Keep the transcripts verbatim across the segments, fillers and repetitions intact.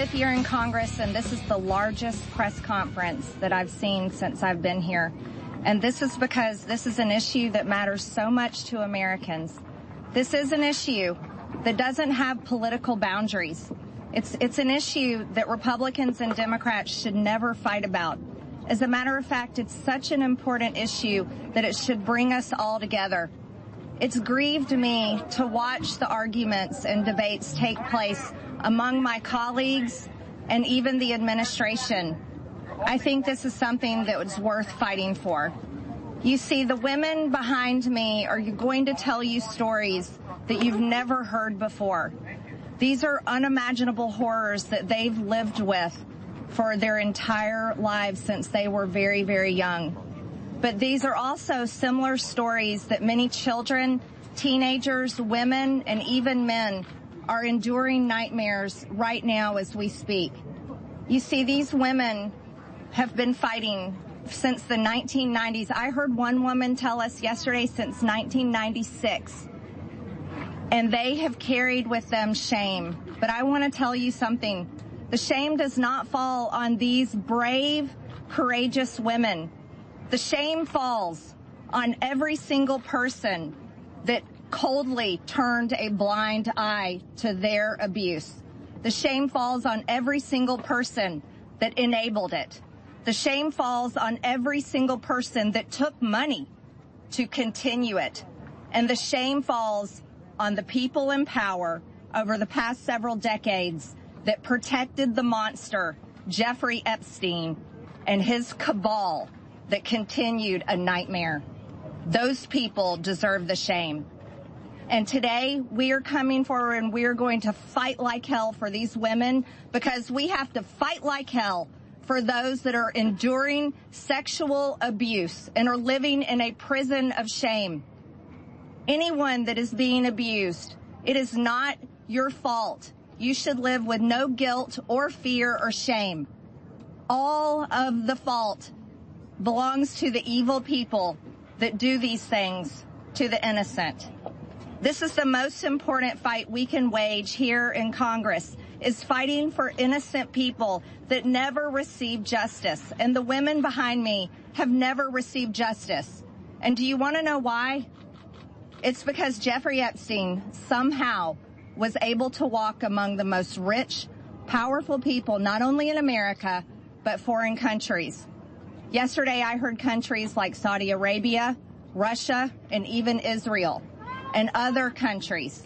fifth year in Congress, and this is the largest press conference that I've seen since I've been here. And this is because this is an issue that matters so much to Americans. This is an issue that doesn't have political boundaries. It's, it's an issue that Republicans and Democrats should never fight about. As a matter of fact, it's such an important issue that it should bring us all together. It's grieved me to watch the arguments and debates take place among my colleagues and even the administration. I think this is something that was worth fighting for. You see, the women behind me are going to tell you stories that you've never heard before. These are unimaginable horrors that they've lived with for their entire lives since they were very, very young. But these are also similar stories that many children, teenagers, women, and even men are enduring nightmares right now as we speak. You see, these women have been fighting since the nineteen nineties. I heard one woman tell us yesterday since nineteen ninety-six. And they have carried with them shame. But I want to tell you something. The shame does not fall on these brave, courageous women. The shame falls on every single person that coldly turned a blind eye to their abuse. The shame falls on every single person that enabled it. The shame falls on every single person that took money to continue it. And the shame falls on the people in power over the past several decades that protected the monster, Jeffrey Epstein, and his cabal that continued a nightmare. Those people deserve the shame. And today we are coming forward and we are going to fight like hell for these women, because we have to fight like hell for those that are enduring sexual abuse and are living in a prison of shame. Anyone that is being abused, it is not your fault. You should live with no guilt or fear or shame. All of the fault belongs to the evil people that do these things to the innocent. This is the most important fight we can wage here in Congress, is fighting for innocent people that never receive justice. And the women behind me have never received justice. And do you want to know why? It's because Jeffrey Epstein somehow was able to walk among the most rich, powerful people, not only in America, but foreign countries. Yesterday, I heard countries like Saudi Arabia, Russia, and even Israel, and other countries.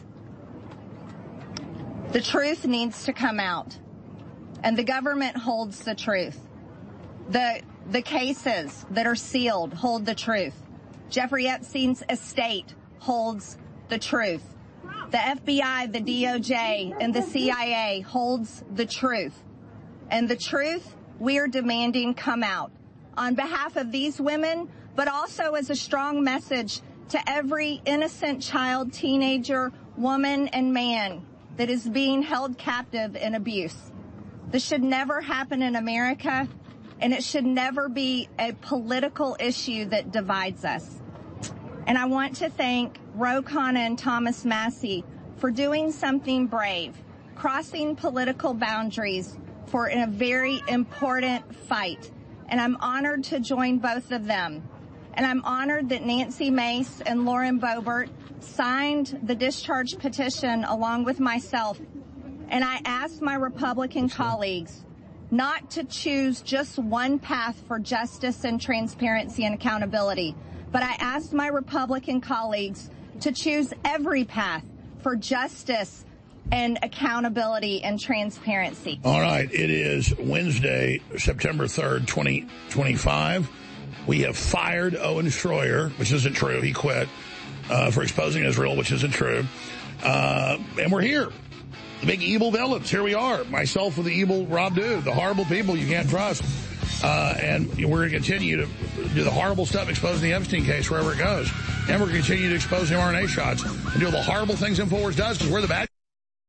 The truth needs to come out, and the government holds the truth. The, the cases that are sealed hold the truth. Jeffrey Epstein's estate holds the truth. The F B I, the D O J, and the C I A holds the truth. And the truth we are demanding come out on behalf of these women, but also as a strong message to every innocent child, teenager, woman, and man that is being held captive in abuse. This should never happen in America, and it should never be a political issue that divides us. And I want to thank Ro Khanna and Thomas Massie for doing something brave, crossing political boundaries for a very important fight. And I'm honored to join both of them. And I'm honored that Nancy Mace and Lauren Boebert signed the discharge petition along with myself. And I asked my Republican colleagues not to choose just one path for justice and transparency and accountability, but I asked my Republican colleagues to choose every path for justice and accountability and transparency. All right. It is Wednesday, September third, twenty twenty-five. We have fired Owen Schroyer, which isn't true. He quit uh, for exposing Israel, which isn't true. Uh, and we're here. The big evil villains. Here we are. Myself with the evil Rob Dew, the horrible people you can't trust. Uh, and we're going to continue to do the horrible stuff, exposing the Epstein case wherever it goes. And we're going to continue to expose the M R N A shots and do all the horrible things InfoWars does, because we're the bad.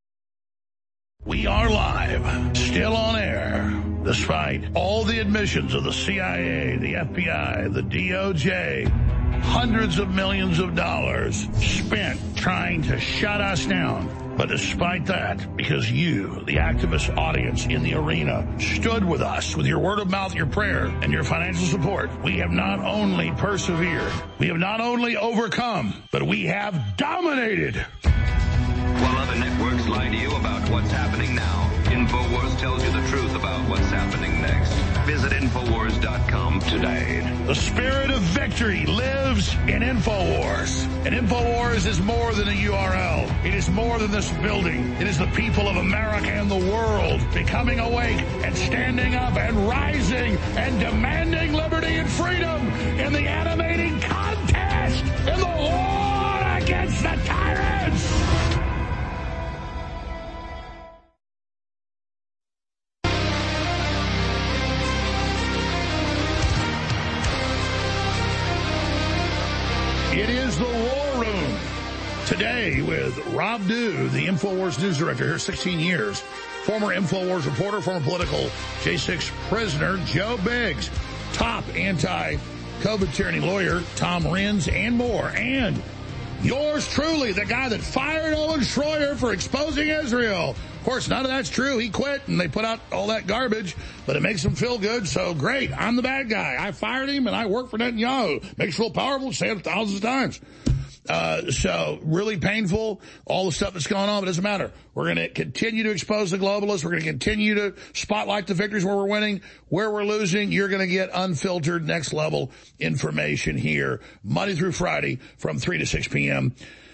We are live, still on air, despite all the admissions of the C I A, the F B I, the D O J, hundreds of millions of dollars spent trying to shut us down. But despite that, because you, the activist audience in the arena, stood with us with your word of mouth, your prayer, and your financial support, we have not only persevered, we have not only overcome, but we have dominated. While other networks lie to you about what's happening now, InfoWars tells you the truth about what's happening next. Visit Infowars dot com today. The spirit of victory lives in InfoWars. And InfoWars is more than a U R L. It is more than this building. It is the people of America and the world becoming awake and standing up and rising and demanding liberty and freedom in the animating contest in the war against the tyrants. It is the War Room today with Rob Dew, the InfoWars news director here sixteen years, former InfoWars reporter, former political J six prisoner, Joe Biggs, top anti-COVID tyranny lawyer, Tom Renz, and more. And yours truly, the guy that fired Owen Schroyer for exposing Israel. Of course, none of that's true. He quit, and they put out all that garbage, but it makes him feel good, so great. I'm the bad guy. I fired him, and I work for Netanyahu. Makes you feel powerful. Say it thousands of times. Uh, so really painful, all the stuff that's going on, but it doesn't matter. We're going to continue to expose the globalists. We're going to continue to spotlight the victories where we're winning, where we're losing. You're going to get unfiltered, next level information here Monday through Friday from three to six p.m.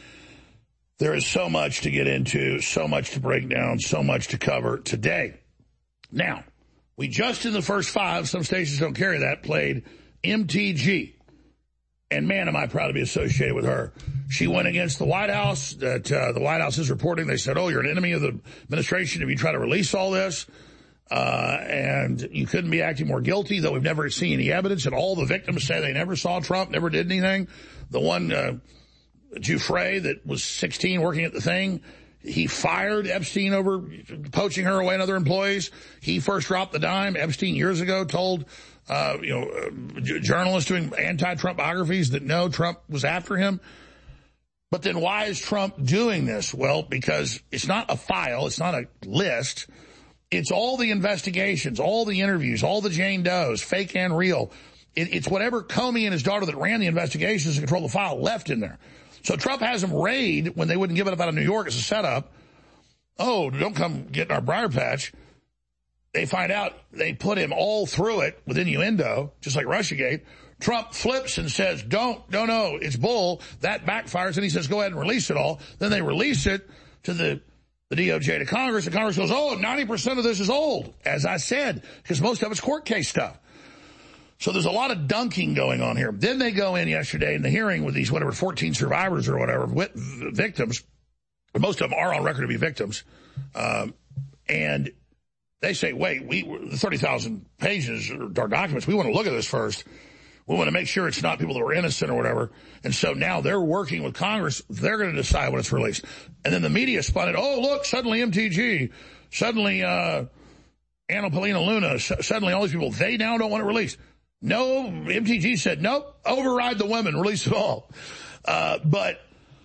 There is so much to get into, so much to break down, so much to cover today. Now, we just in the first five, some stations don't carry that, played M T G. And man, am I proud to be associated with her. She went against the White House. That uh, the White House is reporting. They said, oh, you're an enemy of the administration if you try to release all this. Uh, and you couldn't be acting more guilty, though we've never seen any evidence. And all the victims say they never saw Trump, never did anything. The one, uh, Giuffre, that was sixteen working at the thing, he fired Epstein over poaching her away and other employees. He first dropped the dime. Epstein years ago told Uh, you know, uh, journalists doing anti-Trump biographies that no, Trump was after him. But then why is Trump doing this? Well, because it's not a file. It's not a list. It's all the investigations, all the interviews, all the Jane Does, fake and real. It, it's whatever Comey and his daughter that ran the investigations and controlled the file left in there. So Trump has them raid when they wouldn't give it up out of New York as a setup. Oh, don't come get in our briar patch. They find out they put him all through it with innuendo, just like Russiagate. Trump flips and says, don't, no, no, it's bull. That backfires, and he says, go ahead and release it all. Then they release it to the, the D O J to Congress, and Congress goes, oh, ninety percent of this is old, as I said, because most of it's court case stuff. So there's a lot of dunking going on here. Then they go in yesterday in the hearing with these, whatever, fourteen survivors or whatever, victims. Most of them are on record to be victims. Um, and they say, wait, we the thirty thousand pages are documents. We want to look at this first. We want to make sure it's not people that were innocent or whatever. And so now they're working with Congress. They're going to decide when it's released. And then the media spun it. Oh, look, suddenly M T G, suddenly uh, Anna Paulina Luna, suddenly all these people, they now don't want it released. No, M T G said, nope, override the women, release it all. Uh, but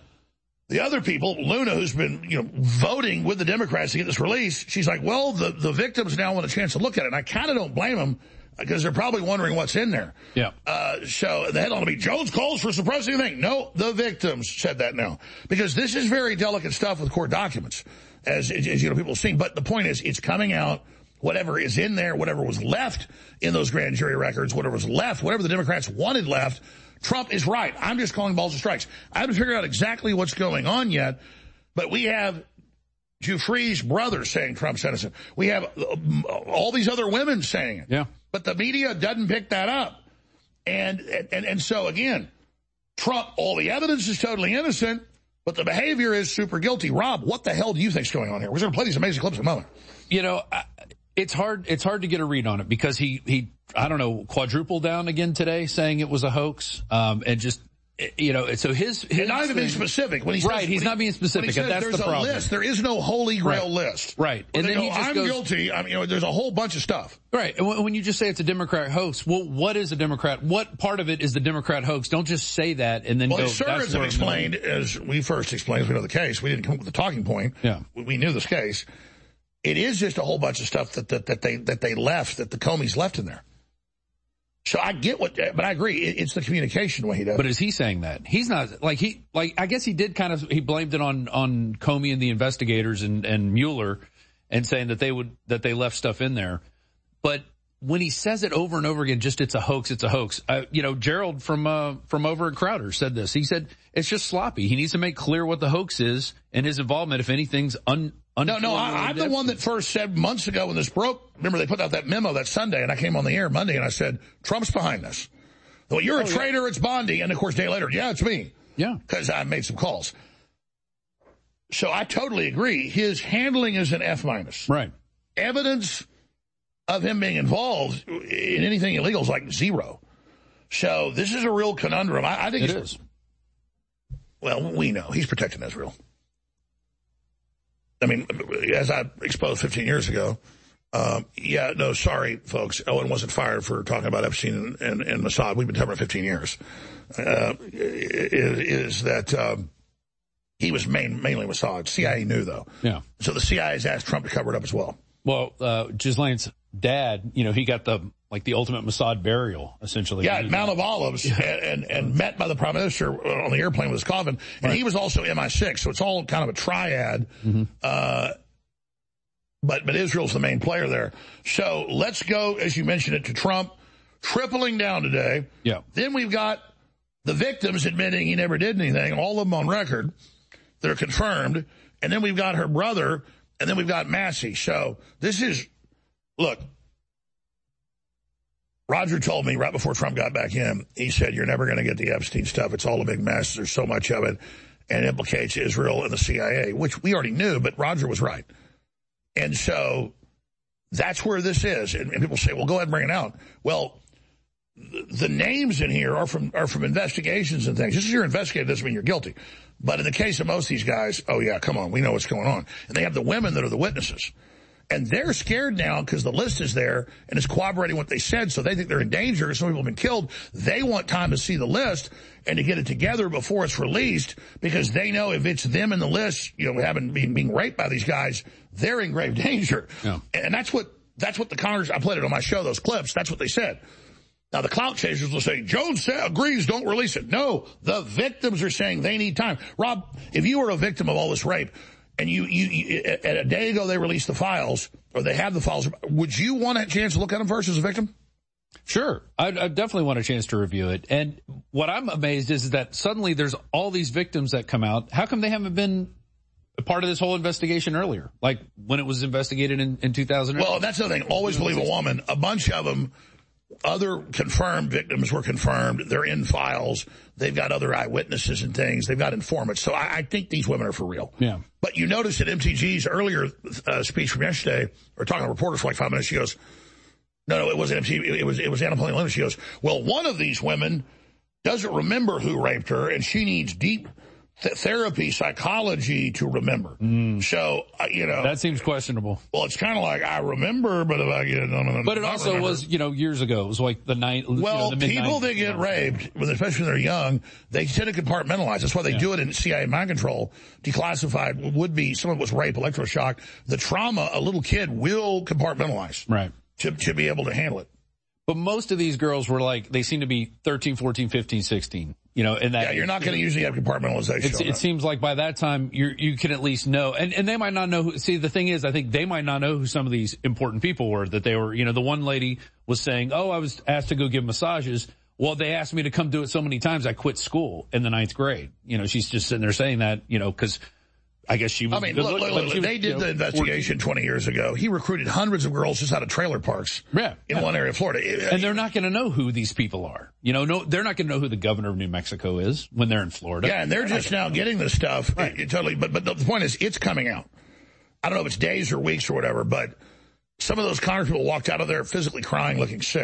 the other people, Luna, who's been, you know, voting with the Democrats to get this release, she's like, well, the, the victims now want a chance to look at it. And I kind of don't blame them because they're probably wondering what's in there. Yeah. Uh, so the headline will be, Jones calls for suppressing the thing. No, the victims said that now. Because this is very delicate stuff with court documents, as, as you know, people have seen. But the point is, it's coming out. Whatever is in there, whatever was left in those grand jury records, whatever was left, whatever the Democrats wanted left, Trump is right. I'm just calling balls and strikes. I haven't figured out exactly what's going on yet, but we have Giuffre's brother saying Trump's innocent. We have all these other women saying it. Yeah. But the media doesn't pick that up. And, and, and so, again, Trump, all the evidence is totally innocent, but the behavior is super guilty. Rob, what the hell do you think's going on here? We're going to play these amazing clips in a moment. You know, it's hard, it's hard to get a read on it because he, he, I don't know, quadrupled down again today saying it was a hoax. Um, and just, you know, so his, his and not even being specific when he says, right. He's when not he, being specific. When he says and that's there's the a problem. list. There is no holy grail right. list. Right. When And then go, he just I'm goes, guilty. I mean, you know, there's a whole bunch of stuff. Right. And when you just say it's a Democrat hoax, well, what is a Democrat? What part of it is the Democrat hoax? Don't just say that and then well, go. Well, surrogates have explained, as we first explained, as we know the case. We didn't come up with the talking point. Yeah. We knew this case. It is just a whole bunch of stuff that, that, that they, that they left, that the Comeys left in there. So I get what, but I agree. It's the communication way he does. But is he saying that? He's not, like he, like, I guess he did kind of, he blamed it on, on Comey and the investigators and, and Mueller and saying that they would, that they left stuff in there. But when he says it over and over again, just it's a hoax, it's a hoax. Uh, you know, Gerald from, uh, from over at Crowder said this. He said it's just sloppy. He needs to make clear what the hoax is and his involvement if anything's un, No, no, I, I'm the one that first said months ago when this broke. Remember, they put out that memo that Sunday, and I came on the air Monday, and I said, Trump's behind this. Well, you're a oh, traitor, yeah. It's Bondi. And, of course, a day later, yeah, it's me. Yeah. Because I made some calls. So I totally agree. His handling is an F minus. Right. Evidence of him being involved in anything illegal is like zero. So this is a real conundrum. I, I think it it's, is. Well, we know. He's protecting Israel. I mean, as I exposed fifteen years ago, um, yeah, no, sorry, folks. Owen wasn't fired for talking about Epstein and, and, and Mossad. We've been covering it fifteen years. Uh, is, is that um, he was main, mainly Mossad. C I A knew, though. Yeah. So the C I A's asked Trump to cover it up as well. Well, uh, Ghislaine's dad, you know, he got the, like the ultimate Mossad burial, essentially. Yeah, at Mount of Olives, yeah. and, and, and met by the prime minister on the airplane with his coffin. And right. He was also M I six, so it's all kind of a triad. Mm-hmm. Uh, but, but Israel's the main player there. So let's go, as you mentioned it, to Trump tripling down today. Yeah. Then we've got the victims admitting he never did anything, all of them on record. They're confirmed. And then we've got her brother, and then we've got Massey. So this is, look, Roger told me right before Trump got back in, he said, you're never going to get the Epstein stuff. It's all a big mess. There's so much of it, and it implicates Israel and the C I A, which we already knew, but Roger was right. And so that's where this is. And, and people say, well, go ahead and bring it out. Well, the, the names in here are from are from investigations and things. Just because you're investigated doesn't mean you're guilty. But in the case of most of these guys, oh, yeah, come on, we know what's going on. And they have the women that are the witnesses. And they're scared now because the list is there and it's corroborating what they said, so they think they're in danger. Some people have been killed. They want time to see the list and to get it together before it's released because they know if it's them in the list, you know, having being, being raped by these guys, they're in grave danger. Yeah. And that's what that's what the Congress, I played it on my show, those clips, that's what they said. Now, the clout chasers will say, Jones agrees, don't release it. No, the victims are saying they need time. Rob, if you were a victim of all this rape, and you, you, you, a day ago they released the files, or they have the files, would you want a chance to look at them first as a victim? Sure. I, I definitely want a chance to review it. And what I'm amazed is that suddenly there's all these victims that come out. How come they haven't been a part of this whole investigation earlier? Like when it was investigated in, in two thousand? Well, that's the thing. Always believe a woman. A bunch of them, other confirmed victims were confirmed. They're in files. They've got other eyewitnesses and things. They've got informants. So I, I think these women are for real. Yeah. But you notice that M T G's earlier uh, speech from yesterday, or talking to a reporter for like five minutes, she goes, no, no, it wasn't M T G. It was, it was Anna Palacios. She goes, well, one of these women doesn't remember who raped her, and she needs deep th- therapy, psychology to remember. Mm. So, uh, you know. That seems questionable. Well, it's kind of like, I remember, but if I get no, no, no, But it also remember. was, you know, years ago. It was like the night. Well, you know, the people that get raped, especially when they're young, they tend to compartmentalize. That's why they yeah. do it in C I A mind control. Declassified would be someone was raped, electroshock. The trauma, a little kid will compartmentalize. Right. To, to be able to handle it. But most of these girls were like, they seem to be thirteen, fourteen, fifteen, sixteen, you know, and that. Yeah, you're not going to usually have compartmentalization. It seems like by that time you you can at least know, and, and they might not know who, see, the thing is, I think they might not know who some of these important people were, that they were, you know, the one lady was saying, oh, I was asked to go give massages. Well, they asked me to come do it so many times, I quit school in the ninth grade. You know, she's just sitting there saying that, you know, because I guess she was. I mean, look, look, look, was, they did you know, the investigation fourteen twenty years ago. He recruited hundreds of girls just out of trailer parks yeah, in yeah. one area of Florida. And they're not going to know who these people are. You know, no, they're not going to know who the governor of New Mexico is when they're in Florida. Yeah, and they're, they're just now getting this stuff. Right. It, it totally. But, but the point is, it's coming out. I don't know if it's days or weeks or whatever, but some of those congresspeople walked out of there physically crying, looking sick.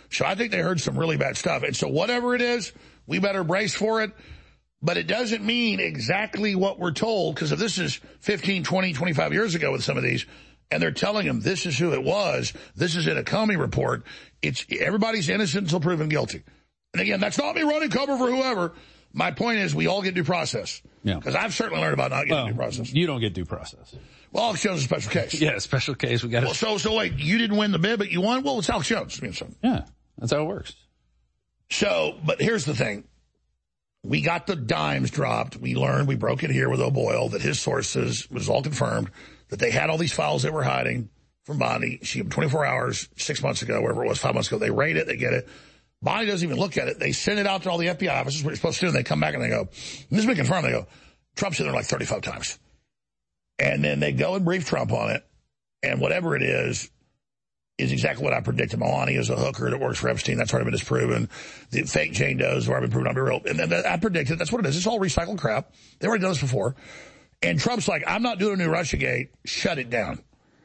So I think they heard some really bad stuff. And so whatever it is, we better brace for it. But it doesn't mean exactly what we're told, because if this is fifteen, twenty, twenty-five years ago with some of these, and they're telling them this is who it was, this is in a Comey report, it's everybody's innocent until proven guilty. And again, that's not me running cover for whoever. My point is we all get due process. Yeah. Because I've certainly learned about not getting well, due process. You don't get due process. Well, Alex Jones is a special case. Yeah, special case. We got well, so, so wait, you didn't win the bid, but you won? Well, it's Alex Jones. I mean, so. Yeah, that's how it works. So, but here's the thing. We got the dimes dropped. We learned, we broke it here with O'Boyle, that his sources, was all confirmed, that they had all these files they were hiding from Bonnie. She gave them twenty-four hours, six months ago, wherever it was, five months ago. They raid it, they get it. Bonnie doesn't even look at it. They send it out to all the F B I officers, what you're supposed to do, and they come back and they go, and this has been confirmed, they go, Trump's in there like thirty-five times. And then they go and brief Trump on it, and whatever it is, is exactly what I predicted. Melania is a hooker that works for Epstein. That's already been disproven. The fake Jane Doe's have already been proven not to be real. And then I predicted that's what it is. It's all recycled crap. They've already done this before. And Trump's like, I'm not doing a new Russiagate. Shut it down.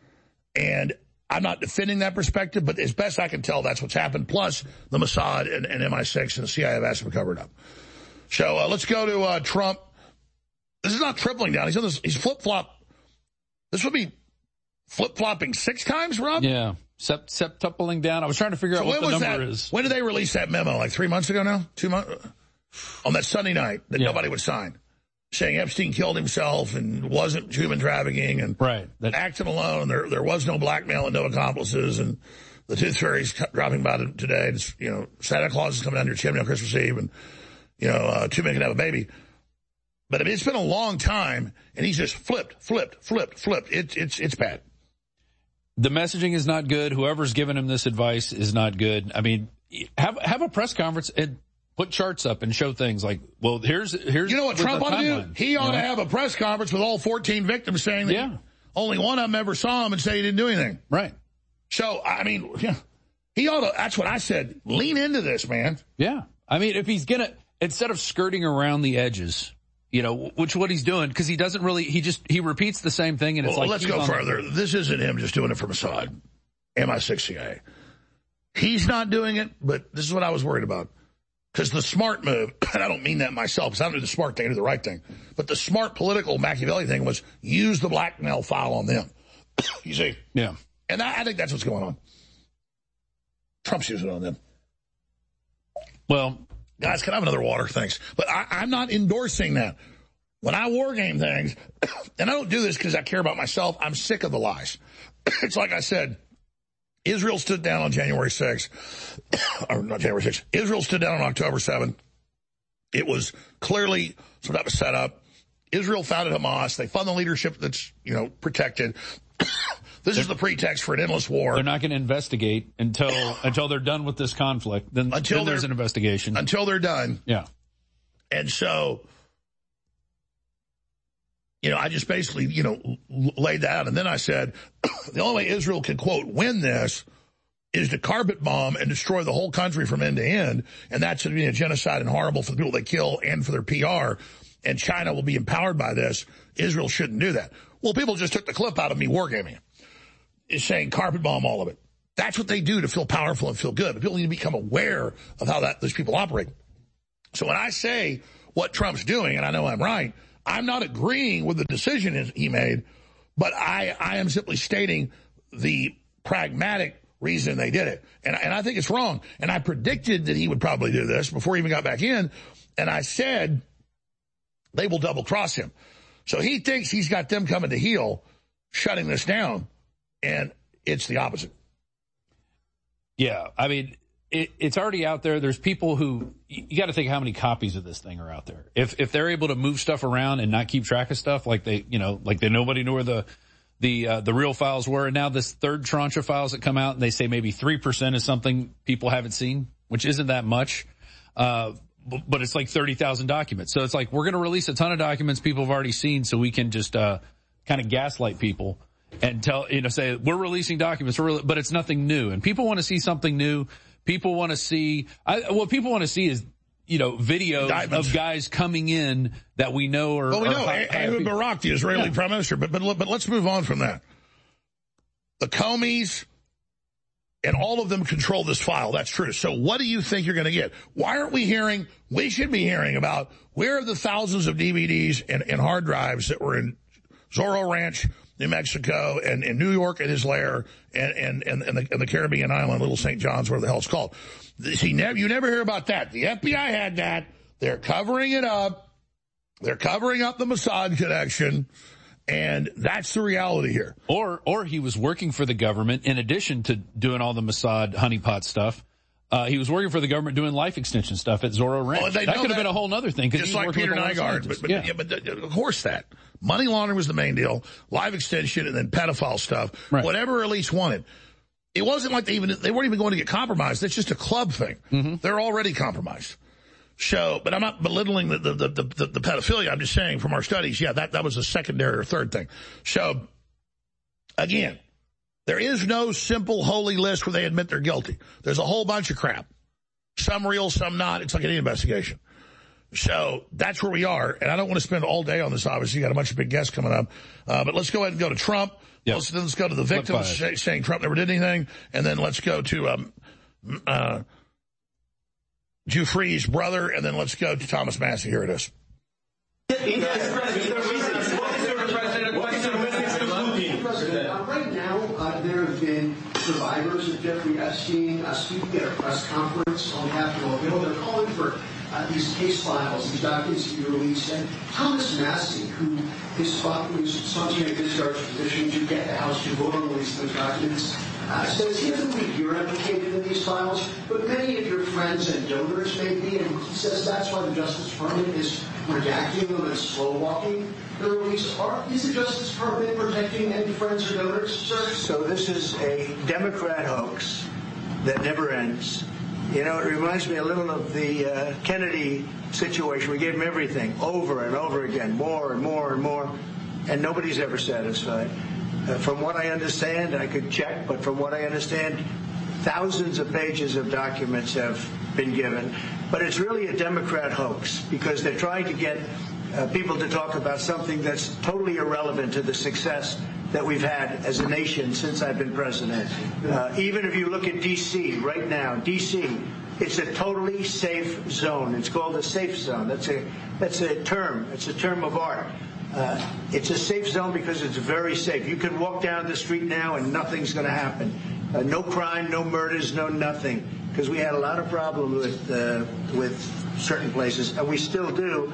And I'm not defending that perspective, but as best I can tell, that's what's happened. Plus, the Mossad and, and M I six and the C I A have asked him to cover it up. So uh, let's go to uh, Trump. This is not tripling down. He's on this. He's flip-flop. This would be flip-flopping six times, Rob? Yeah. Sept, septupling down. I was trying to figure so out what the number that? is. When did they release that memo? Like three months ago now? Two months? On that Sunday night that yeah. nobody would sign. Saying Epstein killed himself and wasn't human trafficking and right. that, acted alone. There there was no blackmail and no accomplices. And the Tooth Fairy's dropping about it today. It's, you know, Santa Claus is coming down your chimney on Christmas Eve and, you know, uh, two men can have a baby. But I mean, it's been a long time and he's just flipped, flipped, flipped, flipped. It, it's, it's bad. The messaging is not good. Whoever's giving him this advice is not good. I mean, have have a press conference and put charts up and show things like, well, here's here's. You know what Trump ought to do? He ought you know? to have a press conference with all fourteen victims saying that yeah. only one of them ever saw him and say he didn't do anything. Right. So I mean, yeah, he ought to. That's what I said. Lean into this, man. Yeah. I mean, if he's gonna instead of skirting around the edges. You know, which what he's doing, because he doesn't really, he just, he repeats the same thing, and it's well, like... let's go further. The, this isn't him just doing it for Mossad. M I six C I A. He's not doing it, but this is what I was worried about. Because the smart move, and I don't mean that myself, because I don't do the smart thing, I do the right thing, but the smart political Machiavelli thing was use the blackmail file on them. You see? Yeah. And I, I think that's what's going on. Trump's using it on them. Well... Guys, can I have another water? Thanks. But I, I'm not endorsing that. When I war game things, and I don't do this because I care about myself, I'm sick of the lies. It's like I said, Israel stood down on January sixth. Or not January sixth. Israel stood down on October seventh. It was clearly some type of setup. Israel founded Hamas. They fund the leadership that's, you know, protected. This they're, is the pretext for an endless war. They're not going to investigate until until they're done with this conflict. Then, until then there's an investigation. Until they're done. Yeah. And so, you know, I just basically, you know, laid that out. And then I said, the only way Israel can, quote, win this is to carpet bomb and destroy the whole country from end to end. And that's going to be a genocide and horrible for the people they kill and for their P R. And China will be empowered by this. Israel shouldn't do that. Well, people just took the clip out of me wargaming it. Is saying carpet bomb all of it. That's what they do to feel powerful and feel good. But people need to become aware of how that those people operate. So when I say what Trump's doing, and I know I'm right, I'm not agreeing with the decision he made, but I, I am simply stating the pragmatic reason they did it. And, and I think it's wrong. And I predicted that he would probably do this before he even got back in. And I said they will double cross him. So he thinks he's got them coming to heel, shutting this down. And it's the opposite. Yeah, I mean, it, it's already out there. There's people who, you got to think how many copies of this thing are out there. If if they're able to move stuff around and not keep track of stuff, like they, you know, like they nobody knew where the the uh, the real files were, and now this third tranche of files that come out, and they say maybe three percent is something people haven't seen, which isn't that much. Uh, but it's like thirty thousand documents. So it's like we're going to release a ton of documents people have already seen, so we can just uh, kind of gaslight people. And tell, you know, say, we're releasing documents, we're re- but it's nothing new. And people want to see something new. People want to see, I, what people want to see is, you know, videos Diamonds. of guys coming in that we know are. Well, we are know Ehud Barak, the Israeli yeah. prime minister, but, but, but let's move on from that. The Comeys, and all of them control this file. That's true. So what do you think you're going to get? Why aren't we hearing, we should be hearing about where are the thousands of D V Ds and, and hard drives that were in Zorro Ranch, New Mexico, and in New York at his lair, and, and, and, and, the, and the Caribbean island, Little Saint John's, where the hell it's called. See, never, you never hear about that. The F B I had that. They're covering it up. They're covering up the Mossad connection. And that's the reality here. Or, or he was working for the government in addition to doing all the Mossad honeypot stuff. Uh, he was working for the government doing life extension stuff at Zorro Ranch. Well, that could have been a whole other thing. Just like Peter Nygaard. But, but, yeah. Yeah, but of course that. Money laundering was the main deal. Life extension and then pedophile stuff. Right. Whatever Elise wanted. It wasn't like they even, they weren't even going to get compromised. That's just a club thing. Mm-hmm. They're already compromised. So, but I'm not belittling the, the, the, the, the pedophilia. I'm just saying from our studies, yeah, that, that was a secondary or third thing. So, again, there is no simple holy list where they admit they're guilty. There's a whole bunch of crap. Some real, some not. It's like any investigation. So that's where we are. And I don't want to spend all day on this, obviously. You got a bunch of big guests coming up. Uh, but let's go ahead and go to Trump. Yep. Let's, let's go to the victims say, saying Trump never did anything. And then let's go to, um, uh, Giuffre's brother, and then let's go to Thomas Massey. Here it is. Right now, uh, there have been survivors of Jeffrey Epstein uh, speaking at a press conference on Capitol Hill. They're calling for uh, these case files, these documents to be released. And Thomas Massey, who is sponsoring a discharge position to get the House to vote on releasing those documents, Uh, says he doesn't believe you're implicated in these files, but many of your friends and donors may be, and he says that's why the Justice Department is redacting them and slow-walking the release. Are, is the Justice Department protecting any friends or donors, sir? So this is a Democrat hoax that never ends. You know, it reminds me a little of the uh, Kennedy situation. We gave him everything over and over again, more and more and more, and nobody's ever satisfied. Uh, from what I understand, I could check, but from what I understand, thousands of pages of documents have been given. But it's really a Democrat hoax because they're trying to get uh, people to talk about something that's totally irrelevant to the success that we've had as a nation since I've been president. Uh, even if you look at D C right now, D C, it's a totally safe zone. It's called a safe zone. That's a, that's a term. It's a term of art. Uh, it's a safe zone because it's very safe. You can walk down the street now and nothing's going to happen. Uh, no crime, no murders, no nothing. Because we had a lot of problems with uh, with certain places, and we still do.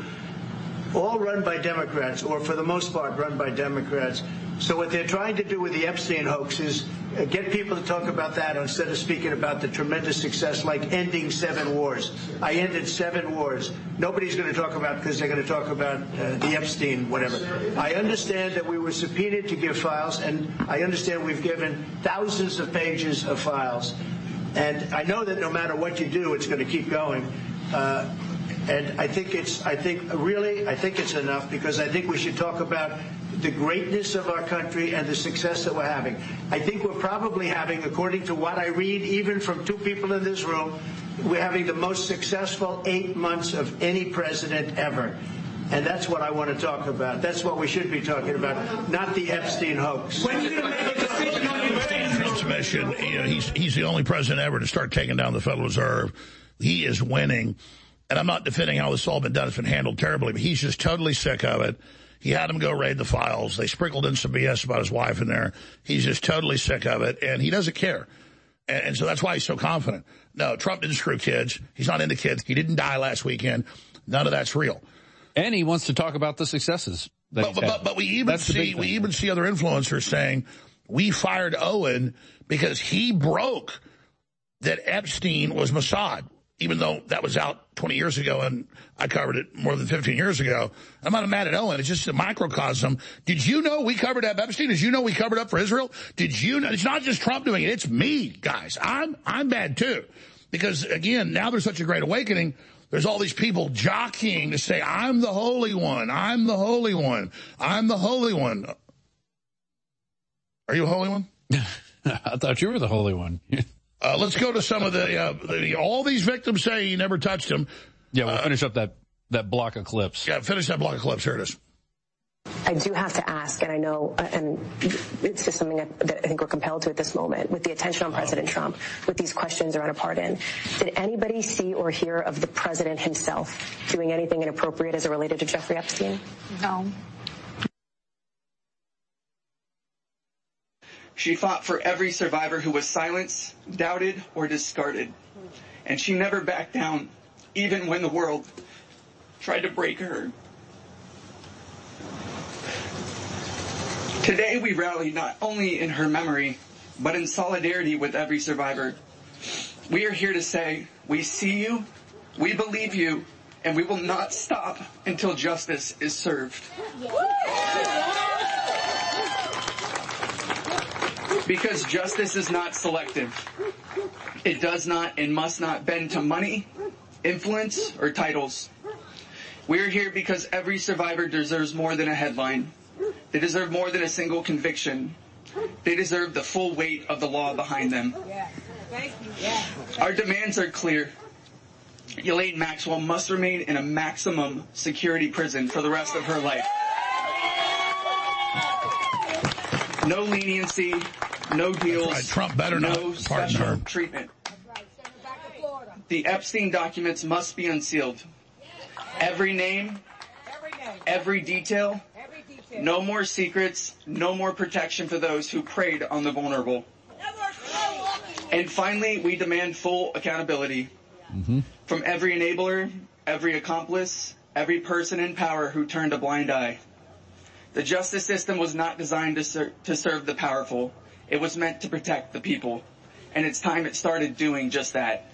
All run by Democrats, or for the most part run by Democrats. So what they're trying to do with the Epstein hoax is uh, get people to talk about that instead of speaking about the tremendous success like ending seven wars. I ended seven wars. Nobody's going to talk about because they're going to talk about uh, the Epstein whatever. I understand that we were subpoenaed to give files, and I understand we've given thousands of pages of files. And I know that no matter what you do, it's going to keep going. Uh, And I think it's, I think really, I think it's enough because I think we should talk about the greatness of our country and the success that we're having. I think we're probably having, according to what I read, even from two people in this room, we're having the most successful eight months of any president ever. And that's what I want to talk about. That's what we should be talking about, not the Epstein hoax. When are you going to make a decision on your transmission? You know, he's, he's the only president ever to start taking down the Federal Reserve. He is winning. And I'm not defending how this has all been done. It's been handled terribly, but he's just totally sick of it. He had him go raid the files. They sprinkled in some B S about his wife in there. He's just totally sick of it, and he doesn't care. And, and so that's why he's so confident. No, Trump didn't screw kids. He's not into kids. He didn't die last weekend. None of that's real. And he wants to talk about the successes that but, he's but, had. But, but we even see we even see other influencers saying we fired Owen because he broke that Epstein was Mossad. Even though that was out twenty years ago and I covered it more than fifteen years ago. I'm not mad at Owen. It's just a microcosm. Did you know we covered up Epstein? Did you know we covered up for Israel? Did you know? It's not just Trump doing it. It's me, guys. I'm, I'm bad too. Because again, now there's such a great awakening. There's all these people jockeying to say, I'm the holy one. I'm the holy one. I'm the holy one. Are you a holy one? I thought you were the holy one. Uh, let's go to some of the, uh, the, all these victims say he never touched him. Yeah, we'll uh, finish up that, that block of clips. Yeah, finish that block of clips. Here it is. I do have to ask, and I know, uh, and it's just something that, that I think we're compelled to at this moment, with the attention on President Trump, with these questions around a pardon, did anybody see or hear of the president himself doing anything inappropriate as it related to Jeffrey Epstein? No. She fought for every survivor who was silenced, doubted, or discarded. And she never backed down, even when the world tried to break her. Today we rally not only in her memory, but in solidarity with every survivor. We are here to say, we see you, we believe you, and we will not stop until justice is served. Because justice is not selective. It does not and must not bend to money, influence, or titles. We are here because every survivor deserves more than a headline. They deserve more than a single conviction. They deserve the full weight of the law behind them. Our demands are clear. Ghislaine Maxwell must remain in a maximum security prison for the rest of her life. No leniency, no deals, right. Trump better no not special her. treatment. The Epstein documents must be unsealed. Every name, every detail, no more secrets, no more protection for those who preyed on the vulnerable. And finally, we demand full accountability mm-hmm. from every enabler, every accomplice, every person in power who turned a blind eye. The justice system was not designed to, ser- to serve the powerful. It was meant to protect the people. And it's time it started doing just that.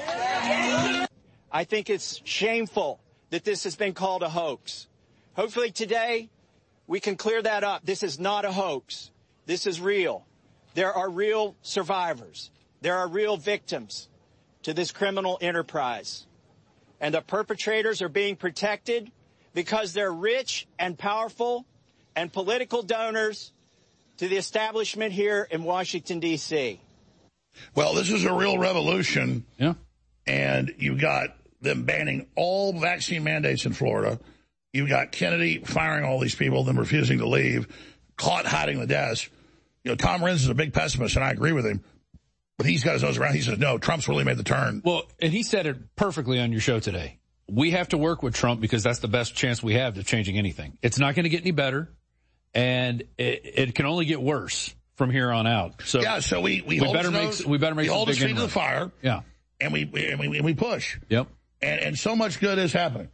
Yeah. I think it's shameful that this has been called a hoax. Hopefully today we can clear that up. This is not a hoax. This is real. There are real survivors. There are real victims to this criminal enterprise. And the perpetrators are being protected because they're rich and powerful and political donors to the establishment here in Washington, D C Well, this is a real revolution. Yeah. And you've got them banning all vaccine mandates in Florida. You've got Kennedy firing all these people, them refusing to leave, caught hiding the desk. You know, Tom Renz is a big pessimist, and I agree with him. But he's got his nose around. He says, no, Trump's really made the turn. Well, and he said it perfectly on your show today. We have to work with Trump because that's the best chance we have of changing anything. It's not going to get any better, and it, it can only get worse from here on out. So yeah, so we we, we hold better nose, make we better make we some hold big his feet to inroads. the fire. Yeah, and we and we and we push. Yep, and and so much good is happening.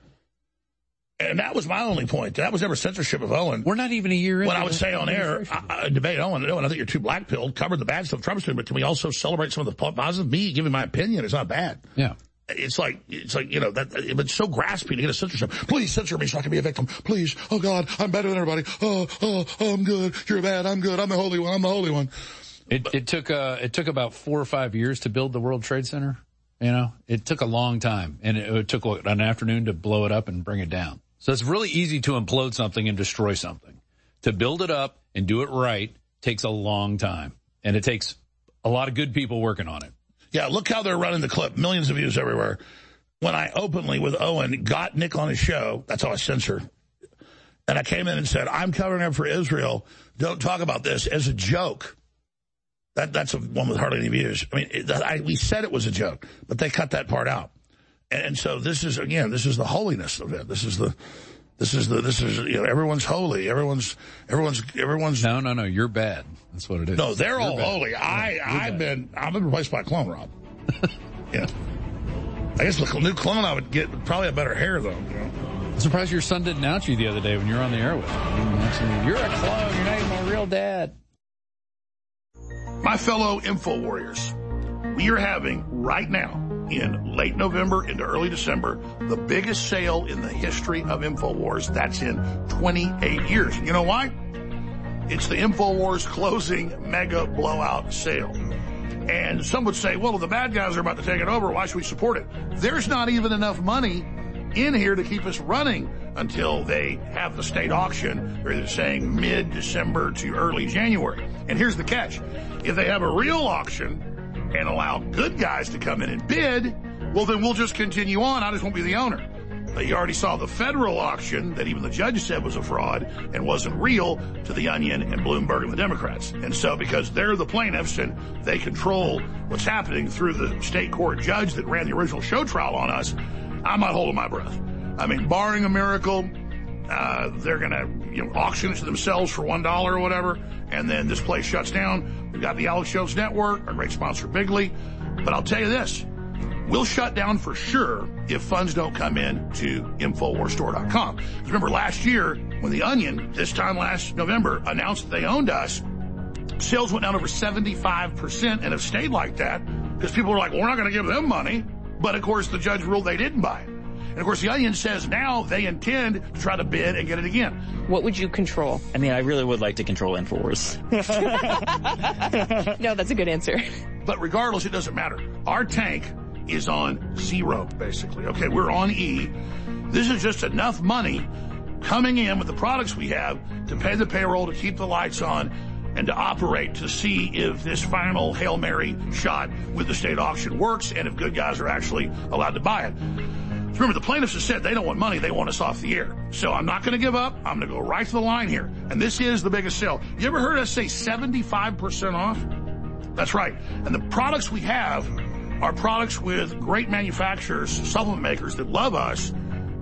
And that was my only point. That was never censorship of Owen. We're not even a year in. When I would say on air, I, I debate Owen, Owen, I think you're too black-pilled, covered the bad stuff Trump's doing, but can we also celebrate some of the positive? Me giving my opinion is not bad. Yeah. It's like, it's like, you know, that it's so grasping to get a censorship. Please censor me so I can be a victim. Please. Oh, God, I'm better than everybody. Oh, oh, oh, I'm good. You're bad. I'm good. I'm the holy one. I'm the holy one. It, it took, uh, it took about four or five years to build the World Trade Center. You know, it took a long time, and it, it took what, an afternoon to blow it up and bring it down. So it's really easy to implode something and destroy something. To build it up and do it right takes a long time. And it takes a lot of good people working on it. Yeah, look how they're running the clip. Millions of views everywhere. When I openly, with Owen, got Nick on his show, that's how I censored. And I came in and said, I'm covering up for Israel. Don't talk about this as a joke. That That's a one with hardly any views. I mean, it, I, we said it was a joke, but they cut that part out. And so this is, again, this is the holiness of it. This is the, this is the, this is, you know, everyone's holy. Everyone's, everyone's, everyone's. No, no, no, you're bad. That's what it is. No, they're you're all bad. holy. Yeah, I, I've bad. been, I've been replaced by a clone, Rob. Yeah. I guess the new clone I would get probably a better hair, though. You know? I'm surprised your son didn't out you the other day when you were on the air with him. You're a clone. You're not even my real dad. My fellow Info Warriors, we are having right now, in late November into early December, the biggest sale in the history of InfoWars. That's in twenty-eight years. You know why? It's the InfoWars closing mega blowout sale. And some would say, well, if the bad guys are about to take it over, why should we support it? There's not even enough money in here to keep us running until they have the state auction. They're saying mid-December to early January. And here's the catch. If they have a real auction and allow good guys to come in and bid, well, then we'll just continue on. I just won't be the owner. You already saw the federal auction that even the judge said was a fraud and wasn't real to the Onion and Bloomberg and the Democrats. And so because they're the plaintiffs and they control what's happening through the state court judge that ran the original show trial on us, I'm not holding my breath. I mean, barring a miracle, uh, they're going to you know, auction it to themselves for one dollar or whatever, and then this place shuts down. We've got the Alex Jones Network, our great sponsor, Bigley. But I'll tell you this. We'll shut down for sure if funds don't come in to Infowars Store dot com. Remember last year when the Onion, this time last November, announced that they owned us, sales went down over seventy-five percent and have stayed like that because people were like, well, we're not going to give them money. But, of course, the judge ruled they didn't buy it. And, of course, the Onion says now they intend to try to bid and get it again. What would you control? I mean, I really would like to control Infowars. No, that's a good answer. But regardless, it doesn't matter. Our tank is on zero, basically. Okay, we're on E. This is just enough money coming in with the products we have to pay the payroll, to keep the lights on, and to operate to see if this final Hail Mary shot with the state auction works and if good guys are actually allowed to buy it. Remember, the plaintiffs have said they don't want money, they want us off the air. So I'm not going to give up. I'm going to go right to the line here. And this is the biggest sale. You ever heard us say seventy-five percent off? That's right. And the products we have are products with great manufacturers, supplement makers that love us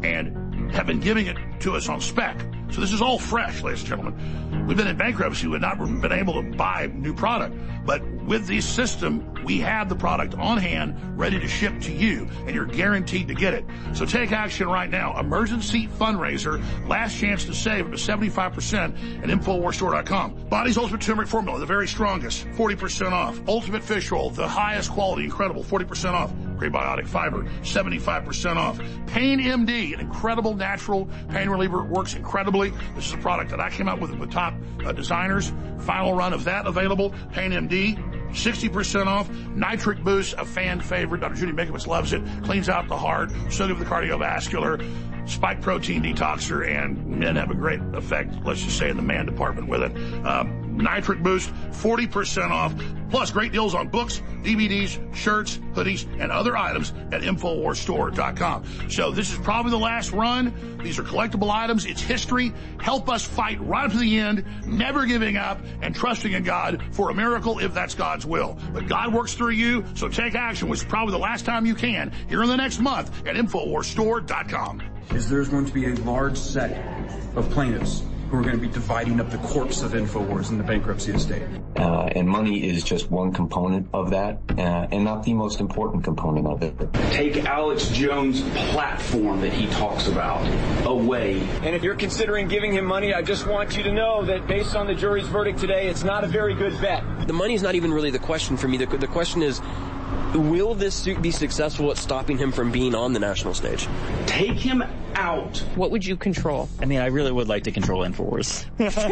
and have been giving it to us on spec. So this is all fresh, ladies and gentlemen. We've been in bankruptcy. We've not been able to buy new product. But with this system, we have the product on hand, ready to ship to you, and you're guaranteed to get it. So take action right now. Emergency fundraiser. Last chance to save up to seventy-five percent at Infowars Store dot com. Body's Ultimate Turmeric Formula, the very strongest, forty percent off. Ultimate Fish Roll, the highest quality, incredible, forty percent off. Prebiotic Fiber, seventy-five percent off. Pain M D, an incredible natural pain reliever, works incredibly. This is a product that I came out with with top uh, designers. Final run of that available. Pain M D, sixty percent off. Nitric Boost, a fan favorite. Doctor Judy Mikovits loves it. Cleans out the heart. So good for the cardiovascular. Spike protein detoxer, and men have a great effect, let's just say, in the man department with it. Um, Nitric Boost, forty percent off. Plus, great deals on books, D V Ds, shirts, hoodies, and other items at Infowars Store dot com. So this is probably the last run. These are collectible items. It's history. Help us fight right up to the end, never giving up, and trusting in God for a miracle if that's God's will. But God works through you, so take action, which is probably the last time you can, here in the next month at Infowars Store dot com. Is there's going to be a large set of plaintiffs who are going to be dividing up the corpse of Infowars in the bankruptcy estate. Uh, and money is just one component of that, uh, and not the most important component of it. Take Alex Jones' platform that he talks about away. And if you're considering giving him money, I just want you to know that based on the jury's verdict today, it's not a very good bet. The money's not even really the question for me. The, the question is, will this suit be successful at stopping him from being on the national stage? Take him out. What would you control? I mean, I really would like to control Infowars.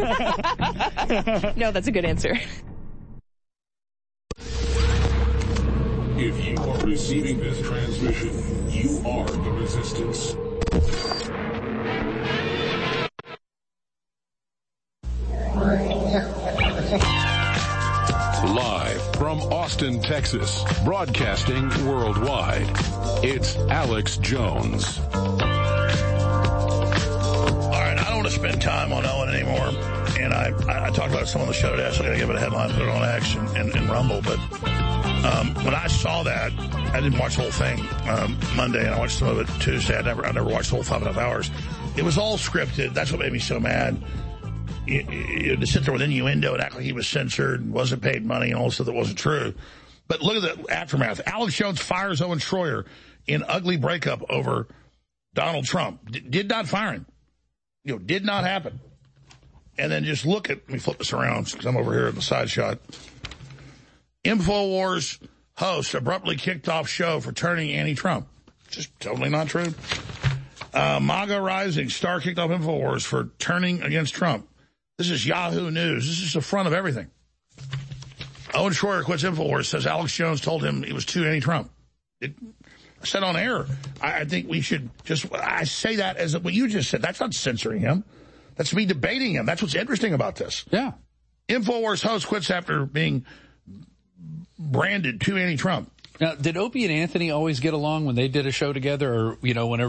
No, that's a good answer. If you are receiving this transmission, you are the resistance. Live from Austin, Texas, broadcasting worldwide, it's Alex Jones. All right, I don't want to spend time on Owen anymore, and I, I, I talked about some on the show today, so I got to give it a headline, put it on X and, and, and Rumble, but um, when I saw that, I didn't watch the whole thing um, Monday, and I watched some of it Tuesday. I never, I never watched the whole five and a half hours. It was all scripted. That's what made me so mad. You, you, to sit there with innuendo and act like he was censored and wasn't paid money and all this stuff that wasn't true. But look at the aftermath. Alex Jones fires Owen Schroyer in ugly breakup over Donald Trump. D- did not fire him. You know, did not happen. And then just look at, let me flip this around because I'm over here in the side shot. Infowars host abruptly kicked off show for turning anti-Trump. Just totally not true. Uh, MAGA Rising star kicked off Infowars for turning against Trump. This is Yahoo News. This is the front of everything. Owen Schroyer quits Infowars, says Alex Jones told him he was too anti-Trump. It, I said on air, I, I think we should just, I say that as what you just said. That's not censoring him. That's me debating him. That's what's interesting about this. Yeah. Infowars host quits after being branded too anti-Trump. Now, did Opie and Anthony always get along when they did a show together, or, you know, whenever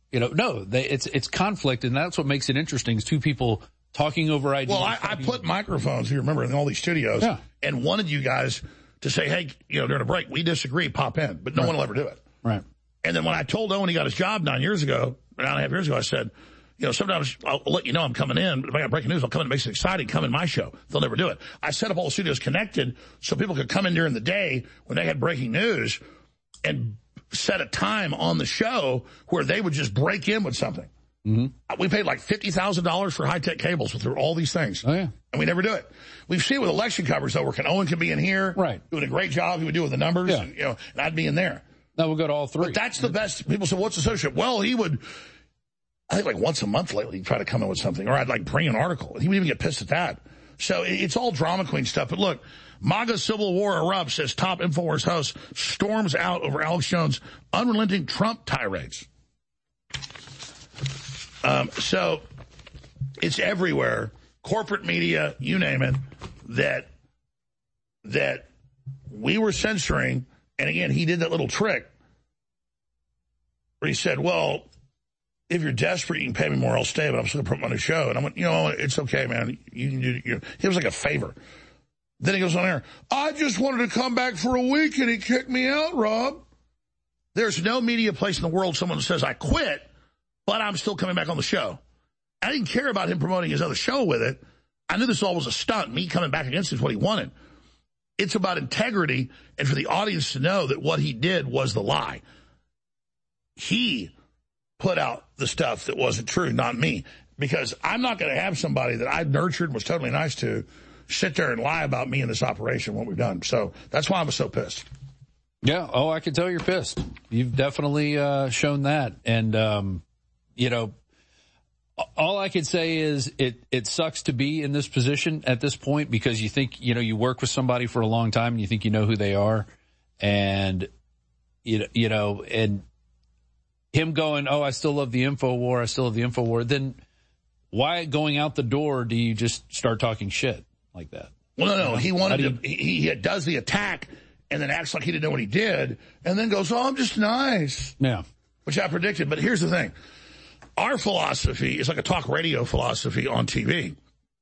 You know, no, they, it's it's conflict, and that's what makes it interesting. Is two people talking over ideas. Well, I, I put microphones, you remember, in all these studios, yeah. and wanted you guys to say, hey, you know, during a break, we disagree, pop in, but no right. one will ever do it. Right. And then when I told Owen he got his job nine years ago, nine and a half years ago, I said, you know, sometimes I'll let you know I'm coming in, but if I got breaking news, I'll come in and make it exciting, come in my show. They'll never do it. I set up all the studios connected so people could come in during the day when they had breaking news and set a time on the show where they would just break in with something. Mm-hmm. We paid like fifty thousand dollars for high-tech cables through all these things. Oh, yeah. And we never do it. We've seen it with election coverage, though, where Owen could be in here, right. doing a great job. He would do with the numbers, yeah. and, you know, and I'd be in there. No, we'll go to all three. But that's the best. People say, what's the associate? Well, he would, I think like once a month lately, he'd try to come in with something, or I'd like bring an article. He would even get pissed at that. So it's all drama queen stuff. But look, MAGA civil war erupts as top InfoWars host storms out over Alex Jones' unrelenting Trump tirades. Um, so it's everywhere, corporate media, you name it, that that we were censoring. And again, he did that little trick where he said, well, if you're desperate, you can pay me more, I'll stay, but I'm still going to put him on the show. And I went, you know, it's okay, man. You can do it. It was like a favor. Then he goes on air, I just wanted to come back for a week and he kicked me out, Rob. There's no media place in the world someone says, I quit, but I'm still coming back on the show. I didn't care about him promoting his other show with it. I knew this all was a stunt. Me coming back against him is what he wanted. It's about integrity and for the audience to know that what he did was the lie. He put out the stuff that wasn't true, not me. Because I'm not going to have somebody that I nurtured and was totally nice to sit there and lie about me in this operation, what we've done. So that's why I was so pissed. Yeah. Oh, I can tell you're pissed. You've definitely uh, shown that. And, um, you know, all I can say is it, it sucks to be in this position at this point because you think, you know, you work with somebody for a long time and you think you know who they are. And, you know, you know, and him going, oh, I still love the info war. I still love the info war. Then why going out the door do you just start talking shit like that? Well, no, no. He wanted you, to, he, he does the attack and then acts like he didn't know what he did and then goes, oh, I'm just nice. Yeah. Which I predicted. But here's the thing. Our philosophy is like a talk radio philosophy on T V.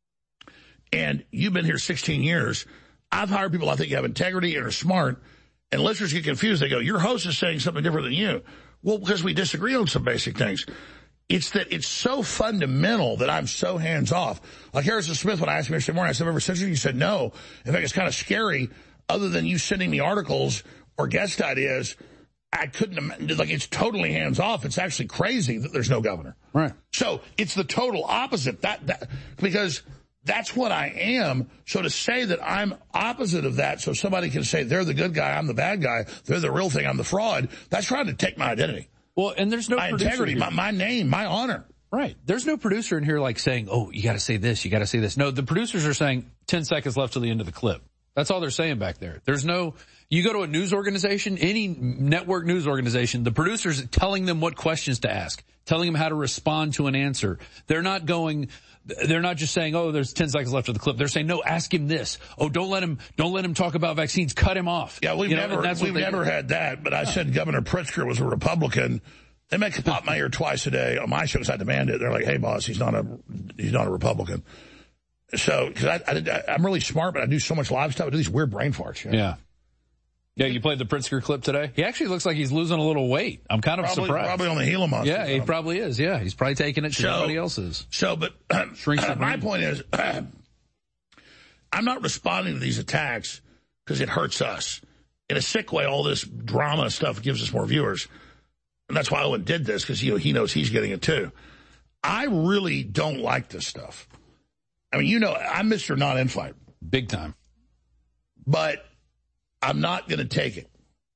And you've been here sixteen years. I've hired people I think have integrity and are smart. And listeners get confused. They go, your host is saying something different than you. Well, because we disagree on some basic things. It's that it's so fundamental that I'm so hands off. Like Harrison Smith, when I asked him yesterday morning, I said, ever since you said no. In fact, it's kind of scary. Other than you sending me articles or guest ideas, I couldn't imagine, like, it's totally hands off. It's actually crazy that there's no governor. Right. So it's the total opposite. That, that, because that's what I am. So to say that I'm opposite of that, so somebody can say they're the good guy, I'm the bad guy, they're the real thing, I'm the fraud, that's trying to take my identity. Well, and there's no my integrity, my, my name, my honor. Right. There's no producer in here like saying, oh, you got to say this, you got to say this. No, the producers are saying ten seconds left till the end of the clip. That's all they're saying back there. There's no, you go to a news organization, any network news organization, the producers telling them what questions to ask, telling them how to respond to an answer. They're not going, they're not just saying, oh, there's ten seconds left of the clip. They're saying, no, ask him this. Oh, don't let him, don't let him talk about vaccines. Cut him off. Yeah, we've you never, know, we've never do. had that, but I said Governor Pritzker was a Republican. They make pop my ear twice a day on my shows. I demand it. They're like, hey, boss, he's not a, he's not a Republican. So, because I, I, I'm really smart, but I do so much live stuff. I do these weird brain farts. You know? Yeah. Yeah, you played the Pritzker clip today? He actually looks like he's losing a little weight. I'm kind of probably, surprised. Probably on the Gila monster. Yeah, he probably is. Yeah, he's probably taking it to so, everybody else's. So, but uh, my point is, uh, I'm not responding to these attacks because it hurts us. In a sick way, all this drama stuff gives us more viewers. And that's why Owen did this, because you know, he knows he's getting it too. I really don't like this stuff. I mean, you know, I'm Mister Not-In-Fight. Big time. But I'm not going to take it.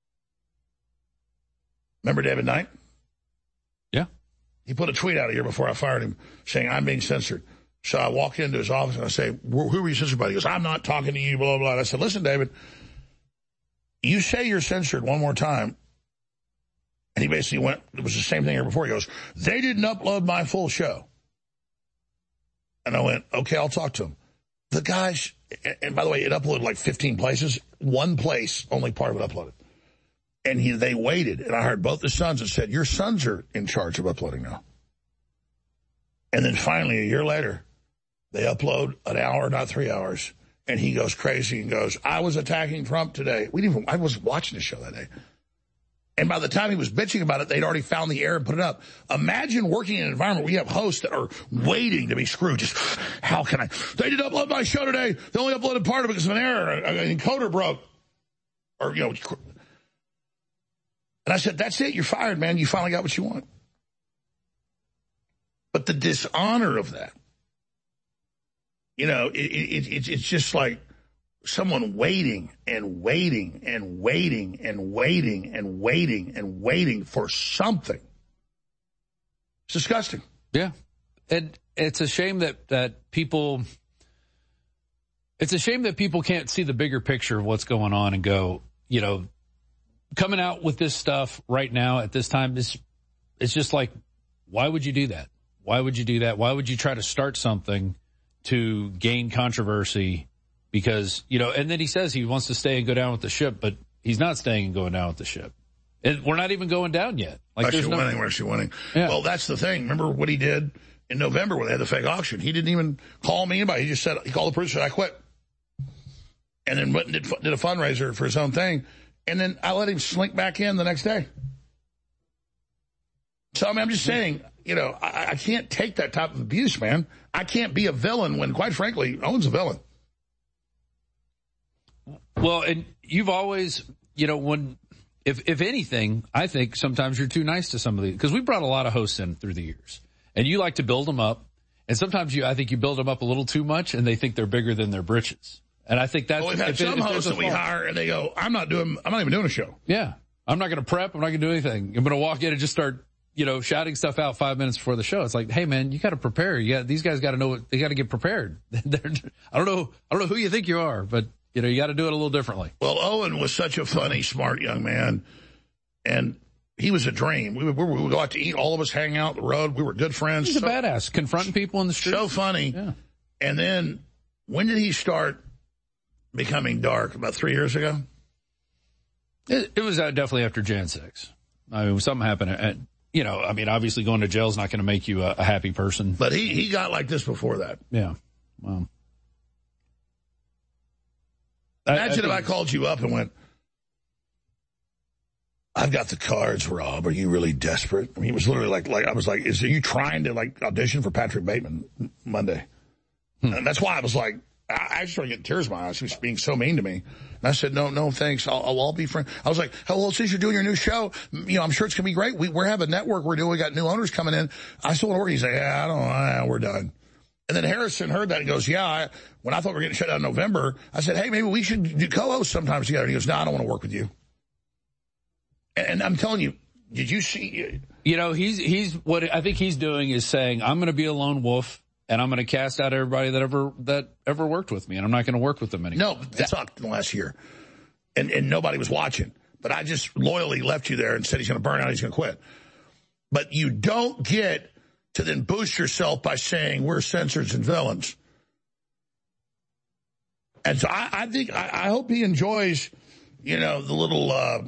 Remember David Knight? Yeah. He put a tweet out here before I fired him saying, I'm being censored. So I walk into his office and I say, who were you censored by? He goes, I'm not talking to you, blah, blah, blah. And I said, listen, David, you say you're censored one more time. And he basically went, it was the same thing here before. He goes, they didn't upload my full show. And I went, okay, I'll talk to him. The guys, and by the way, it uploaded like fifteen places. One place, only part of it uploaded. And he, they waited, and I heard both the sons that said, your sons are in charge of uploading now. And then finally, a year later, they upload an hour, not three hours, and he goes crazy and goes, I was attacking Trump today. We didn't even, I wasn't watching the show that day. And by the time he was bitching about it, they'd already found the error and put it up. Imagine working in an environment where you have hosts that are waiting to be screwed. Just, how can I? They didn't upload my show today. They only uploaded part of it because of an error. An encoder broke. Or, you know. And I said, that's it. You're fired, man. You finally got what you want. But the dishonor of that, you know, it, it, it, it's just like someone waiting and waiting and waiting and waiting and waiting and waiting for something. It's disgusting. Yeah. And it's a shame that, that people, it's a shame that people can't see the bigger picture of what's going on and go, you know, coming out with this stuff right now at this time is, it's just like, why would you do that? Why would you do that? Why would you try to start something to gain controversy? Because, you know, and then he says he wants to stay and go down with the ship, but he's not staying and going down with the ship. And we're not even going down yet. Like, actually there's no winning, we're actually winning. Yeah. Well, that's the thing. Remember what he did in November when they had the fake auction? He didn't even call me anybody. He just said, he called the producer, I quit. And then went and did, did a fundraiser for his own thing. And then I let him slink back in the next day. So, I mean, I'm just saying, you know, I, I can't take that type of abuse, man. I can't be a villain when, quite frankly, Owen's a villain. Well, and you've always, you know, when, if if anything, I think sometimes you're too nice to somebody, because we brought a lot of hosts in through the years, and you like to build them up, and sometimes you, I think you build them up a little too much, and they think they're bigger than their britches, and I think that's. Well, we've had some it, hosts that we hire, and they go, "I'm not doing, I'm not even doing a show." Yeah, I'm not going to prep. I'm not going to do anything. I'm going to walk in and just start, you know, shouting stuff out five minutes before the show. It's like, hey man, you got to prepare. You got, these guys got to know what, they got to get prepared. I don't know, I don't know who you think you are, but you know, you got to do it a little differently. Well, Owen was such a funny, smart young man, and he was a dream. We would, we would go out to eat. All of us hang out the road. We were good friends. He's so, a badass, confronting people in the street. So funny. Yeah. And then when did he start becoming dark? About three years ago? It, it was uh, definitely after January sixth. I mean, something happened. At, you know, I mean, obviously going to jail is not going to make you a, a happy person. But he, he got like this before that. Yeah. Well. Imagine I, I if I called you up and went, I've got the cards, Rob. Are you really desperate? I mean, it was literally like, like I was like, is are you trying to like audition for Patrick Bateman Monday? Hmm. And that's why I was like, I actually started getting tears in my eyes. He was being so mean to me. And I said, no, no, thanks. I'll, I'll, I'll be friends. I was like, oh, well, since you're doing your new show, you know, I'm sure it's going to be great. We, we have a network we're doing. We got new owners coming in. I still want to work. He's like, yeah, I don't know. Ah, we're done. And then Harrison heard that and goes, yeah, I, when I thought we were getting shut down in November, I said, hey, maybe we should do co-host sometimes together. And he goes, no, I don't want to work with you. And, and I'm telling you, did you see? You know, he's, he's, what I think he's doing is saying, I'm going to be a lone wolf and I'm going to cast out everybody that ever, that ever worked with me. And I'm not going to work with them anymore. No, that sucked in the last year. And, and nobody was watching. But I just loyally left you there and said he's going to burn out, he's going to quit. But you don't get to then boost yourself by saying we're censors and villains. And so I, I think, I, I hope he enjoys, you know, the little uh,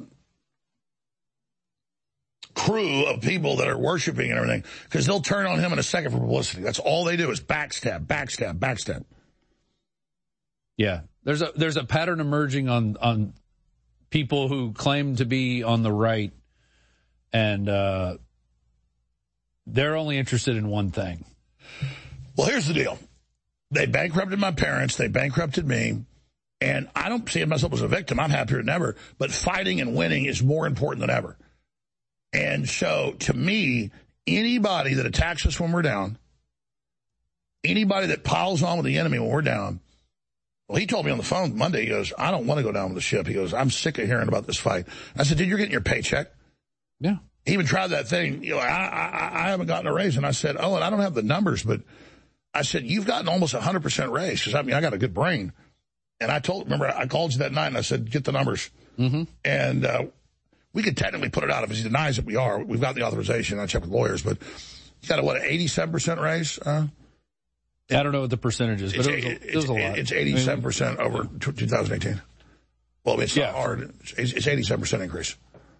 crew of people that are worshiping and everything, because they'll turn on him in a second for publicity. That's all they do is backstab, backstab, backstab. Yeah, there's a there's a pattern emerging on on people who claim to be on the right, and uh, they're only interested in one thing. Well, here's the deal. They bankrupted my parents. They bankrupted me. And I don't see myself as a victim. I'm happier than ever. But fighting and winning is more important than ever. And so, to me, anybody that attacks us when we're down, anybody that piles on with the enemy when we're down, well, he told me on the phone Monday, he goes, I don't want to go down with the ship. He goes, I'm sick of hearing about this fight. I said, dude, you're getting your paycheck. Yeah. He even tried that thing. You know, I, I, I haven't gotten a raise. And I said, oh, and I don't have the numbers, but I said, you've gotten almost a one hundred percent raise. Because, I mean, I got a good brain. And I told, remember, I called you that night and I said, get the numbers. Mm-hmm. And uh, we could technically put it out if he denies that we are. We've got the authorization. I checked with lawyers, but you got a, what, an eighty-seven percent raise? Uh, I don't know what the percentage is, but it was, a, it was a lot. It's eighty-seven percent over two thousand eighteen. Well, it's yeah. not hard. It's, it's eighty-seven percent increase.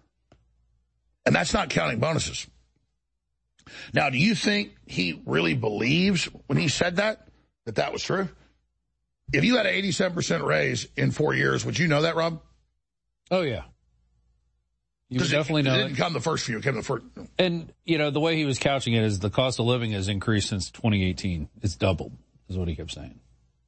And that's not counting bonuses. Now, do you think he really believes when he said that, that that was true? If you had an eighty-seven percent raise in four years, would you know that, Rob? Oh, yeah. You would definitely it, know it. didn't it. come the first few. It came the first. And, you know, the way he was couching it is the cost of living has increased since twenty eighteen. It's doubled, is what he kept saying.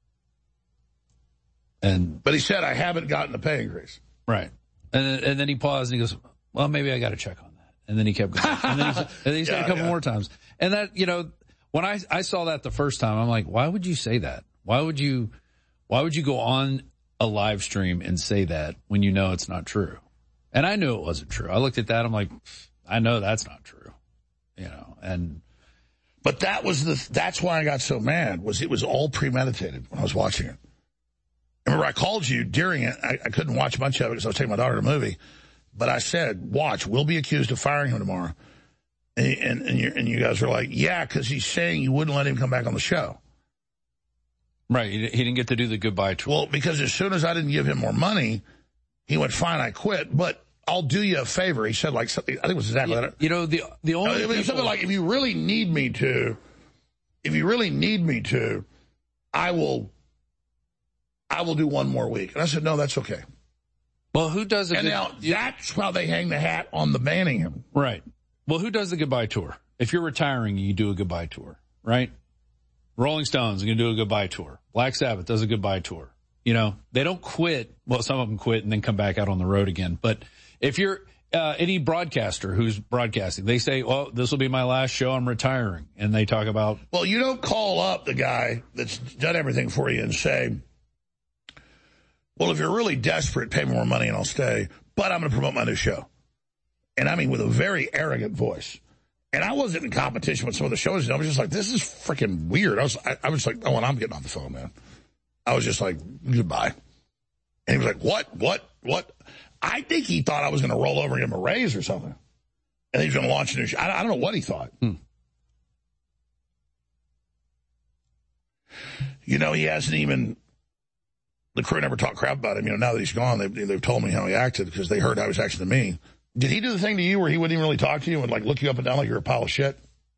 And But he said, I haven't gotten a pay increase. Right. And, and then he paused and he goes, well, maybe I got to check on that. And then he kept going. And then he, and then he said yeah, a couple yeah. more times. And that, you know, when I, I saw that the first time, I'm like, why would you say that? Why would you, why would you go on a live stream and say that when you know it's not true? And I knew it wasn't true. I looked at that. I'm like, I know that's not true, you know, and. But that was the, that's why I got so mad, was it was all premeditated when I was watching it. Remember, I called you during it. I, I couldn't watch much of it because I was taking my daughter to a movie. But I said, watch, we'll be accused of firing him tomorrow. And, and, and, you, and you guys were like, yeah, because he's saying you wouldn't let him come back on the show. Right. He, he didn't get to do the goodbye tour. Well, because as soon as I didn't give him more money, he went, fine, I quit. But I'll do you a favor. He said like something, I think it was exactly you, that. You know, the, the only no, it was people... something like, if you really need me to, if you really need me to, I will, I will do one more week. And I said, no, that's okay. Well, who does it? And now that's how they hang the hat on the banning him. Right. Well, who does the goodbye tour? If you're retiring, you do a goodbye tour, right? Rolling Stones are going to do a goodbye tour. Black Sabbath does a goodbye tour. You know, they don't quit. Well, some of them quit and then come back out on the road again. But if you're uh, any broadcaster who's broadcasting, they say, well, this will be my last show. I'm retiring. And they talk about. Well, you don't call up the guy that's done everything for you and say, well, if you're really desperate, pay me more money and I'll stay, but I'm going to promote my new show. And I mean, with a very arrogant voice. And I wasn't in competition with some of the shows. I was just like, this is freaking weird. I was, I, I was like, oh, and I'm getting off the phone, man. I was just like, goodbye. And he was like, what, what, what? I think he thought I was going to roll over and give him a raise or something. And he was going to launch a new show. I, I don't know what he thought. Hmm. You know, he hasn't even... The crew never talked crap about him. You know, now that he's gone, they've, they've told me how he acted because they heard how he was acting to me. Did he do the thing to you where he wouldn't even really talk to you and like look you up and down like you're a pile of shit?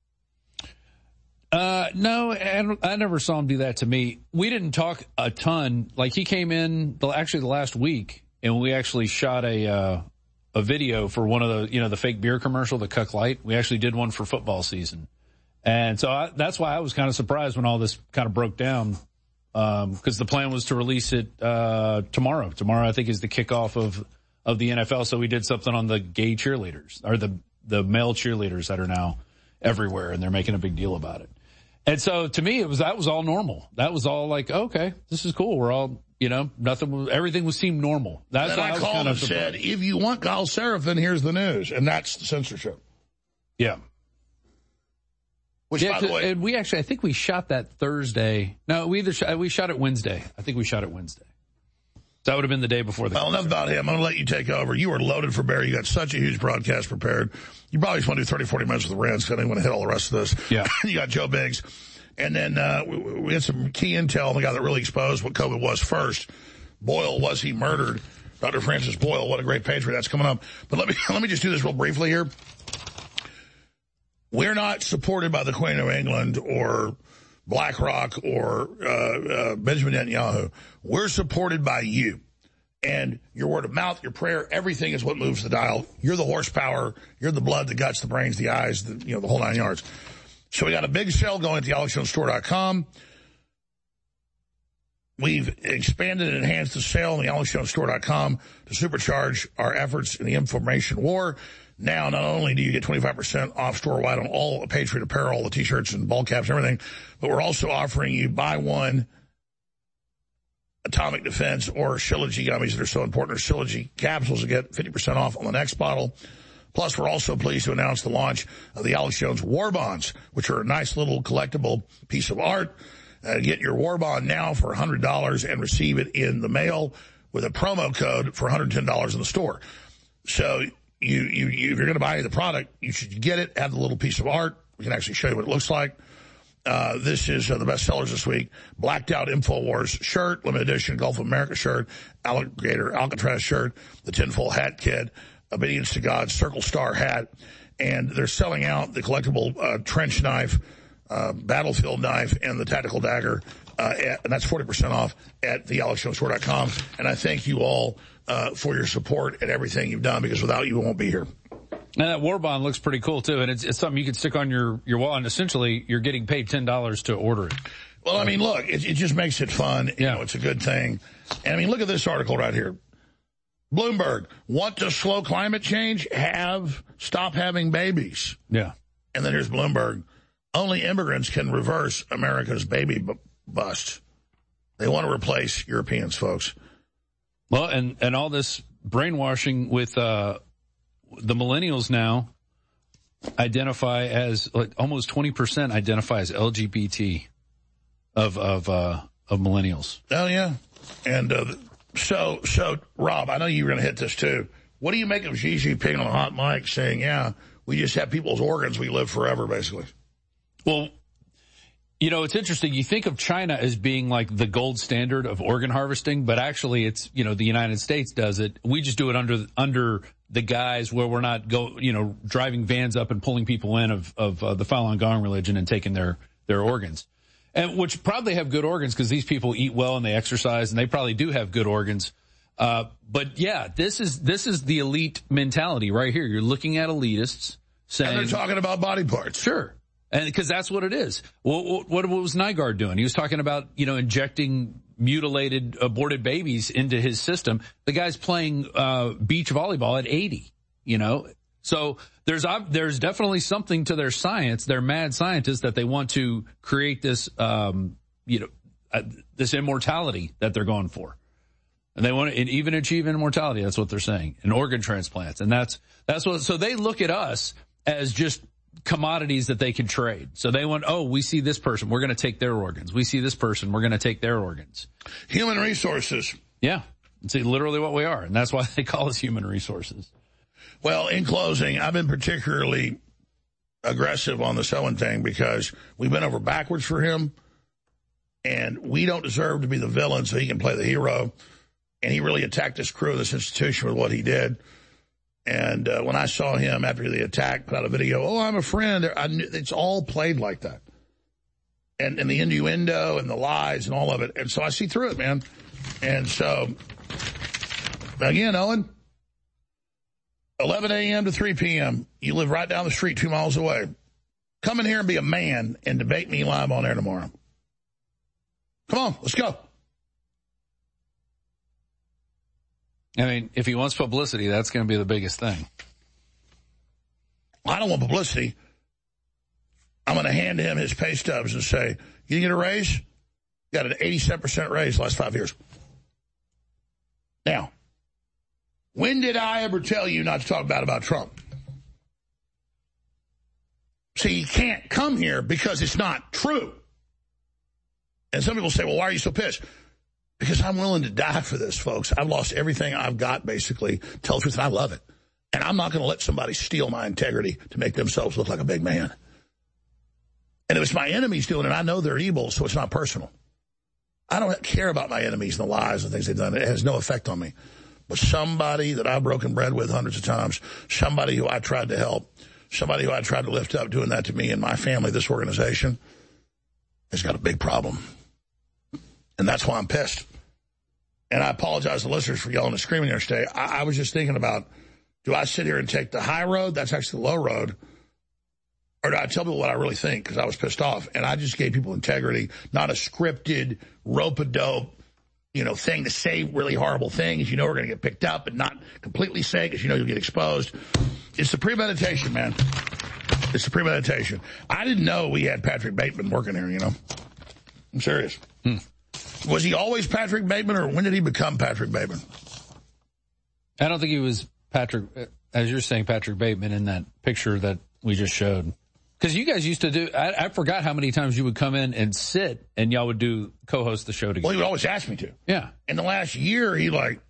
Uh, no, I, I never saw him do that to me. We didn't talk a ton. Like he came in the, actually the last week and we actually shot a, uh, a video for one of the, you know, the fake beer commercial, the Cuck Light. We actually did one for football season. And so I, that's why I was kind of surprised when all this kind of broke down. Um, cause the plan was to release it, uh, tomorrow. Tomorrow, I think, is the kickoff of, of the N F L. So we did something on the gay cheerleaders or the, the male cheerleaders that are now everywhere and they're making a big deal about it. And so to me, it was, that was all normal. That was all like, okay, this is cool. We're all, you know, nothing, everything was seemed normal. That's and why I, I was called kind and of said, if you want Kyle Seraphin, here's the news. And that's the censorship. Yeah. Which, yeah, by the way, and we actually, I think we shot that Thursday. No, we either shot, we shot it Wednesday. I think we shot it Wednesday. That would have been the day before the. Well, enough about him. I'm going to let you take over. You were loaded for bear. You got such a huge broadcast prepared. You probably just want to do thirty, forty minutes with the Reds because I didn't want to hit all the rest of this. Yeah. You got Joe Biggs. And then uh, we, we had some key intel on the guy that really exposed what COVID was first. Boyle, was he murdered? Doctor Francis Boyle. What a great page for that's coming up. But let me let me just do this real briefly here. We're not supported by the Queen of England or BlackRock or uh, uh, Benjamin Netanyahu. We're supported by you. And your word of mouth, your prayer, everything is what moves the dial. You're the horsepower. You're the blood, the guts, the brains, the eyes, the, you know, the whole nine yards. So we got a big sale going at the alex jones store dot com. We've expanded and enhanced the sale on the alex jones store dot com to supercharge our efforts in the information war. Now, not only do you get twenty-five percent off store-wide on all Patriot apparel, the T-shirts and ball caps and everything, but we're also offering you buy one Atomic Defense or Shilajit gummies that are so important, or Shilajit capsules to get fifty percent off on the next bottle. Plus, we're also pleased to announce the launch of the Alex Jones War Bonds, which are a nice little collectible piece of art. Uh, get your War Bond now for one hundred dollars and receive it in the mail with a promo code for one hundred ten dollars in the store. So you, you, you if you're going to buy the product, you should get it, have the little piece of art. We can actually show you what it looks like. Uh, this is uh, the best sellers this week. Blacked Out InfoWars shirt, limited edition Gulf of America shirt, Alligator Alcatraz shirt, the tinfoil hat kid, Obedience to God Circle Star hat, and they're selling out the collectible uh, trench knife, uh, battlefield knife, and the tactical dagger, uh, at, and that's forty percent off at the alex jones store dot com. And I thank you all uh, for your support and everything you've done, because without you, we won't be here. Now, that war bond looks pretty cool, too, and it's, it's something you can stick on your, your wall, and essentially you're getting paid ten dollars to order it. Well, I mean, look, it, it just makes it fun. You yeah. know, it's a good thing. And, I mean, look at this article right here. Bloomberg, want to slow climate change? Have, stop having babies. Yeah. And then here's Bloomberg. Only immigrants can reverse America's baby b- bust. They want to replace Europeans, folks. Well, and, and all this brainwashing with uh, the millennials now identify as, like, almost twenty percent identify as L G B T of of uh, of millennials. Oh, yeah. And uh, so, so Rob, I know you were going to hit this, too. What do you make of Xi Jinping on the hot mic saying, yeah, we just have people's organs, we live forever, basically? Well, you know, it's interesting. You think of China as being like the gold standard of organ harvesting, but actually it's, you know, the United States does it. We just do it under under the guise where we're not go, you know, driving vans up and pulling people in of, of uh, the Falun Gong religion and taking their, their organs. And which probably have good organs because these people eat well and they exercise and they probably do have good organs. Uh, but yeah, this is, this is the elite mentality right here. You're looking at elitists saying. And they're talking about body parts. Sure. And because that's what it is. What, what, what was Nygaard doing? He was talking about, you know, injecting mutilated, aborted babies into his system. The guy's playing, uh, beach volleyball at eighty, you know. So there's, uh, there's definitely something to their science. They're mad scientists that they want to create this, um, you know, uh, this immortality that they're going for. And they want to and even achieve immortality. That's what they're saying. And organ transplants. And that's, that's what, so they look at us as just commodities that they can trade. So they want, oh, we see this person, we're going to take their organs. We see this person, we're going to take their organs. Human resources. Yeah. It's literally what we are. And that's why they call us human resources. Well, in closing, I've been particularly aggressive on this Owen thing because we've been over backwards for him. And we don't deserve to be the villain so he can play the hero. And he really attacked this crew, this institution with what he did. And uh, when I saw him after the attack, put out a video, oh, I'm a friend. I knew, it's all played like that. And, and the innuendo and the lies and all of it. And so I see through it, man. And so, again, Owen, eleven a.m. to three p.m., you live right down the street two miles away. Come in here and be a man and debate me live on air tomorrow. Come on, let's go. I mean, if he wants publicity, that's going to be the biggest thing. I don't want publicity. I'm going to hand him his pay stubs and say, you didn't get a raise? You got an eighty-seven percent raise the last five years. Now, when did I ever tell you not to talk bad about Trump? See, you can't come here because it's not true. And some people say, well, why are you so pissed? Because I'm willing to die for this, folks. I've lost everything I've got, basically. Tell the truth, and I love it. And I'm not going to let somebody steal my integrity to make themselves look like a big man. And if it's my enemies doing it, I know they're evil, so it's not personal. I don't care about my enemies and the lies and things they've done. It has no effect on me. But somebody that I've broken bread with hundreds of times, somebody who I tried to help, somebody who I tried to lift up doing that to me and my family, this organization, has got a big problem. And that's why I'm pissed. And I apologize to listeners for yelling and screaming there today. I, I was just thinking about, do I sit here and take the high road? That's actually the low road. Or do I tell people what I really think? Because I was pissed off. And I just gave people integrity, not a scripted, rope-a-dope, you know, thing to say really horrible things. You know we're going to get picked up and not completely say because you know you'll get exposed. It's the premeditation, man. It's the premeditation. I didn't know we had Patrick Bateman working here, you know. I'm serious. Hmm. Was he always Patrick Bateman, or when did he become Patrick Bateman? I don't think he was Patrick, as you're saying, Patrick Bateman in that picture that we just showed. Because you guys used to do, I, I forgot how many times you would come in and sit and y'all would do, co-host the show together. Well, he would always ask me to. Yeah. In the last year, he like,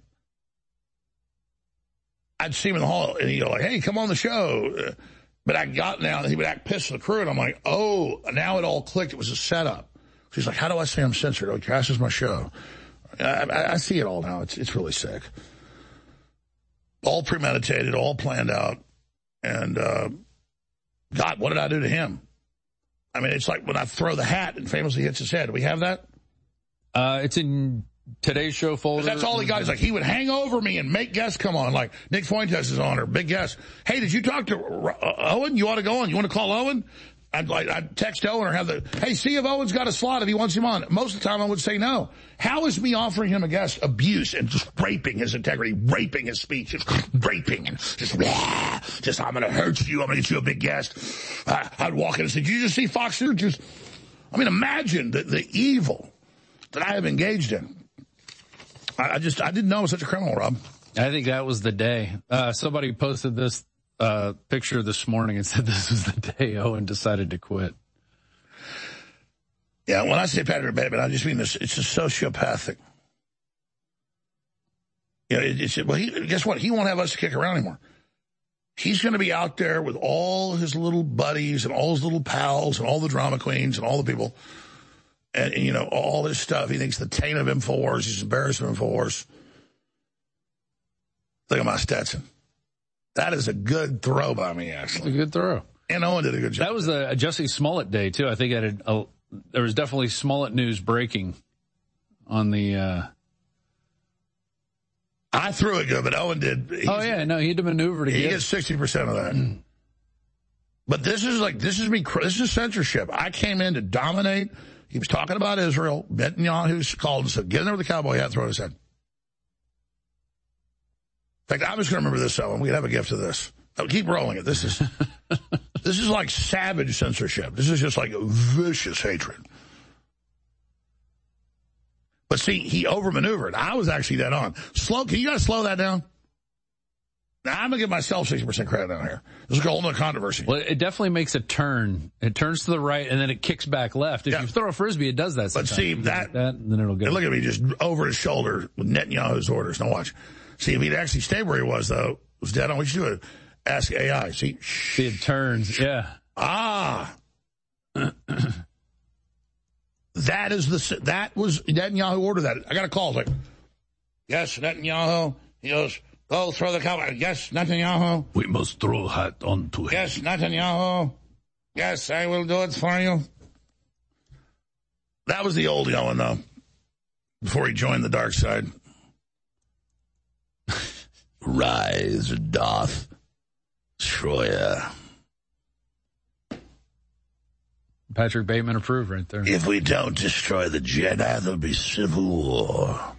I'd see him in the hall and he'd go like, hey, come on the show. But I got now that he would act pissed at the crew and I'm like, oh, now it all clicked. It was a setup. She's like, how do I say I'm censored? Oh, Cass is my show. I, I, I see it all now. It's it's really sick. all premeditated, all planned out. And, uh, God, what did I do to him? I mean, it's like when I throw the hat and famously hits his head. Do we have that? Uh, it's in today's show folder. That's all he got. He's like, he would hang over me and make guests come on. Like Nick Fuentes is on, or big guest. Hey, did you talk to uh, Owen? You ought to go on. You want to call Owen? I'd like, I'd text Owen or have the, hey, see if Owen's got a slot if he wants him on. Most of the time I would say no. How is me offering him a guest abuse and just raping his integrity, raping his speech, just raping and just, blah, just, I'm going to hurt you. I'm going to get you a big guest. Uh, I'd walk in and say, did you just see Fox News? Just, I mean, imagine the, the evil that I have engaged in. I, I just, I didn't know I was such a criminal, Rob. I think that was the day. Uh, somebody posted this uh, picture this morning and said this was the day Owen decided to quit. Yeah, when I say Patrick Bateman, I just mean this. It's a sociopathic. You know, it, it's, well, he, guess what? He won't have us to kick around anymore. He's going to be out there with all his little buddies and all his little pals and all the drama queens and all the people. And, and you know, all this stuff. He thinks the taint of InfoWars. He's embarrassed of InfoWars. Look at my Stetson. That is a good throw by me, actually. A good throw. And Owen did a good job. That was a Jesse Smollett day, too. I think I had a, there was definitely Smollett news breaking on the... Uh... I threw it good, but Owen did. He's, oh, yeah, no, he had to maneuver to he get... He gets sixty percent of that. But this is like, this is me, this is censorship. I came in to dominate. He was talking about Israel. Netanyahu's called and said, get in there with the cowboy hat, throw it his head. In fact, I'm just going to remember this, Owen. We could have a gift of this. I'll keep rolling it. This is this is like savage censorship. This is just like a vicious hatred. But see, he overmaneuvered. I was actually dead on. Slow. Can you guys slow that down? Now, I'm going to give myself sixty percent credit down here. This is a whole other controversy. Well, it definitely makes a turn. It turns to the right, and then it kicks back left. If yeah. you throw a Frisbee, it does that sometimes. But see, that, that and then it'll go. Look at me just over his shoulder with Netanyahu's orders. Now watch. See, if he'd actually stayed where he was, though, it was dead on. What you do? Ask A I. See? See, it turns. Yeah. Ah. That is the, that was, Netanyahu ordered that. I got a call. It's like, yes, Netanyahu. He goes, go throw the cowboy. Yes, Netanyahu. We must throw a hat onto him. Yes, Netanyahu. Yes, I will do it for you. That was the old Owen, though, before he joined the dark side. Rise, doth Troya. Patrick Bateman approved right there. If we don't destroy the Jedi, there'll be civil war. All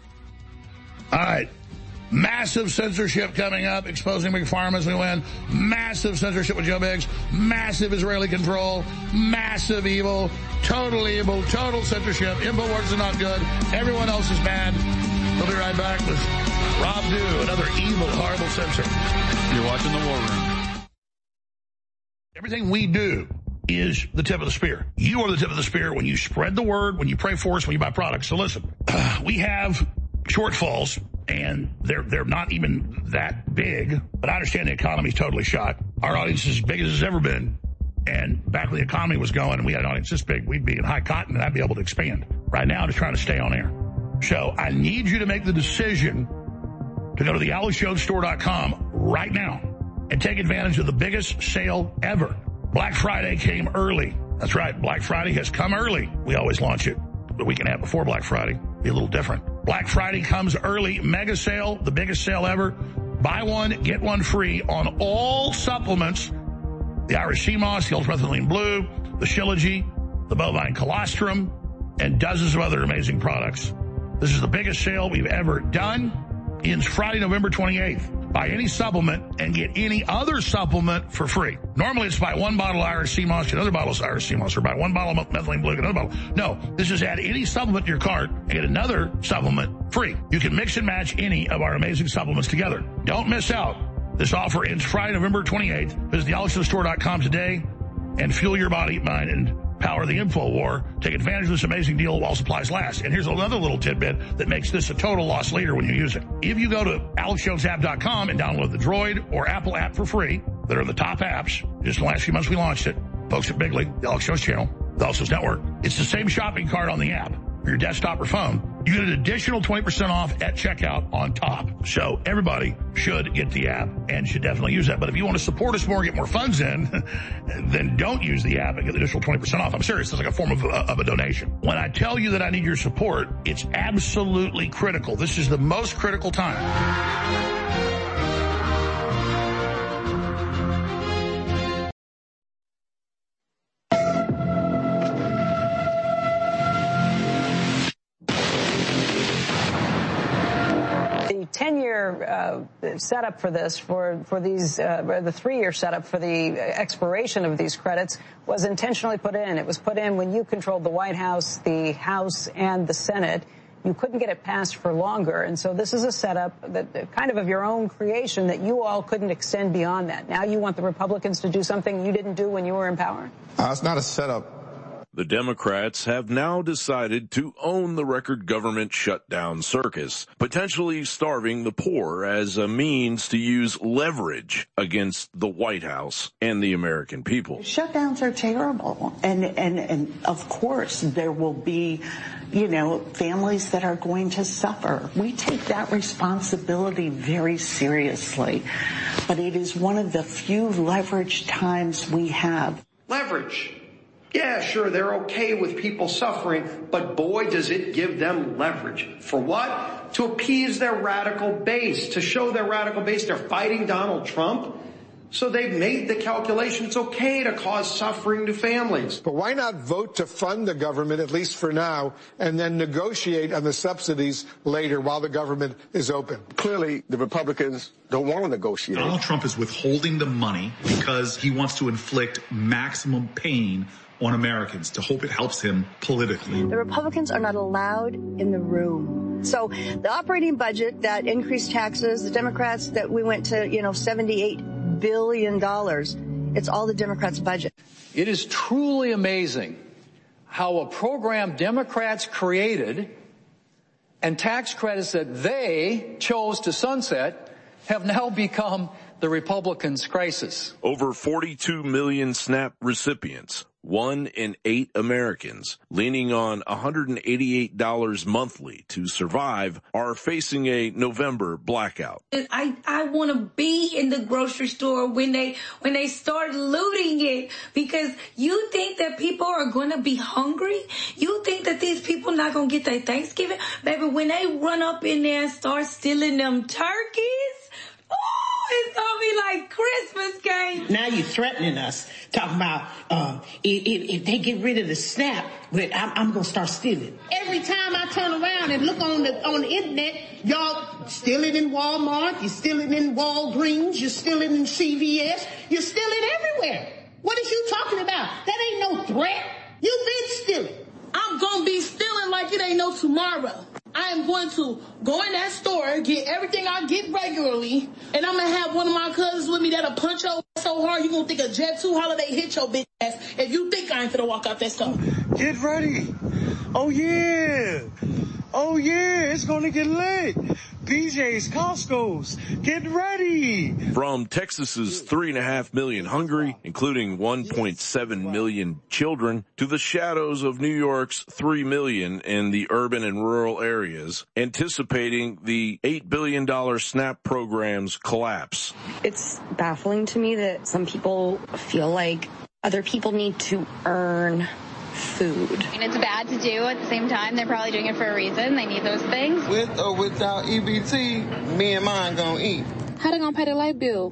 right. Massive censorship coming up, exposing Big Pharma as we win. Massive censorship with Joe Biggs. Massive Israeli control. Massive evil. Total evil. Total censorship. InfoWars is not good. Everyone else is bad. We'll be right back with Rob Dew, another evil, horrible censor. You're watching The War Room. Everything we do is the tip of the spear. You are the tip of the spear when you spread the word, when you pray for us, when you buy products. So listen, uh, we have shortfalls, and they're they're not even that big, but I understand the economy's totally shot. Our audience is as big as it's ever been, and back when the economy was going and we had an audience this big, we'd be in high cotton and I'd be able to expand. Right now, I'm just trying to stay on air. So I need you to make the decision to go to the alex jones store dot com right now and take advantage of the biggest sale ever. Black Friday came early. That's right. Black Friday has come early. We always launch it the weekend after before Black Friday. Be a little different. Black Friday comes early. Mega sale, the biggest sale ever. Buy one, get one free on all supplements. The Irish Sea Moss, the Ultramethylene Blue, the Shilajit, the Bovine Colostrum, and dozens of other amazing products. This is the biggest sale we've ever done. Ends Friday, November twenty-eighth. Buy any supplement and get any other supplement for free. Normally it's buy one bottle of Irish Sea Moss, get another bottle of Irish Sea Moss, or buy one bottle of Methylene Blue, get another bottle. No, this is add any supplement to your cart and get another supplement free. You can mix and match any of our amazing supplements together. Don't miss out. This offer ends Friday, November twenty-eighth. Visit the alex jones store dot com today and fuel your body, mind, and power the info war. Take advantage of this amazing deal while supplies last. And here's another little tidbit that makes this a total loss leader when you use it. If you go to alex jones app dot com and download the Droid or Apple app for free, that are the top apps, just in the last few months we launched it, folks at Big League, the Alex Jones channel, the Alex Jones Network, it's the same shopping cart on the app, or your desktop or phone. You get an additional twenty percent off at checkout on top. So everybody should get the app and should definitely use that. But if you want to support us more, get more funds in, then don't use the app and get the additional twenty percent off. I'm serious. It's like a form of, uh, of a donation. When I tell you that I need your support, it's absolutely critical. This is the most critical time. ten-year uh, setup for this, for, for these, uh, the three-year setup for the expiration of these credits was intentionally put in. It was put in when you controlled the White House, the House, and the Senate. You couldn't get it passed for longer. And so this is a setup that kind of of your own creation that you all couldn't extend beyond that. Now you want the Republicans to do something you didn't do when you were in power? Uh, it's not a setup. The Democrats have now decided to own the record government shutdown circus, potentially starving the poor as a means to use leverage against the White House and the American people. Shutdowns are terrible. And, and, and of course, there will be, you know, families that are going to suffer. We take that responsibility very seriously. But it is one of the few leverage times we have. Leverage. Yeah, sure, they're okay with people suffering, but boy, does it give them leverage. For what? To appease their radical base, to show their radical base they're fighting Donald Trump. So they've made the calculation it's okay to cause suffering to families. But why not vote to fund the government, at least for now, and then negotiate on the subsidies later while the government is open? Clearly, the Republicans don't want to negotiate. Donald Trump is withholding the money because he wants to inflict maximum pain on Americans to hope it helps him politically. The Republicans are not allowed in the room. So the operating budget that increased taxes, the Democrats that we went to, you know, seventy-eight billion dollars, it's all the Democrats' budget. It is truly amazing how a program Democrats created and tax credits that they chose to sunset have now become the Republicans' crisis. Over forty-two million SNAP recipients, one in eight Americans, leaning on one hundred eighty-eight dollars monthly to survive, are facing a November blackout. I, I want to be in the grocery store when they when they start looting it, because you think that people are going to be hungry? You think that these people not going to get their Thanksgiving? Baby, when they run up in there and start stealing them turkeys, oh, it's gonna be like Christmas game. Now you're threatening us, talking about uh, if, if they get rid of the SNAP, but I'm, I'm gonna start stealing. Every time I turn around and look on the on the internet, y'all steal it in Walmart, you steal it in Walgreens, you steal it in C V S, you steal it everywhere. What is you talking about? That ain't no threat. You been stealing. I'm gonna be stealing like it ain't no tomorrow. I am going to go in that store, get everything I get regularly, and I'm going to have one of my cousins with me that'll punch your ass so hard you're going to think a Jet two Holiday hit your bitch ass if you think I ain't going to walk out that store. Get ready. Oh, yeah. Oh, yeah. It's going to get lit. P J's, Costco's. Get ready. From Texas's three and a half million hungry, including one point seven million children, to the shadows of New York's three million in the urban and rural areas, anticipating the eight billion dollars SNAP program's collapse. It's baffling to me that some people feel like other people need to earn food. And it's bad to do. At the same time, they're probably doing it for a reason. They need those things. With or without E B T, me and mine gonna eat. How they gonna pay the light bill?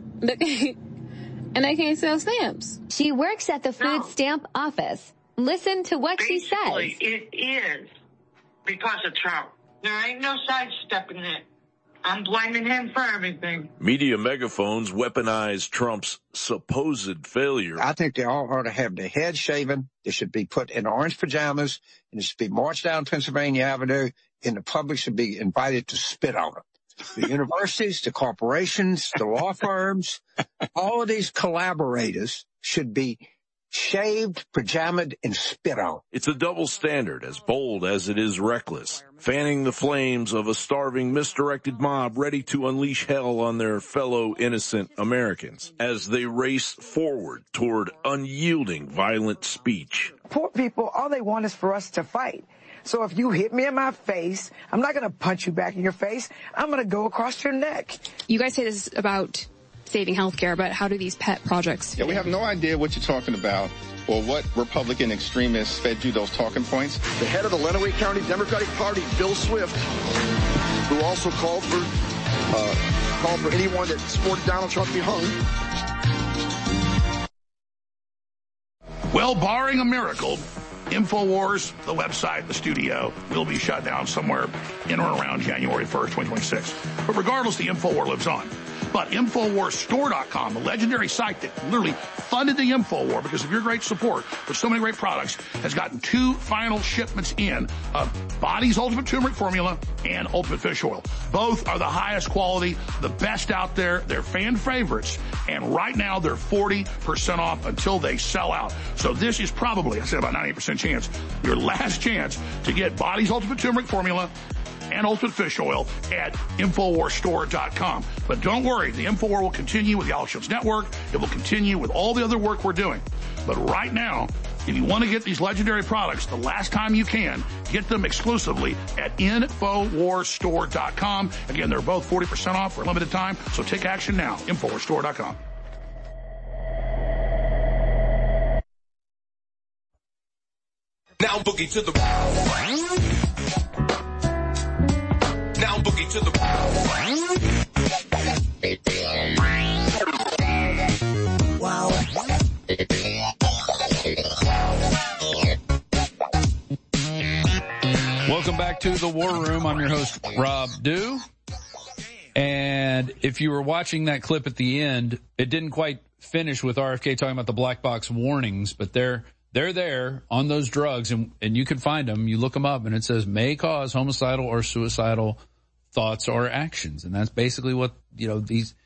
And they can't sell stamps. She works at the food no. stamp office. Listen to what Basically, she says. It is because of Trump. There ain't no sidestepping it. I'm blaming him for everything. Media megaphones weaponize Trump's supposed failure. I think they all ought to have their heads shaven. They should be put in orange pajamas, and it should be marched down Pennsylvania Avenue, and the public should be invited to spit on it. The universities, the corporations, the law firms, all of these collaborators should be shaved, pajamaed, and spit on. It's a double standard, as bold as it is reckless, fanning the flames of a starving, misdirected mob ready to unleash hell on their fellow innocent Americans as they race forward toward unyielding, violent speech. Poor people, all they want is for us to fight. So if you hit me in my face, I'm not going to punch you back in your face. I'm going to go across your neck. You guys say this is about saving healthcare, but how do these pet projects? Yeah, we have no idea what you're talking about or what Republican extremists fed you those talking points. The head of the Lenawee County Democratic Party, Bill Swift, who also called for uh, called for anyone that supported Donald Trump to be hung. Well, barring a miracle, InfoWars, the website, the studio, will be shut down somewhere in or around January first, twenty twenty-six. But regardless, the InfoWar lives on. But InfoWars Store dot com, the legendary site that literally funded the InfoWar because of your great support with so many great products, has gotten two final shipments in of Body's Ultimate Turmeric Formula and Ultimate Fish Oil. Both are the highest quality, the best out there. They're fan favorites. And right now, they're forty percent off until they sell out. So this is probably, I said about ninety percent chance, your last chance to get Body's Ultimate Turmeric Formula and Ultimate Fish Oil at InfoWars Store dot com. But don't worry, the InfoWar will continue with the Alex Jones Network. It will continue with all the other work we're doing. But right now, if you want to get these legendary products the last time you can, get them exclusively at InfoWars Store dot com. Again, they're both forty percent off for a limited time, so take action now. InfoWars Store dot com. Now boogie to the Now boogie to the Wow. Welcome back to the War Room. I'm your host, Rob Dew. And if you were watching that clip at the end, it didn't quite finish with R F K talking about the black box warnings, but they're They're there on those drugs, and, and you can find them. You look them up, and it says may cause homicidal or suicidal thoughts or actions. And that's basically what, you know, these,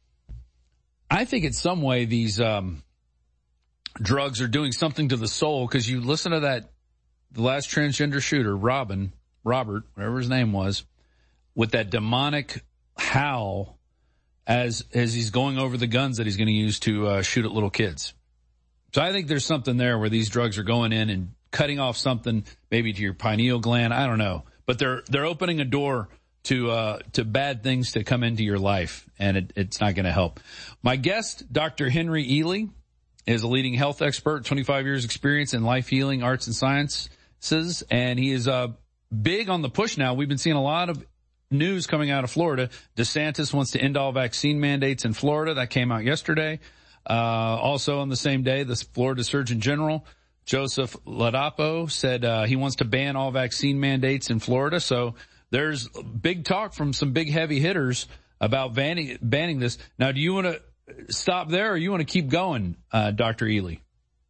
I think in some way these um, drugs are doing something to the soul, because you listen to that, the last transgender shooter, Robin, Robert, whatever his name was, with that demonic howl as as he's going over the guns that he's going to use to uh, shoot at little kids. So I think there's something there where these drugs are going in and cutting off something, maybe to your pineal gland. I don't know, but they're they're opening a door to uh, to bad things to come into your life, and it, it's not going to help. My guest, Doctor Henry Ealy, is a leading health expert, twenty-five years experience in life healing, arts and sciences, and he is uh, big on the push now. We've been seeing a lot of news coming out of Florida. DeSantis wants to end all vaccine mandates in Florida. That came out yesterday. Uh, also on the same day, the Florida Surgeon General, Joseph Ladapo, said uh, he wants to ban all vaccine mandates in Florida. So there's big talk from some big heavy hitters about banning, banning this. Now, do you want to stop there, or you want to keep going, uh, Doctor Ealy?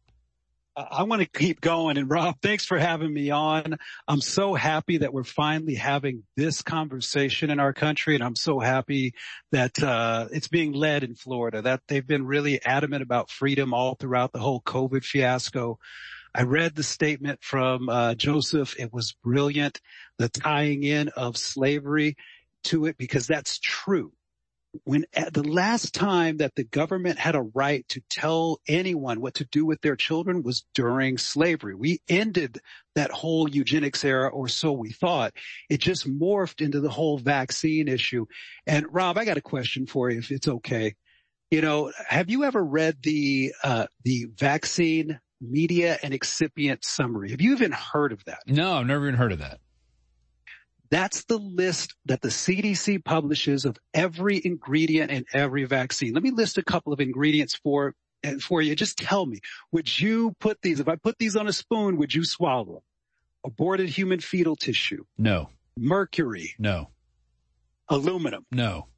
I want to keep going. And Rob, thanks for having me on. I'm so happy that we're finally having this conversation in our country. And I'm so happy that, uh, it's being led in Florida, that they've been really adamant about freedom all throughout the whole COVID fiasco. I read the statement from, uh, Joseph. It was brilliant. The tying in of slavery to it, because that's true. When at the last time that the government had a right to tell anyone what to do with their children was during slavery. We ended that whole eugenics era, or so we thought. It just morphed into the whole vaccine issue. And Rob, I got a question for you, if it's okay. You know, have you ever read the, uh, the vaccine media and excipient summary? Have you even heard of that? No, I've never even heard of that. That's the list that the C D C publishes of every ingredient in every vaccine. Let me list a couple of ingredients for, for you. Just tell me, would you put these, if I put these on a spoon, would you swallow them? Aborted human fetal tissue. No. Mercury. No. Aluminum. No.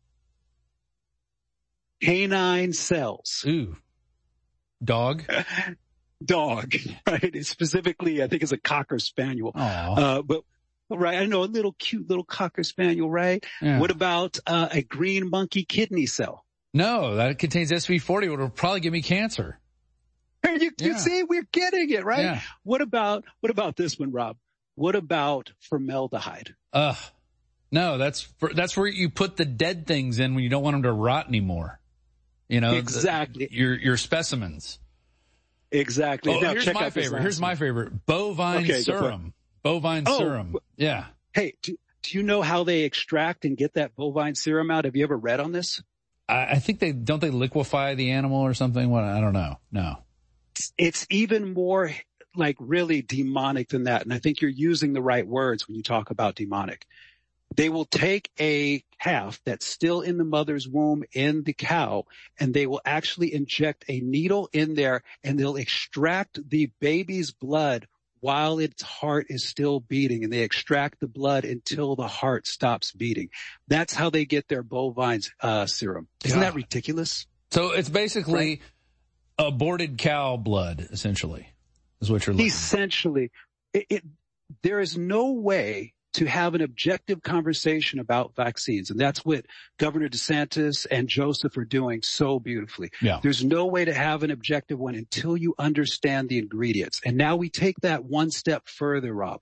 Canine cells. Ooh. Dog. Dog. Right. It's specifically, I think it's a Cocker Spaniel. Aww. Uh, but Right, I know, a little cute little Cocker Spaniel, right? Yeah. What about uh, a green monkey kidney cell? No, that contains S V forty, which will probably give me cancer. You, you Yeah. see, we're getting it, right? Yeah. What about what about this one, Rob? What about formaldehyde? Ugh. No, that's for, that's where you put the dead things in when you don't want them to rot anymore. You know, Exactly. the, your your specimens. Exactly. Oh, Now here's check my out this favorite. last Here's my one. favorite. Bovine Okay, go for it. serum. Bovine oh, serum. Yeah. Hey, do, do you know how they extract and get that bovine serum out? Have you ever read on this? I, I think they, don't they liquefy the animal or something? What, I don't know. No. It's, it's even more like really demonic than that. And I think you're using the right words when you talk about demonic. They will take a calf that's still in the mother's womb in the cow, and they will actually inject a needle in there, and they'll extract the baby's blood while its heart is still beating, and they extract the blood until the heart stops beating. That's how they get their bovine uh, serum. Isn't yeah. that ridiculous? So it's basically right? aborted cow blood, essentially, is what you're looking at. Essentially. It, it, there is no way to have an objective conversation about vaccines. And that's what Governor DeSantis and Joseph are doing so beautifully. Yeah. There's no way to have an objective one until you understand the ingredients. And now we take that one step further, Rob.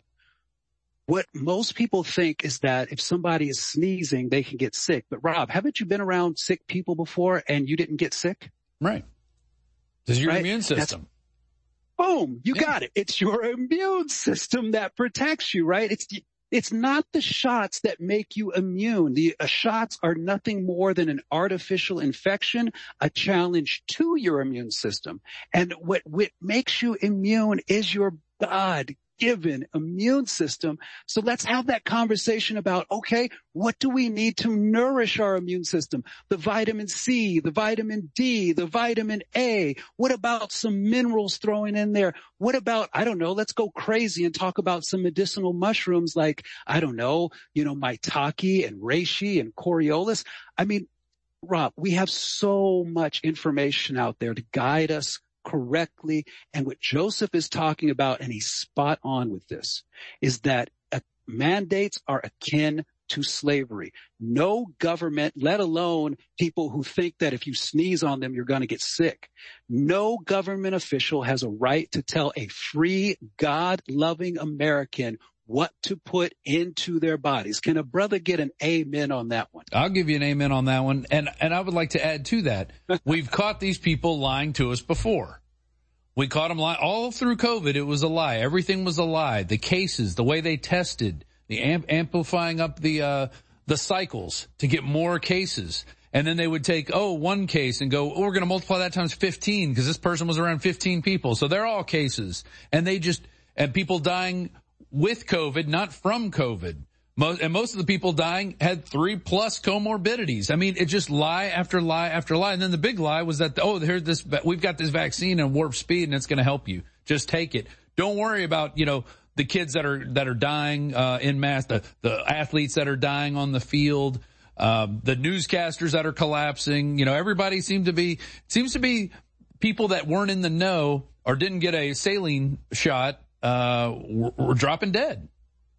What most people think is that if somebody is sneezing, they can get sick. But Rob, haven't you been around sick people before and you didn't get sick? Right. This is your right? immune system. That's, boom, you yeah. got it. It's your immune system that protects you, right? It's It's not the shots that make you immune. The uh, shots are nothing more than an artificial infection, a challenge to your immune system. And what, what makes you immune is your God-given immune system. So let's have that conversation about, okay, what do we need to nourish our immune system? The vitamin C, the vitamin D, the vitamin A. What about some minerals thrown in there? What about, I don't know, let's go crazy and talk about some medicinal mushrooms like, I don't know, you know, maitake and reishi and Coriolis. I mean, Rob, we have so much information out there to guide us correctly. And what Joseph is talking about, and he's spot on with this, is that uh, mandates are akin to slavery. No government, let alone people who think that if you sneeze on them, you're going to get sick. No government official has a right to tell a free, God-loving American what to put into their bodies. Can a brother get an amen on that one? I'll give you an amen on that one. And, and I would like to add to that. We've caught these people lying to us before. We caught them lying all through COVID. It was a lie. Everything was a lie. The cases, the way they tested, the amp- amplifying up the, uh, the cycles to get more cases. And then they would take, oh, one case and go, oh, we're going to multiply that times fifteen because this person was around fifteen people. So they're all cases. And they just, and people dying with COVID, not from COVID. Most, and most of the people dying had three plus comorbidities. I mean, it just lie after lie after lie. And then the big lie was that, oh, here's this, we've got this vaccine at warp speed and it's going to help you. Just take it. Don't worry about, you know, the kids that are, that are dying, uh, in mass, the, the athletes that are dying on the field, um, the newscasters that are collapsing. You know, everybody seemed to be, seems to be people that weren't in the know or didn't get a saline shot. Uh, we're, we're dropping dead.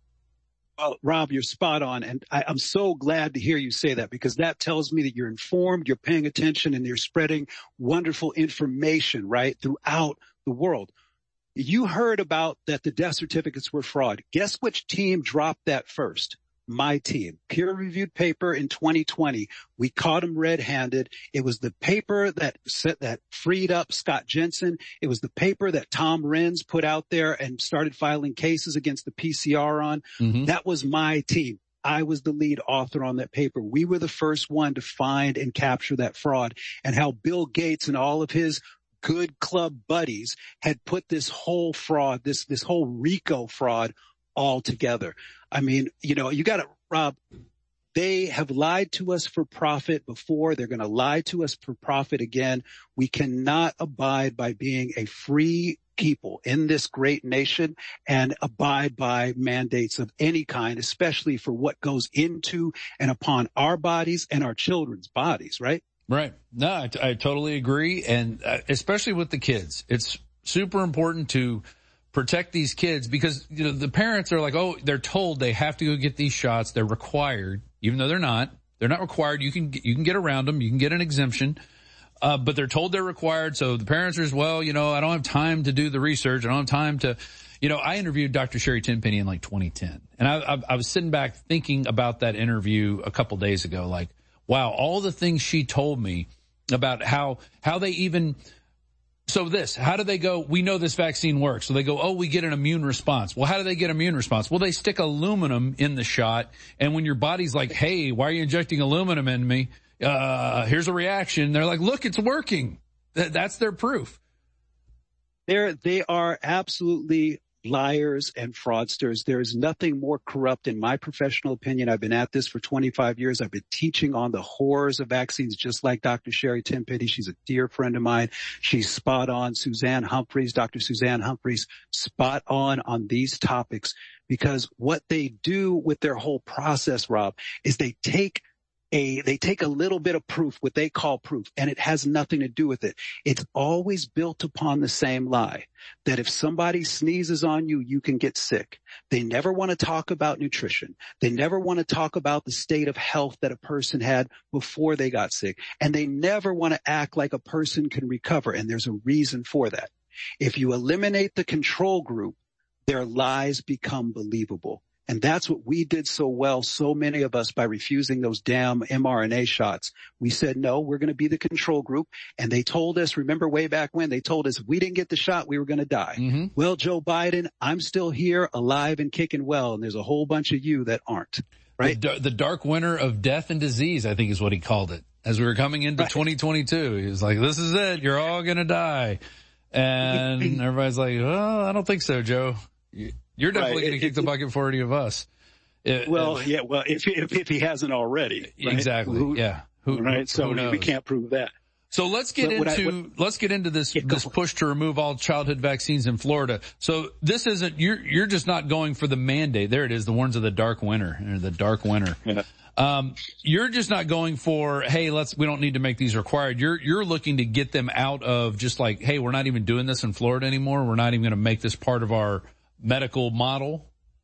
Well, Rob, you're spot on. And I, I'm so glad to hear you say that because that tells me that you're informed, you're paying attention, and you're spreading wonderful information, right, throughout the world. You heard about that the death certificates were fraud. Guess which team dropped that first? My team. Peer-reviewed paper in twenty twenty. We caught them red-handed. It was the paper that set, that freed up Scott Jensen. It was the paper that Tom Renz put out there and started filing cases against the P C R on. Mm-hmm. That was my team. I was the lead author on that paper. We were the first one to find and capture that fraud, and how Bill Gates and all of his good club buddies had put this whole fraud, this, this whole RICO fraud all together. I mean, you know, you got to, Rob, they have lied to us for profit before. They're going to lie to us for profit again. We cannot abide by being a free people in this great nation and abide by mandates of any kind, especially for what goes into and upon our bodies and our children's bodies, right? Right. No, I, I totally agree. And uh, especially with the kids, it's super important to protect these kids because, you know, the parents are like, oh, they're told they have to go get these shots. They're required, even though they're not. They're not required. You can, you can get around them. You can get an exemption. Uh, but they're told they're required. So the parents are as well, you know, I don't have time to do the research. I don't have time to, you know, I interviewed Doctor Sherry Tenpenny in like twenty ten. And I, I, I was sitting back thinking about that interview a couple days ago, like, wow, all the things she told me about how, how they even So this, how do they go, we know this vaccine works. So they go, oh, we get an immune response. Well, how do they get immune response? Well, they stick aluminum in the shot. And when your body's like, hey, why are you injecting aluminum in me? Uh, here's a reaction. They're like, look, it's working. Th- that's their proof. They're, they are absolutely liars and fraudsters. There is nothing more corrupt in my professional opinion. I've been at this for twenty-five years. I've been teaching on the horrors of vaccines, just like Doctor Sherry Tenpenny. She's a dear friend of mine. She's spot on. Suzanne Humphreys, Doctor Suzanne Humphreys, spot on on these topics, because what they do with their whole process, Rob, is they take A, they take a little bit of proof, what they call proof, and it has nothing to do with it. It's always built upon the same lie, that if somebody sneezes on you, you can get sick. They never want to talk about nutrition. They never want to talk about the state of health that a person had before they got sick. And they never want to act like a person can recover, and there's a reason for that. If you eliminate the control group, their lies become believable. And that's what we did so well, so many of us, by refusing those damn mRNA shots. We said, no, we're going to be the control group. And they told us, remember way back when, they told us if we didn't get the shot, we were going to die. Mm-hmm. Well, Joe Biden, I'm still here, alive and kicking well. And there's a whole bunch of you that aren't. Right? The, the dark winter of death and disease, I think is what he called it. As we were coming into right. twenty twenty-two, he was like, this is it. You're all going to die. And everybody's like, oh, I don't think so, Joe. You're definitely right. going to kick the bucket for any of us. It, well, it, yeah, well, if, if if he hasn't already, right? Exactly, who, yeah. Who, right, so who we can't prove that. So let's get but into I, what, let's get into this yeah, this push to remove all childhood vaccines in Florida. So this isn't you're you're just not going for the mandate. There it is, the warnings of the dark winter, or the dark winter. Yeah. Um, you're just not going for, hey, let's, we don't need to make these required. You're, you're looking to get them out of just like, hey, we're not even doing this in Florida anymore. We're not even going to make this part of our medical model.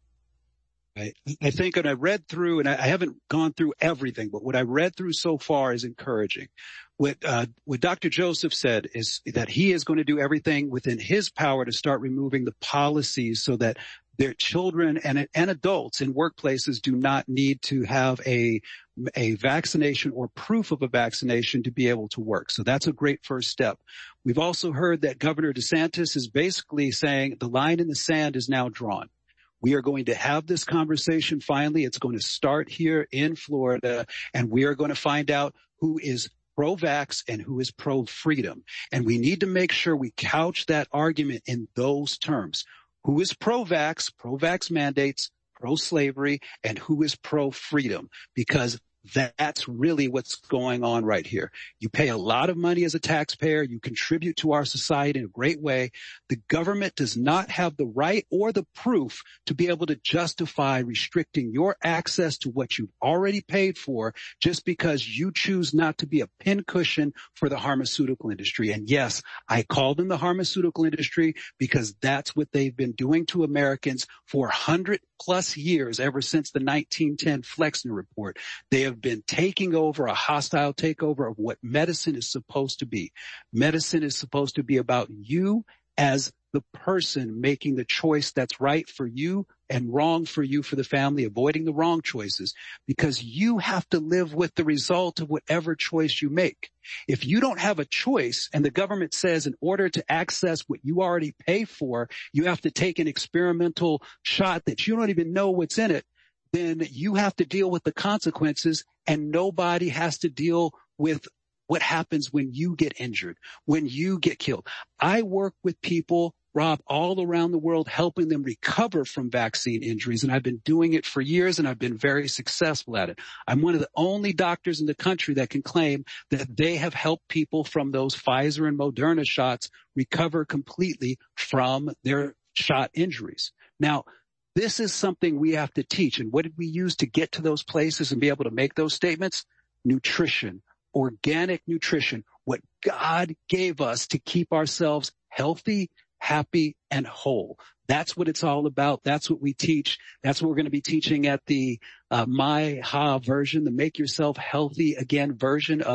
I, I think, and I read through, and I, I haven't gone through everything, but what I read through so far is encouraging. What, uh, what Doctor Joseph said is that he is going to do everything within his power to start removing the policies so that their children and, and adults in workplaces do not need to have a, a vaccination or proof of a vaccination to be able to work. So that's a great first step. We've also heard that Governor DeSantis is basically saying the line in the sand is now drawn. We are going to have this conversation finally. It's going to start here in Florida, and we are going to find out who is pro-vax and who is pro-freedom. And we need to make sure we couch that argument in those terms. Who is pro-vax, pro-vax mandates, pro-slavery, and who is pro-freedom? Because that's really what's going on right here. You pay a lot of money as a taxpayer. You contribute to our society in a great way. The government does not have the right or the proof to be able to justify restricting your access to what you've already paid for just because you choose not to be a pincushion for the pharmaceutical industry. And yes, I call them the pharmaceutical industry because that's what they've been doing to Americans for one hundred plus years, ever since the nineteen ten Flexner Report. They have been taking over, a hostile takeover of what medicine is supposed to be. Medicine is supposed to be about you as the person making the choice that's right for you and wrong for you, for the family, avoiding the wrong choices, because you have to live with the result of whatever choice you make. If you don't have a choice and the government says in order to access what you already pay for, you have to take an experimental shot that you don't even know what's in it, then you have to deal with the consequences, and nobody has to deal with what happens when you get injured, when you get killed. I work with people, Rob, all around the world, helping them recover from vaccine injuries. And I've been doing it for years, and I've been very successful at it. I'm one of the only doctors in the country that can claim that they have helped people from those Pfizer and Moderna shots recover completely from their shot injuries. Now, this is something we have to teach. And what did we use to get to those places and be able to make those statements? Nutrition, organic nutrition, what God gave us to keep ourselves healthy, happy, and whole. That's what it's all about. That's what we teach. That's what we're going to be teaching at the uh, My Ha version, the Make Yourself Healthy Again version of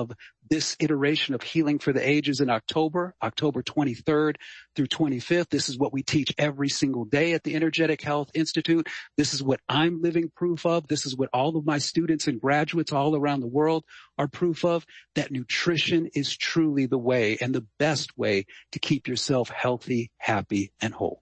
this iteration of Healing for the Ages in October, October twenty-third through twenty-fifth. This is what we teach every single day at the Energetic Health Institute. This is what I'm living proof of. This is what all of my students and graduates all around the world are proof of, that nutrition is truly the way and the best way to keep yourself healthy, happy, and whole.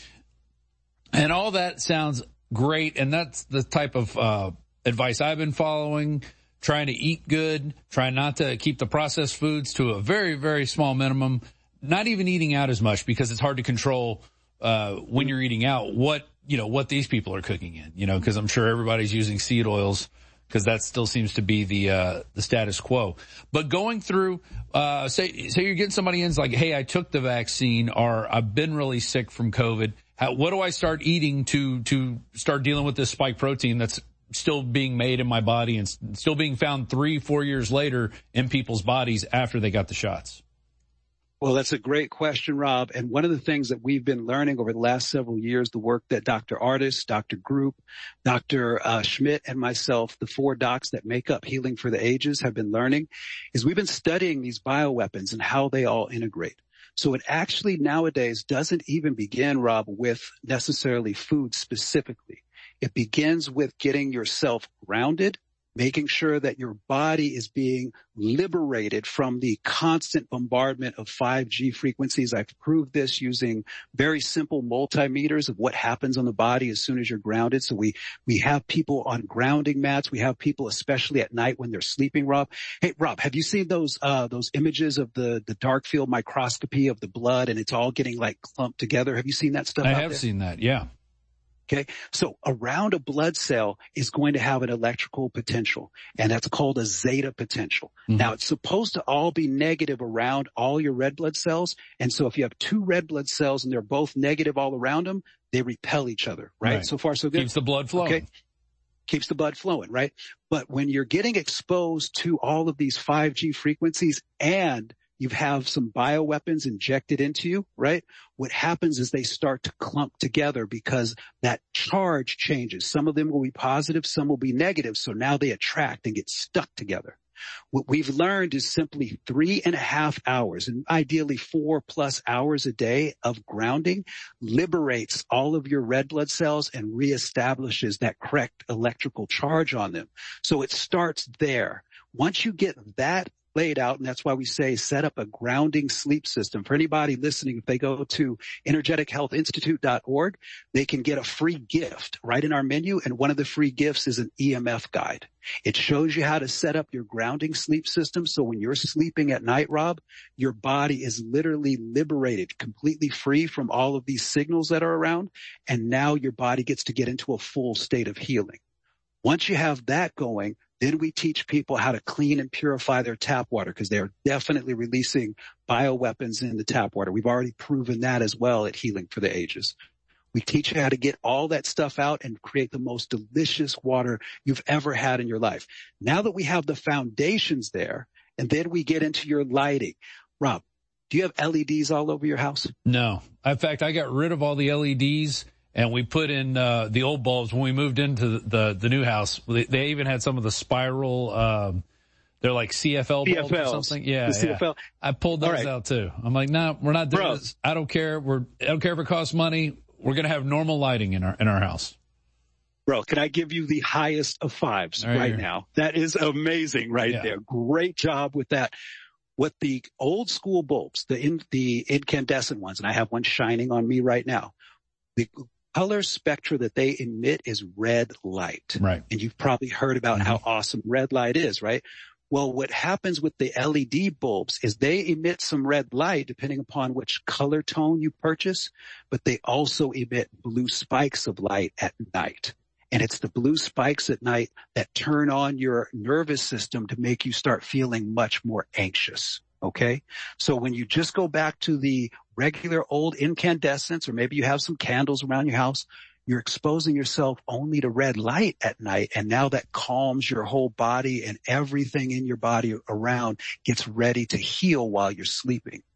And all that sounds great, and that's the type of uh, advice I've been following. Trying to eat good, trying not to keep the processed foods to a very, very small minimum, not even eating out as much because it's hard to control, uh, when you're eating out what, you know, what these people are cooking in, you know, because I'm sure everybody's using seed oils because that still seems to be the, uh, the status quo. But going through, uh, say, say you're getting somebody in, it's like, hey, I took the vaccine or I've been really sick from COVID. How, what do I start eating to, to start dealing with this spike protein that's still being made in my body and still being found three, four years later in people's bodies after they got the shots? Well, that's a great question, Rob. And one of the things that we've been learning over the last several years, the work that Doctor Ardis, Doctor Group, Doctor Uh, Schmidt, and myself, the four docs that make up Healing for the Ages, have been learning, is we've been studying these bioweapons and how they all integrate. So it actually nowadays doesn't even begin, Rob, with necessarily food specifically. It begins with getting yourself grounded, making sure that your body is being liberated from the constant bombardment of five G frequencies. I've proved this using very simple multimeters of what happens on the body as soon as you're grounded. So we, we have people on grounding mats. We have people, especially at night when they're sleeping, Rob. Hey, Rob, have you seen those, uh, those images of the, the dark field microscopy of the blood and it's all getting like clumped together? Have you seen that stuff? I out have there? seen that. Yeah. Okay. So around a blood cell is going to have an electrical potential, and that's called a zeta potential. Mm-hmm. Now it's supposed to all be negative around all your red blood cells. And so if you have two red blood cells and they're both negative all around them, they repel each other, right? right. So far, so good. Keeps the blood flowing. Okay. Keeps the blood flowing, right? But when you're getting exposed to all of these five G frequencies and you have some bioweapons injected into you, right? What happens is they start to clump together because that charge changes. Some of them will be positive, some will be negative. So now they attract and get stuck together. What we've learned is simply three and a half hours and ideally four plus hours a day of grounding liberates all of your red blood cells and reestablishes that correct electrical charge on them. So it starts there. Once you get that laid out, and that's why we say set up a grounding sleep system. For anybody listening, if they go to energetic health institute dot org, they can get a free gift right in our menu, and one of the free gifts is an E M F guide. It shows you how to set up your grounding sleep system so when you're sleeping at night, Rob, your body is literally liberated, completely free from all of these signals that are around, and now your body gets to get into a full state of healing. Once you have that going, then we teach people how to clean and purify their tap water because they are definitely releasing bioweapons in the tap water. We've already proven that as well at Healing for the Ages. We teach you how to get all that stuff out and create the most delicious water you've ever had in your life. Now that we have the foundations there, and then we get into your lighting. Rob, do you have L E Ds all over your house? No. In fact, I got rid of all the L E Ds. And we put in uh the old bulbs when we moved into the the, the new house. They, they even had some of the spiral, um, they're like C F L bulbs or something. Yeah, the C F L. Yeah. I pulled those right. out too. I'm like, no, we're not doing Bro. this. I don't care. We're I don't care if it costs money. We're gonna have normal lighting in our in our house. Bro, can I give you the highest of fives right, right now? That is amazing right yeah. there. Great job with that. What the old school bulbs, the in, the incandescent ones, and I have one shining on me right now. The color spectra that they emit is red light. Right. And you've probably heard about mm-hmm. how awesome red light is, right? Well, what happens with the L E D bulbs is they emit some red light depending upon which color tone you purchase, but they also emit blue spikes of light at night. And it's the blue spikes at night that turn on your nervous system to make you start feeling much more anxious. Okay. So when you just go back to the regular old incandescents, or maybe you have some candles around your house, you're exposing yourself only to red light at night. And now that calms your whole body and everything in your body around gets ready to heal while you're sleeping.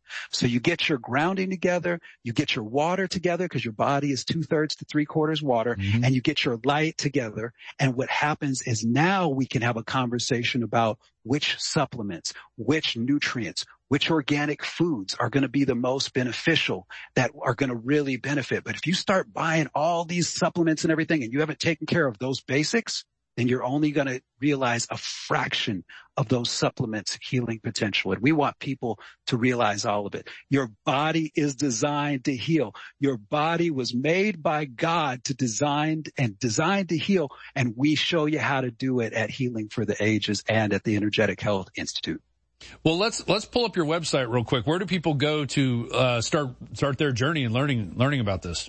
So you get your grounding together, you get your water together because your body is two thirds to three quarters water, mm-hmm. and you get your light together. And what happens is now we can have a conversation about which supplements, which nutrients, which organic foods are going to be the most beneficial, that are going to really benefit. But if you start buying all these supplements and everything and you haven't taken care of those basics, then you're only going to realize a fraction of those supplements' healing potential. And we want people to realize all of it. Your body is designed to heal. Your body was made by God to design and designed to heal. And we show you how to do it at Healing for the Ages and at the Energetic Health Institute. Well, let's let's pull up your website real quick. Where do people go to uh, start start their journey and learning learning about this?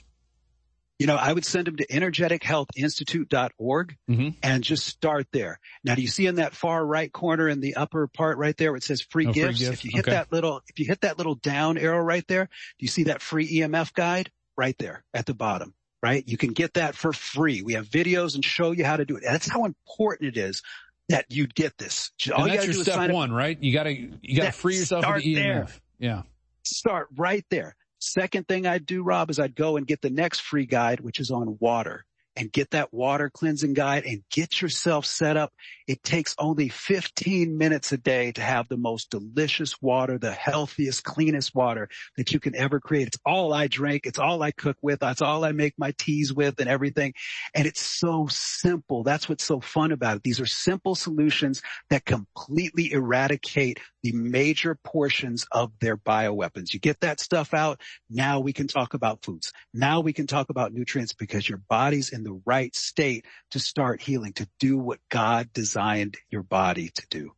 You know, I would send them to energetic health institute dot org mm-hmm. and just start there. Now, do you see in that far right corner in the upper part right there where it says free, oh, gifts? free gifts? If you hit okay. that little, if you hit that little down arrow right there, do you see that free E M F guide right there at the bottom, right? You can get that for free. We have videos and show you how to do it. And that's how important it is that you get this. All and you that's your step one, up. right? You gotta, you gotta free yourself of the E M F. There. Yeah. Start right there. Second thing I'd do, Rob, is I'd go and get the next free guide, which is on water, and get that water cleansing guide and get yourself set up. It takes only fifteen minutes a day to have the most delicious water, the healthiest, cleanest water that you can ever create. It's all I drink. It's all I cook with. That's all I make my teas with and everything. And it's so simple. That's what's so fun about it. These are simple solutions that completely eradicate the major portions of their bioweapons. You get that stuff out. Now we can talk about foods. Now we can talk about nutrients because your body's in the right state to start healing, to do what God designed your body to do.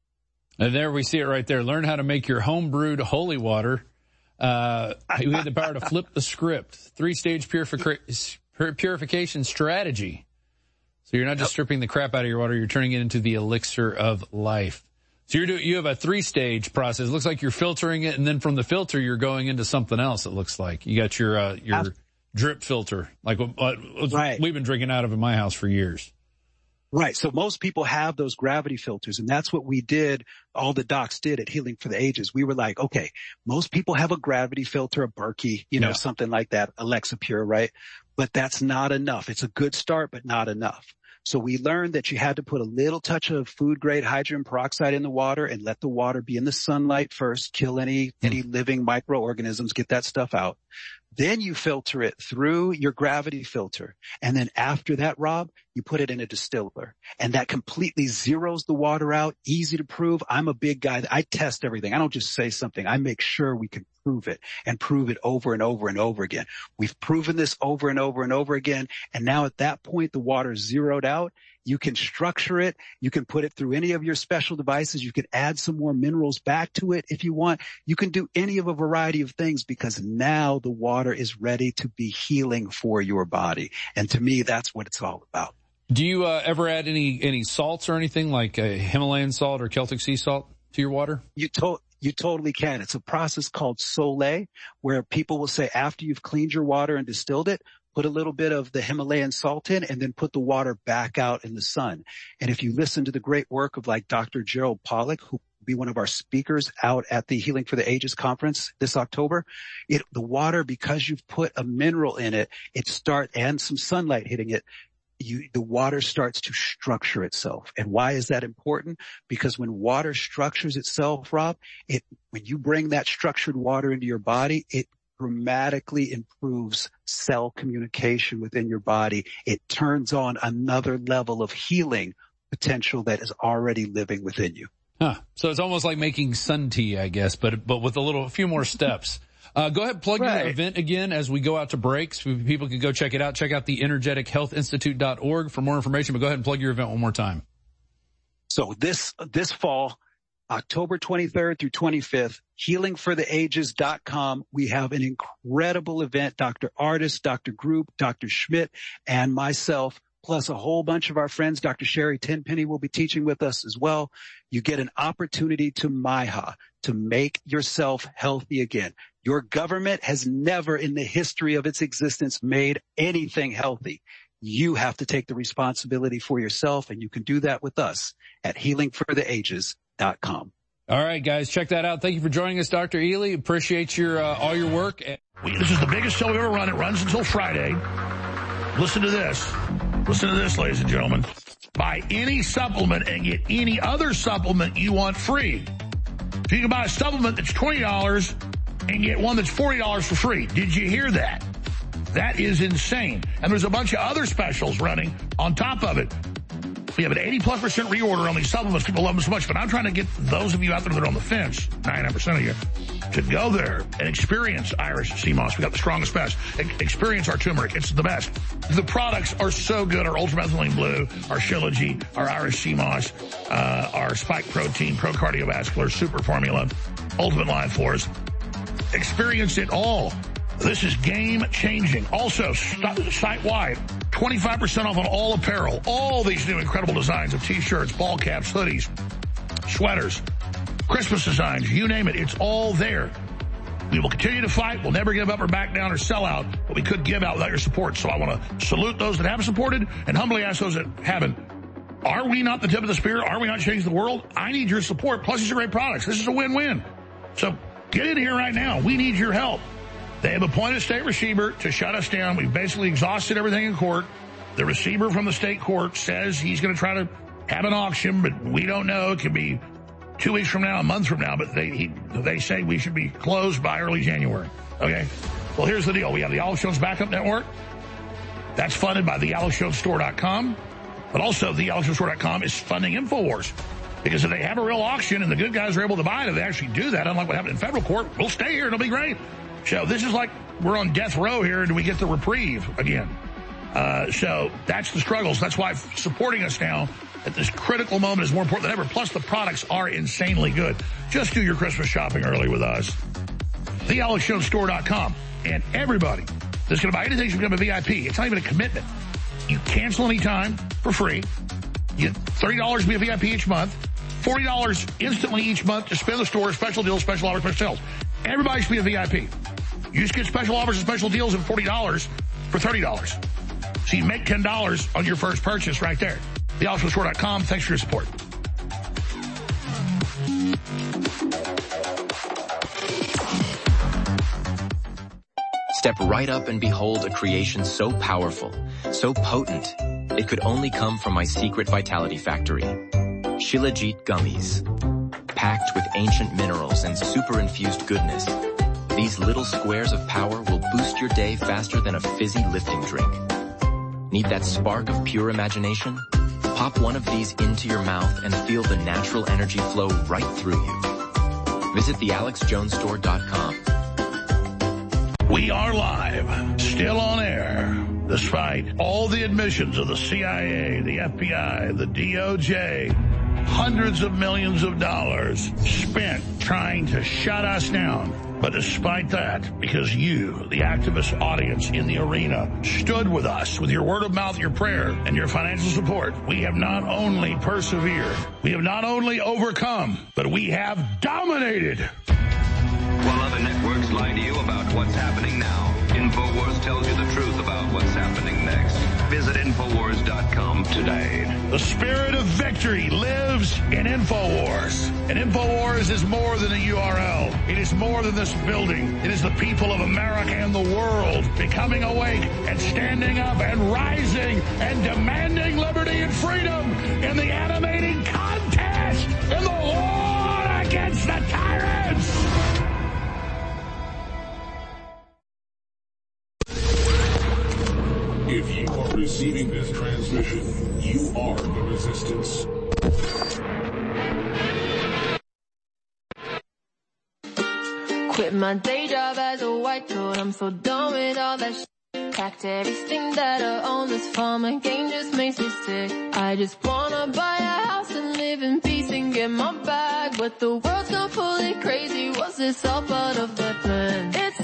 And there we see it right there. Learn how to make your home brewed holy water. Uh, we had the power to flip the script. Three-stage purific- purification strategy. So you're not just stripping the crap out of your water, you're turning it into the elixir of life. So you're do, you have a three-stage process. It looks like you're filtering it, and then from the filter, you're going into something else, it looks like. You got your uh, your Absolutely. drip filter, like what, what right. we've been drinking out of in my house for years. Right. So most people have those gravity filters, and that's what we did, all the docs did at Healing for the Ages. We were like, okay, most people have a gravity filter, a Berkey, you know, yeah. something like that, Alexa Pure, right? But that's not enough. It's a good start, but not enough. So we learned that you had to put a little touch of food-grade hydrogen peroxide in the water and let the water be in the sunlight first, kill any, any living microorganisms, get that stuff out. Then you filter it through your gravity filter. And then after that, Rob, you put it in a distiller. And that completely zeroes the water out. Easy to prove. I'm a big guy. I test everything. I don't just say something. I make sure we can prove it and prove it over and over and over again. We've proven this over and over and over again. And now at that point, the water's zeroed out. You can structure it. You can put it through any of your special devices. You can add some more minerals back to it if you want. You can do any of a variety of things because now the water is ready to be healing for your body. And to me, that's what it's all about. Do you uh, ever add any any salts or anything like a Himalayan salt or Celtic sea salt to your water? You to- You totally can. It's a process called Soleil, where people will say after you've cleaned your water and distilled it, put a little bit of the Himalayan salt in and then put the water back out in the sun. And if you listen to the great work of like Doctor Gerald Pollack, who will be one of our speakers out at the Healing for the Ages conference this October, it, the water, because you've put a mineral in it, it start and some sunlight hitting it, You, the water starts to structure itself. And why is that important? Because when water structures itself, Rob, it, when you bring that structured water into your body, it dramatically improves cell communication within your body. It turns on another level of healing potential that is already living within you. Huh. So it's almost like making sun tea, I guess, but, but with a little, a few more steps. Uh, go ahead and plug right. your event again as we go out to breaks. People can go check it out. Check out the energetic health institute dot org for more information, but go ahead and plug your event one more time. So this, this fall, October twenty-third through twenty-fifth, healing for the ages dot com. We have an incredible event. Doctor Artis, Doctor Group, Doctor Schmidt, and myself, plus a whole bunch of our friends. Doctor Sherry Tenpenny will be teaching with us as well. You get an opportunity to M Y H A, to make yourself healthy again. Your government has never in the history of its existence made anything healthy. You have to take the responsibility for yourself, and you can do that with us at healing for the ages dot com. All right, guys, check that out. Thank you for joining us, Doctor Ely. Appreciate your uh, all your work. We, this is the biggest show we've ever run. It runs until Friday. Listen to this. Listen to this, ladies and gentlemen. Buy any supplement and get any other supplement you want free. So you can buy a supplement that's twenty dollars and get one that's forty dollars for free. Did you hear that? That is insane. And there's a bunch of other specials running on top of it. We have an eighty plus percent reorder on these supplements. People love them so much, but I'm trying to get those of you out there that are on the fence, ninety-nine percent of you, to go there and experience Irish Sea Moss. We got the strongest, best. E- experience our turmeric. It's the best. The products are so good. Our Ultramethylene Blue, our Shilajit, our Irish Sea Moss, uh, our Spike Protein, Pro Cardiovascular, Super Formula, Ultimate Life Force. Experience it all. This is game-changing. Also, st- site-wide, twenty-five percent off on all apparel. All these new incredible designs of T-shirts, ball caps, hoodies, sweaters, Christmas designs, you name it. It's all there. We will continue to fight. We'll never give up or back down or sell out, but we could give out without your support. So I want to salute those that have supported and humbly ask those that haven't. Are we not the tip of the spear? Are we not changing the world? I need your support. Plus, these are great products. This is a win-win. So get in here right now. We need your help. They have appointed a state receiver to shut us down. We've basically exhausted everything in court. The receiver from the state court says he's going to try to have an auction, but we don't know. It could be two weeks from now, a month from now, but they he, they say we should be closed by early January. Okay? Well, here's the deal. We have the Alex Jones Backup Network. That's funded by the alex jones store dot com. But also, the alex jones store dot com is funding InfoWars. Because if they have a real auction and the good guys are able to buy it, if they actually do that, unlike what happened in federal court, we'll stay here. It'll be great. So this is like we're on death row here, and we get the reprieve again. Uh, so that's the struggles. That's why supporting us now at this critical moment is more important than ever. Plus, the products are insanely good. Just do your Christmas shopping early with us. the alex jones store dot com. And everybody that's going to buy anything should become a V I P. It's not even a commitment. You cancel anytime for free. You get thirty dollars to be a V I P each month. forty dollars instantly each month to spend the store, special deals, special offers, special sales. Everybody should be a V I P. You just get special offers and special deals at forty dollars for thirty dollars. So you make ten dollars on your first purchase right there. the alex jones store dot com. Thanks for your support. Step right up and behold a creation so powerful, so potent, it could only come from my secret vitality factory. Shilajit Gummies. Packed with ancient minerals and super-infused goodness, these little squares of power will boost your day faster than a fizzy lifting drink. Need that spark of pure imagination? Pop one of these into your mouth and feel the natural energy flow right through you. Visit the alex jones store dot com. We are live, still on air, despite all the admissions of the C I A, the F B I, the D O J, hundreds of millions of dollars spent trying to shut us down. But despite that, because you, the activist audience in the arena, stood with us with your word of mouth, your prayer, and your financial support, we have not only persevered, we have not only overcome, but we have dominated. While other networks lie to you about what's happening now, InfoWars tells you the truth about what's happening next. Visit infowars dot com today. The spirit of victory lives in InfoWars. And InfoWars is more than a U R L. It is more than this building. It is the people of America and the world becoming awake and standing up and rising and demanding liberty and freedom in the animating contest in the war against the tyrants. If you are receiving this transmission, you are the resistance. Quit my day job as a white coat, I'm so done with all that shit. Packed everything that I own, this farming game just makes me sick. I just wanna buy a house and live in peace and get my bag, but the world's gone fully crazy, was this all part of the plan? It's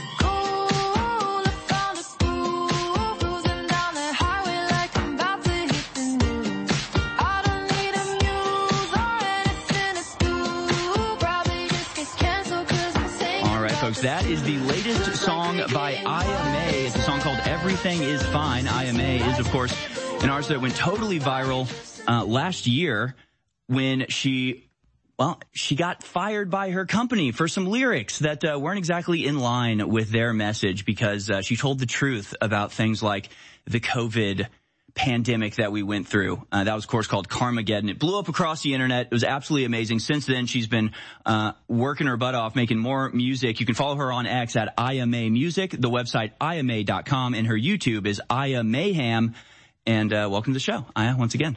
folks. That is the latest song by I M A. It's a song called Everything Is Fine. I M A is, of course, an artist that went totally viral uh, last year when she well, she got fired by her company for some lyrics that uh, weren't exactly in line with their message because uh, she told the truth about things like the COVID pandemic that we went through. Uh, that was, of course, called Karmageddon. It blew up across the internet. It was absolutely amazing. Since then, she's been uh working her butt off, making more music. You can follow her on X at Aya May Music, the website aya may dot com, and her YouTube is Aya Mayhem. And uh welcome to the show, Aya, once again.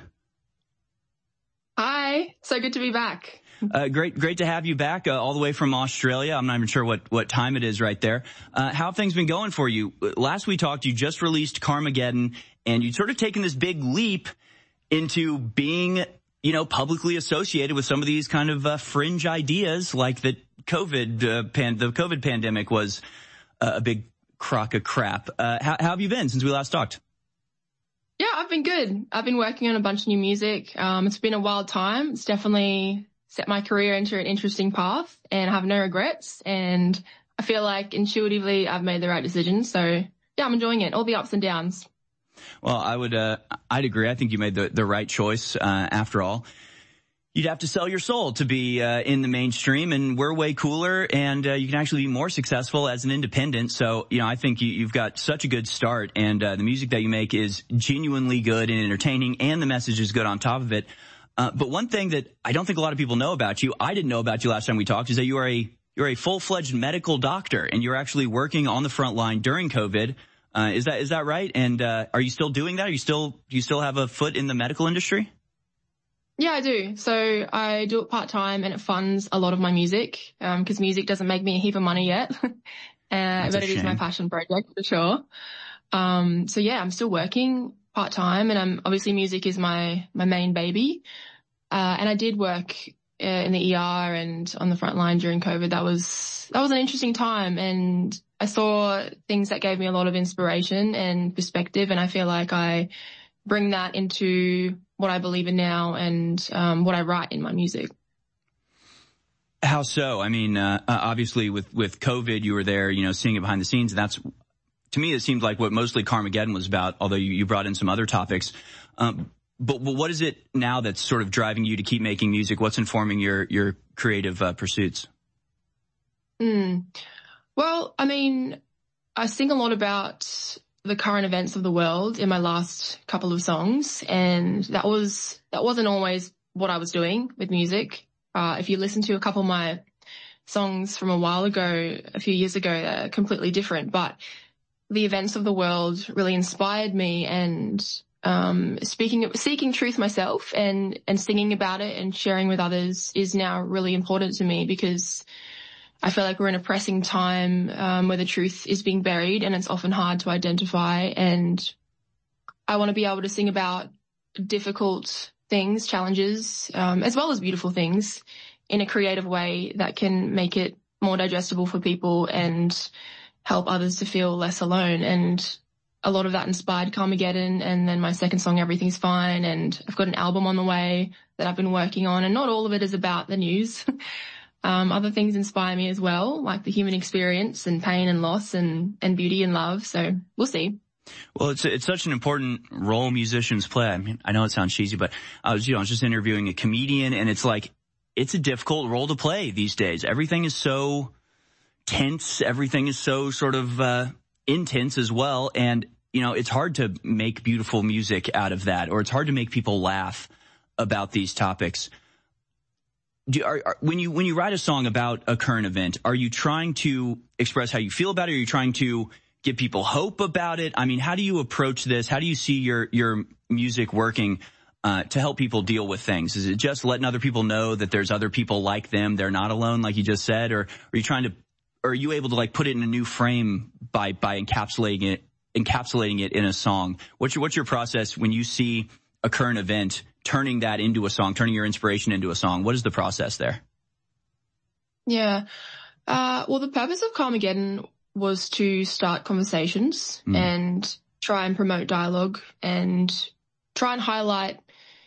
Hi. So good to be back. Uh, great, great to have you back, uh, all the way from Australia. I'm not even sure what, what time it is right there. Uh, how have things been going for you? Last we talked, you just released Karmageddon, and you'd sort of taken this big leap into being, you know, publicly associated with some of these kind of uh, fringe ideas, like the COVID, uh, pan- the COVID pandemic was uh, a big crock of crap. Uh, how, how have you been since we last talked? Yeah, I've been good. I've been working on a bunch of new music. Um, it's been a wild time. It's definitely set my career into an interesting path, and I have no regrets. And I feel like intuitively I've made the right decision. So yeah, I'm enjoying it. All the ups and downs. Well, I would, uh, I'd agree. I think you made the, the right choice. Uh, after all, you'd have to sell your soul to be, uh, in the mainstream, and we're way cooler, and, uh, you can actually be more successful as an independent. So, you know, I think you, you've got such a good start, and, uh, the music that you make is genuinely good and entertaining, and the message is good on top of it. Uh, but one thing that I don't think a lot of people know about you, I didn't know about you last time we talked, is that you are a, you're a full-fledged medical doctor, and you're actually working on the front line during COVID. Uh, is that, is that right? And, uh, are you still doing that? Are you still, do you still have a foot in the medical industry? Yeah, I do. So I do it part-time, and it funds a lot of my music, um, cause music doesn't make me a heap of money yet. uh, but it is my passion project for sure. Um, so yeah, I'm still working part-time, and I'm obviously music is my, my main baby. Uh, and I did work uh, in the E R and on the front line during COVID. That was, that was an interesting time, and I saw things that gave me a lot of inspiration and perspective. And I feel like I bring that into what I believe in now, and, um, what I write in my music. How so? I mean, uh, obviously with, with COVID, you were there, you know, seeing it behind the scenes, and that's, to me, it seemed like what mostly Karmageddon was about, although you, you brought in some other topics. Um, but, but what is it now that's sort of driving you to keep making music? What's informing your, your creative uh, pursuits? Mm. Well, I mean, I sing a lot about the current events of the world in my last couple of songs, and that was, that wasn't always what I was doing with music. Uh, if you listen to a couple of my songs from a while ago, a few years ago, they're completely different, but the events of the world really inspired me, and um speaking seeking truth myself and and singing about it and sharing with others is now really important to me, because I feel like we're in a pressing time um where the truth is being buried, and it's often hard to identify, and I want to be able to sing about difficult things, challenges, um as well as beautiful things, in a creative way that can make it more digestible for people and help others to feel less alone. And a lot of that inspired Karmageddon, and then my second song, Everything's Fine, and I've got an album on the way that I've been working on, and not all of it is about the news. um, other things inspire me as well, like the human experience and pain and loss and, and beauty and love. So we'll see. Well, it's it's such an important role musicians play. I mean, I know it sounds cheesy, but I was, you know, I was just interviewing a comedian, and it's like, it's a difficult role to play these days. Everything is so tense. Everything is so sort of uh intense as well. And, you know, it's hard to make beautiful music out of that, or it's hard to make people laugh about these topics. Do, are, are, when you when you write a song about a current event, are you trying to express how you feel about it? Are you trying to give people hope about it? I mean, how do you approach this? How do you see your your music working uh to help people deal with things? Is it just letting other people know that there's other people like them, they're not alone, like you just said? Or are you trying to, or are you able to like put it in a new frame by by encapsulating it encapsulating it in a song? What's your what's your process when you see a current event, turning that into a song, turning your inspiration into a song? What is the process there? Yeah. Uh, well, the purpose of Karmageddon was to start conversations mm. and try and promote dialogue and try and highlight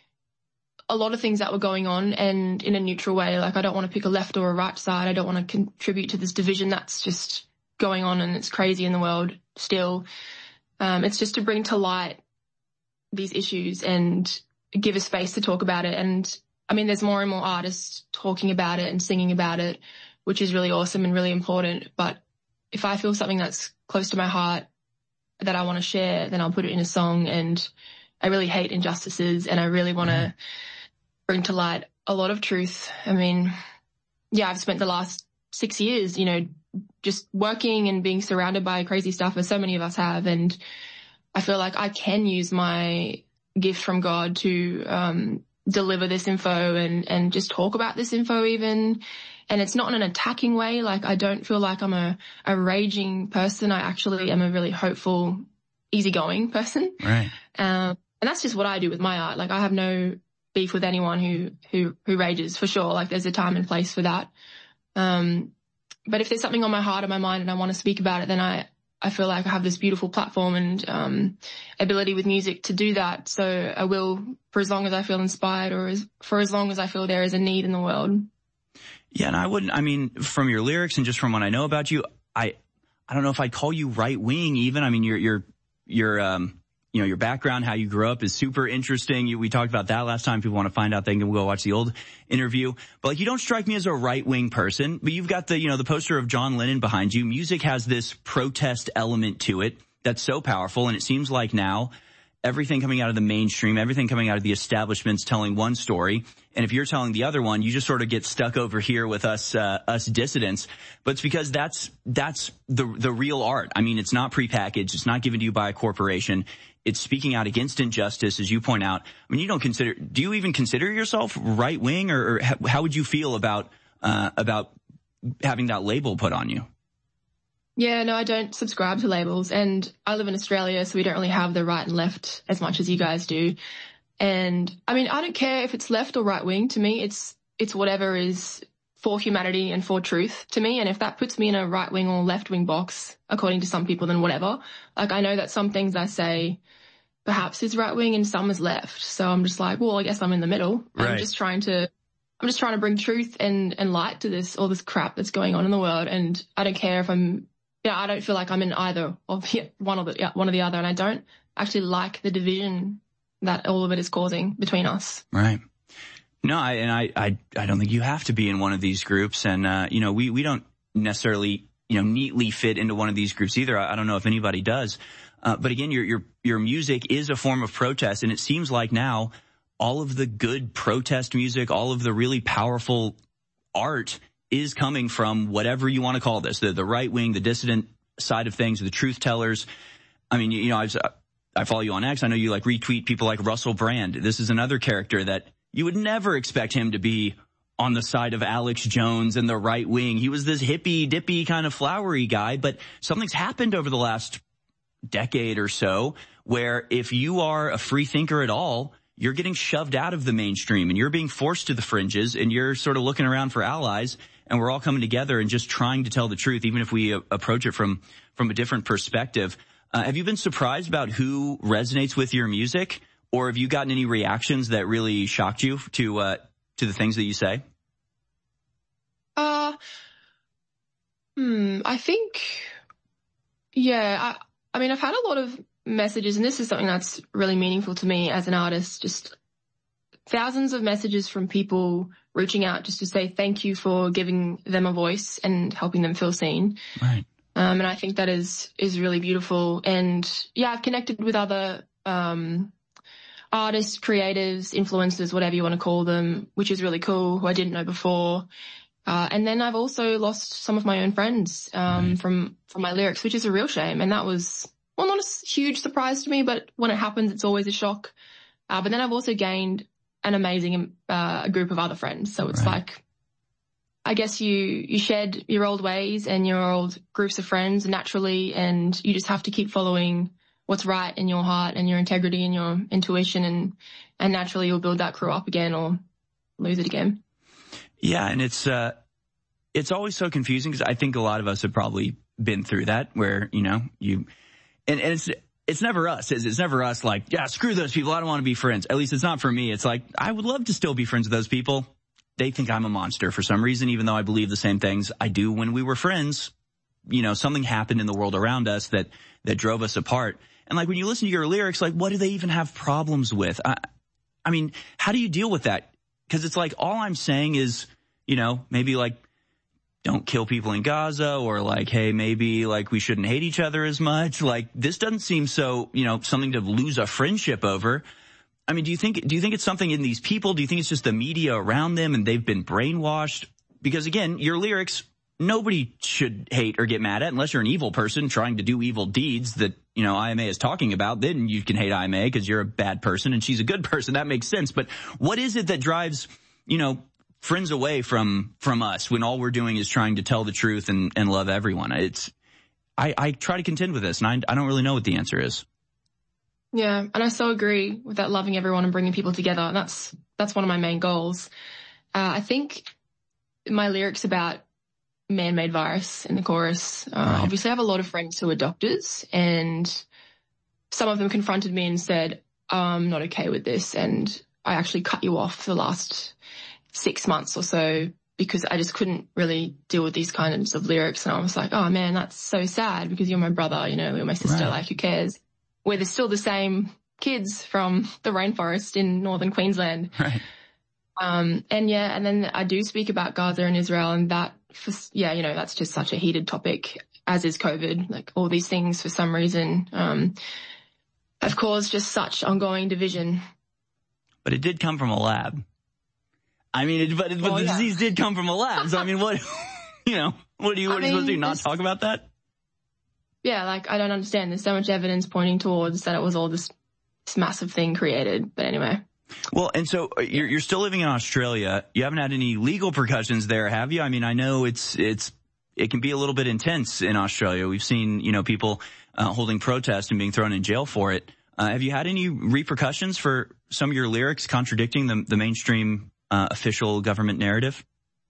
a lot of things that were going on, and in a neutral way. Like, I don't want to pick a left or a right side. I don't want to contribute to this division that's just going on, and it's crazy in the world still. Um, it's just to bring to light these issues and give a space to talk about it. And I mean, there's more and more artists talking about it and singing about it, which is really awesome and really important. But if I feel something that's close to my heart that I want to share, then I'll put it in a song. And I really hate injustices, and I really want to bring to light a lot of truth. I mean, yeah, I've spent the last six years, you know, just working and being surrounded by crazy stuff, as so many of us have. And I feel like I can use my gift from God to um, deliver this info and, and just talk about this info even. And it's not in an attacking way. Like, I don't feel like I'm a, a raging person. I actually am a really hopeful, easygoing person. Right. Um, and that's just what I do with my art. Like, I have no beef with anyone who, who, who rages, for sure. Like, there's a time and place for that. Um, but if there's something on my heart or my mind and I want to speak about it, then I, I feel like I have this beautiful platform and, um, ability with music to do that. So I will, for as long as I feel inspired, or as, for as long as I feel there is a need in the world. Yeah, and I wouldn't, I mean, from your lyrics and just from what I know about you, I, I don't know if I'd call you right wing even. I mean, your, your, your, um, you know, your background, how you grew up is super interesting. You, we talked about that last time. If people want to find out, they can go watch the old interview. But like, you don't strike me as a right wing person, but you've got the, you know, the poster of John Lennon behind you. Music has this protest element to it that's so powerful. And it seems like now everything coming out of the mainstream, everything coming out of the establishment's telling one story. And if you're telling the other one, you just sort of get stuck over here with us, uh, us dissidents. But it's because that's, that's the, the real art. I mean, it's not prepackaged. It's not given to you by a corporation. It's speaking out against injustice, as you point out. I mean, you don't consider, do you even consider yourself right wing, or, or how would you feel about, uh, about having that label put on you? Yeah, no, I don't subscribe to labels, and I live in Australia, so we don't really have the right and left as much as you guys do. And I mean, I don't care if it's left or right wing. To me, it's, it's whatever is for humanity and for truth to me. And if that puts me in a right wing or left wing box, according to some people, then whatever. Like, I know that some things I say perhaps is right wing and some is left. So I'm just like, well, I guess I'm in the middle. Right. I'm just trying to, I'm just trying to bring truth and, and light to this, all this crap that's going on in the world. And I don't care if I'm, yeah, I don't feel like I'm in either of yeah, one or the, yeah, one or the other. And I don't actually like the division that all of it is causing between us. Right. No, I, and I, I, I don't think you have to be in one of these groups. And, uh, you know, we, we don't necessarily, you know, neatly fit into one of these groups either. I, I don't know if anybody does. Uh, but again, your, your, your music is a form of protest. And it seems like now all of the good protest music, all of the really powerful art is coming from whatever you want to call this, the, the right wing, the dissident side of things, the truth tellers. I mean, you, you know, I've, I follow you on X. I know you like retweet people like Russell Brand. This is another character that you would never expect him to be on the side of Alex Jones and the right wing. He was this hippy dippy kind of flowery guy, but something's happened over the last decade or so where if you are a free thinker at all, you're getting shoved out of the mainstream and you're being forced to the fringes and you're sort of looking around for allies, and we're all coming together and just trying to tell the truth, even if we uh, approach it from, from a different perspective. Uh, have you been surprised about who resonates with your music, or have you gotten any reactions that really shocked you to, uh, to the things that you say? Uh, hmm, I think, yeah, I, I mean, I've had a lot of messages, and this is something that's really meaningful to me as an artist, just thousands of messages from people reaching out just to say thank you for giving them a voice and helping them feel seen. Right. Um, and I think that is, is really beautiful. And yeah, I've connected with other, um, artists, creatives, influencers, whatever you want to call them, which is really cool, who I didn't know before. Uh, and then I've also lost some of my own friends, um, right. from, from my lyrics, which is a real shame. And that was, well, not a huge surprise to me, but when it happens, it's always a shock. Uh, but then I've also gained an amazing, uh, group of other friends. So it's right. like, I guess you, you shed your old ways and your old groups of friends naturally, and you just have to keep following what's right in your heart and your integrity and your intuition, and, and naturally you'll build that crew up again or lose it again. Yeah. And it's, uh, it's always so confusing because I think a lot of us have probably been through that where, you know, you, and, and it's, it's never us. It's, it's never us like, yeah, screw those people. I don't want to be friends. At least it's not for me. It's like, I would love to still be friends with those people. They think I'm a monster for some reason, even though I believe the same things I do when we were friends. You know, something happened in the world around us that, that drove us apart. And like when you listen to your lyrics, like what do they even have problems with? I, I mean, how do you deal with that? Cause it's like, all I'm saying is, you know, maybe like, don't kill people in Gaza, or like, hey, maybe like we shouldn't hate each other as much. Like, this doesn't seem so, you know, something to lose a friendship over. I mean, do you think, do you think it's something in these people? Do you think it's just the media around them and they've been brainwashed? Because again, your lyrics, nobody should hate or get mad at unless you're an evil person trying to do evil deeds that, you know, I M A is talking about. Then you can hate I M A because you're a bad person and she's a good person. That makes sense. But what is it that drives, you know, friends away from, from us when all we're doing is trying to tell the truth and, and love everyone? It's, I, I try to contend with this and I, I don't really know what the answer is. Yeah. And I so agree with that, loving everyone and bringing people together. And that's, that's one of my main goals. Uh, I think my lyrics about man-made virus in the chorus. Uh, right. Obviously, I have a lot of friends who are doctors, and some of them confronted me and said, I'm not okay with this, and I actually cut you off for the last six months or so because I just couldn't really deal with these kinds of lyrics. And I was like, oh, man, that's so sad because you're my brother, you know, you're my sister, right. Like, who cares? We're the, still the same kids from the rainforest in northern Queensland. Right. Um, and, yeah, and then I do speak about Gaza and Israel, and that For, yeah, you know, that's just such a heated topic, as is COVID. Like, all these things, for some reason, um, have caused just such ongoing division. But it did come from a lab. I mean, it, but, but oh, the yeah. disease did come from a lab. So, I mean, what, you know, what are you, what are you supposed to do, not talk about that? Yeah, like, I don't understand. There's so much evidence pointing towards that it was all this, this massive thing created. But anyway. Well, and so you're, you're still living in Australia. You haven't had any legal repercussions there, have you? I mean, I know it's, it's, it can be a little bit intense in Australia. We've seen, you know, people uh, holding protests and being thrown in jail for it. Uh, have you had any repercussions for some of your lyrics contradicting the, the mainstream uh, official government narrative?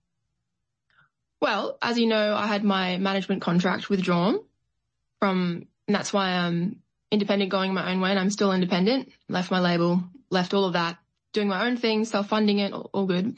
Well, as you know, I had my management contract withdrawn from, and that's why I'm independent, going my own way, and I'm still independent. Left my label, left all of that, doing my own thing, self-funding it, all, all good.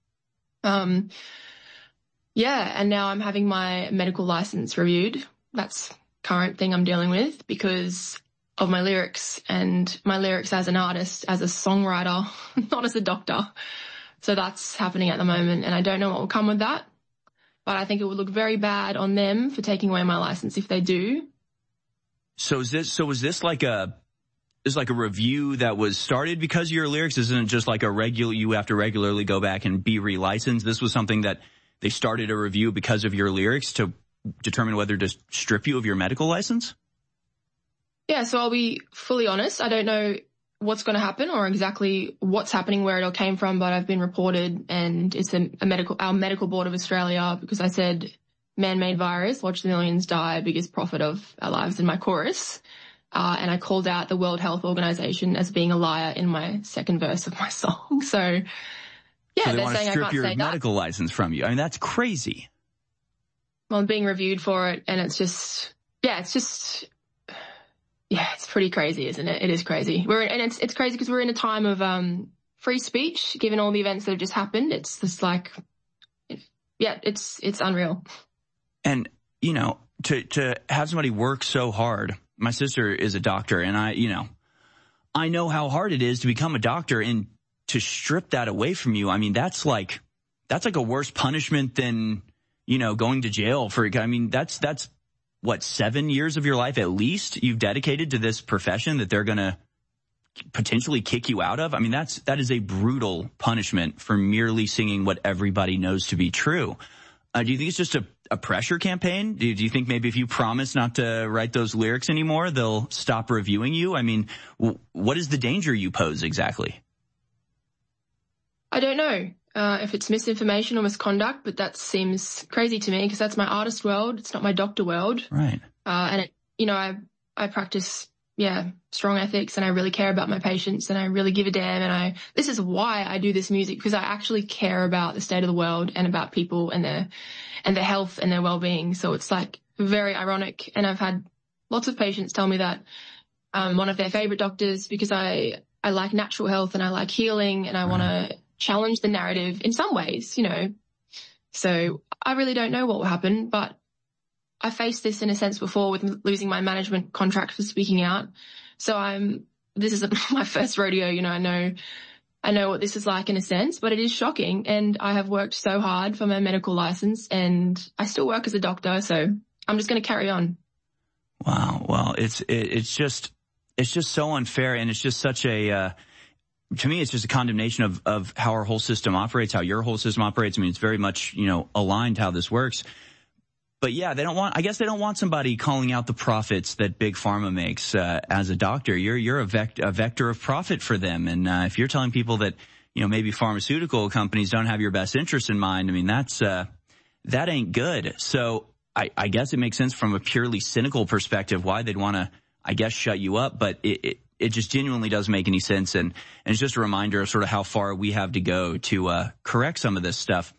um, yeah, and now I'm having my medical license reviewed. That's current thing I'm dealing with because of my lyrics, and my lyrics as an artist, as a songwriter, not as a doctor. So that's happening at the moment, and I don't know what will come with that. But I think it would look very bad on them for taking away my license if they do. So is this, so was this like a, is like a review that was started because of your lyrics? Isn't it just like a regular, you have to regularly go back and be relicensed? This was something that they started a review because of your lyrics to determine whether to strip you of your medical license? Yeah, so I'll be fully honest. I don't know what's going to happen or exactly what's happening, where it all came from, but I've been reported, and it's a, a medical, our medical board of Australia, because I said man-made virus, watch the millions die, biggest profit of our lives in my chorus. Uh, and I called out the World Health Organization as being a liar in my second verse of my song. So, yeah, so they they're want to saying strip I can't your say medical that. license from you. I mean, that's crazy. Well, I'm being reviewed for it, and it's just, yeah, it's just, yeah, it's pretty crazy, isn't it? It is crazy. We're in, and it's it's crazy because we're in a time of um free speech, given all the events that have just happened. It's just like, yeah, it's it's unreal. And, you know, to, to have somebody work so hard, my sister is a doctor, and I, you know, I know how hard it is to become a doctor, and to strip that away from you. I mean, that's like, that's like a worse punishment than, you know, going to jail for, I mean, that's, that's what, seven years of your life at least you've dedicated to this profession that they're going to potentially kick you out of. I mean, that's, that is a brutal punishment for merely singing what everybody knows to be true. Uh, do you think it's just a, a pressure campaign? Do, do you think maybe if you promise not to write those lyrics anymore, they'll stop reviewing you? I mean, w- what is the danger you pose exactly? I don't know uh, if it's misinformation or misconduct, but that seems crazy to me because that's my artist world. It's not my doctor world. Right. Uh, and, it, you know, I I practice, yeah, strong ethics, and I really care about my patients, and I really give a damn. And I this is why I do this music, because I actually care about the state of the world and about people and their and their health and their well-being. So it's like very ironic. And I've had lots of patients tell me that I'm one of their favorite doctors because I, I like natural health and I like healing, and I want to challenge the narrative in some ways, you know. So I really don't know what will happen, but I faced this in a sense before with losing my management contract for speaking out. So I'm, this isn't my first rodeo, you know, I know, I know what this is like in a sense, but it is shocking. And I have worked so hard for my medical license, and I still work as a doctor. So I'm just going to carry on. Wow. Well, it's, it, it's just, it's just so unfair. And it's just such a, uh, to me, it's just a condemnation of, of how our whole system operates, how your whole system operates. I mean, it's very much, you know, aligned how this works. But yeah, they don't want, I guess they don't want somebody calling out the profits that Big Pharma makes, uh, as a doctor. You're, you're a, vect, a vector of profit for them. And, uh, if you're telling people that, you know, maybe pharmaceutical companies don't have your best interest in mind, I mean, that's, uh, that ain't good. So I, I guess it makes sense from a purely cynical perspective why they'd want to, I guess, shut you up. But it, it, it just genuinely doesn't make any sense. And, and it's just a reminder of sort of how far we have to go to, uh, correct some of this stuff.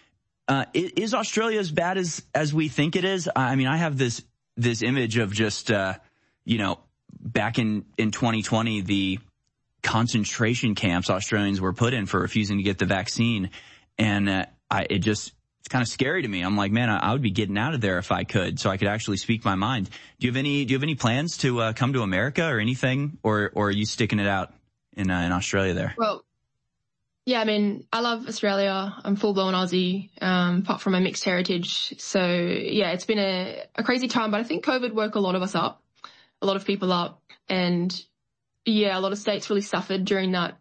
Uh, is Australia as bad as, as we think it is? I mean, I have this, this image of just, uh, you know, back in, in twenty twenty, the concentration camps Australians were put in for refusing to get the vaccine. And, uh, I, it just, it's kind of scary to me. I'm like, man, I, I would be getting out of there if I could, so I could actually speak my mind. Do you have any, do you have any plans to, uh, come to America or anything? Or, or are you sticking it out in, uh, in Australia there? Well, yeah, I mean, I love Australia. I'm full-blown Aussie, um, apart from my mixed heritage. So, yeah, it's been a, a crazy time, but I think COVID woke a lot of us up, a lot of people up. And, yeah, a lot of states really suffered during that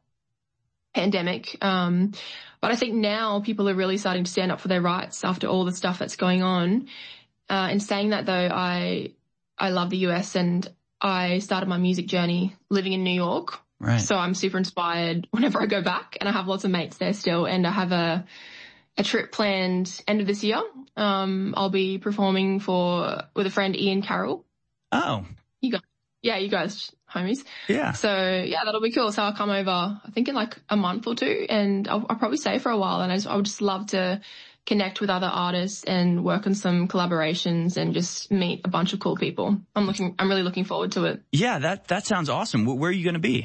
pandemic. Um, but I think now people are really starting to stand up for their rights after all the stuff that's going on. Uh, in saying that, though, I I love the U S, and I started my music journey living in New York. Right. So I'm super inspired whenever I go back, and I have lots of mates there still, and I have a a trip planned end of this year. Um, I'll be performing for with a friend, Ian Carroll. Oh. You guys, yeah, you guys, homies. Yeah. So yeah, that'll be cool. So I'll come over, I think in like a month or two, and I'll, I'll probably stay for a while. And I, just, I would just love to connect with other artists and work on some collaborations and just meet a bunch of cool people. I'm looking, I'm really looking forward to it. Yeah, that that sounds awesome. Where are you going to be?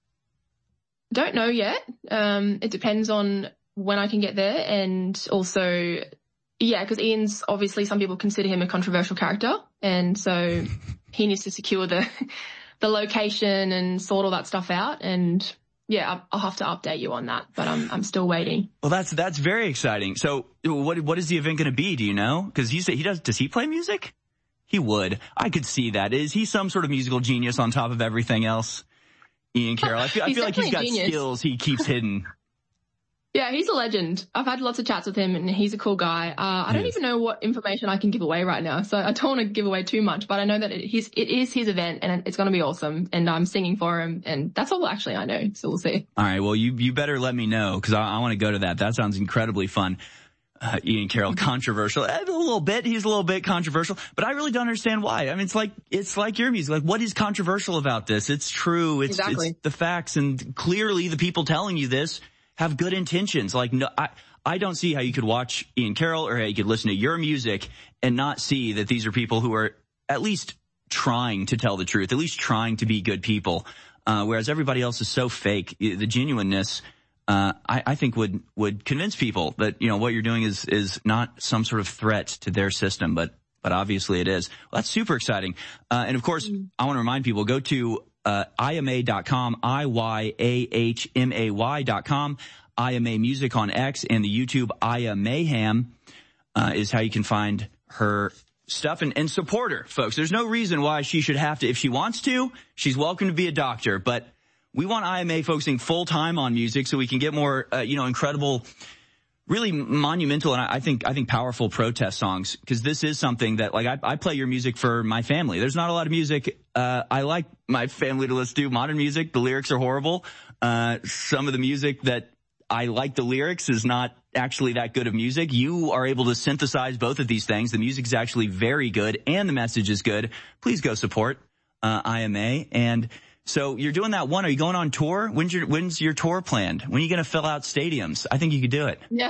Don't know yet. Um, it depends on when I can get there, and also, yeah, because Ian's obviously, some people consider him a controversial character, and so he needs to secure the the location and sort all that stuff out. And yeah, I'll have to update you on that, but I'm I'm still waiting. Well, that's that's very exciting. So, what what is the event going to be? Do you know? Because he said he does. Does he play music? He would. I could see that. Is he some sort of musical genius on top of everything else? Ian Carroll. I feel, I feel like he's got genius. skills he keeps hidden. Yeah, he's a legend. I've had lots of chats with him, and he's a cool guy. Uh, I don't even know what information I can give away right now, so I don't want to give away too much, but I know that it, his, it is his event, and it's going to be awesome, and I'm singing for him, and that's all actually I know, so we'll see. All right, well, you, you better let me know, because I, I want to go to that. That sounds incredibly fun. Uh, Ian Carroll, controversial. A little bit. He's a little bit controversial, but I really don't understand why. I mean, it's like, it's like your music. Like, what is controversial about this? It's true. It's, exactly. it's the facts, and clearly the people telling you this have good intentions. Like, no, I, I don't see how you could watch Ian Carroll or how you could listen to your music and not see that these are people who are at least trying to tell the truth, at least trying to be good people. Uh, whereas everybody else is so fake. The genuineness, Uh, I, I think would, would convince people that, you know, what you're doing is, is not some sort of threat to their system, but, but obviously it is. Well, that's super exciting. Uh, and of course, mm-hmm. I want to remind people, go to, uh, I Y A M A dot com, I Y A H M A Y dot com, I Y A M A Music on X, and the YouTube Aya Mayhem, uh, is how you can find her stuff and, and support her, folks. There's no reason why she should have to. If she wants to, she's welcome to be a doctor, but we want I Y A M A focusing full-time on music so we can get more, uh, you know, incredible, really monumental and I think, I think powerful protest songs. Cause this is something that, like, I, I play your music for my family. There's not a lot of music, uh, I like my family to listen to. Modern music, the lyrics are horrible. Uh, some of the music that I like the lyrics is not actually that good of music. You are able to synthesize both of these things. The music is actually very good and the message is good. Please go support, uh, I Y A M A. And so you're doing that one. Are you going on tour? When's your, when's your tour planned? When are you going to fill out stadiums? I think you could do it. Yeah.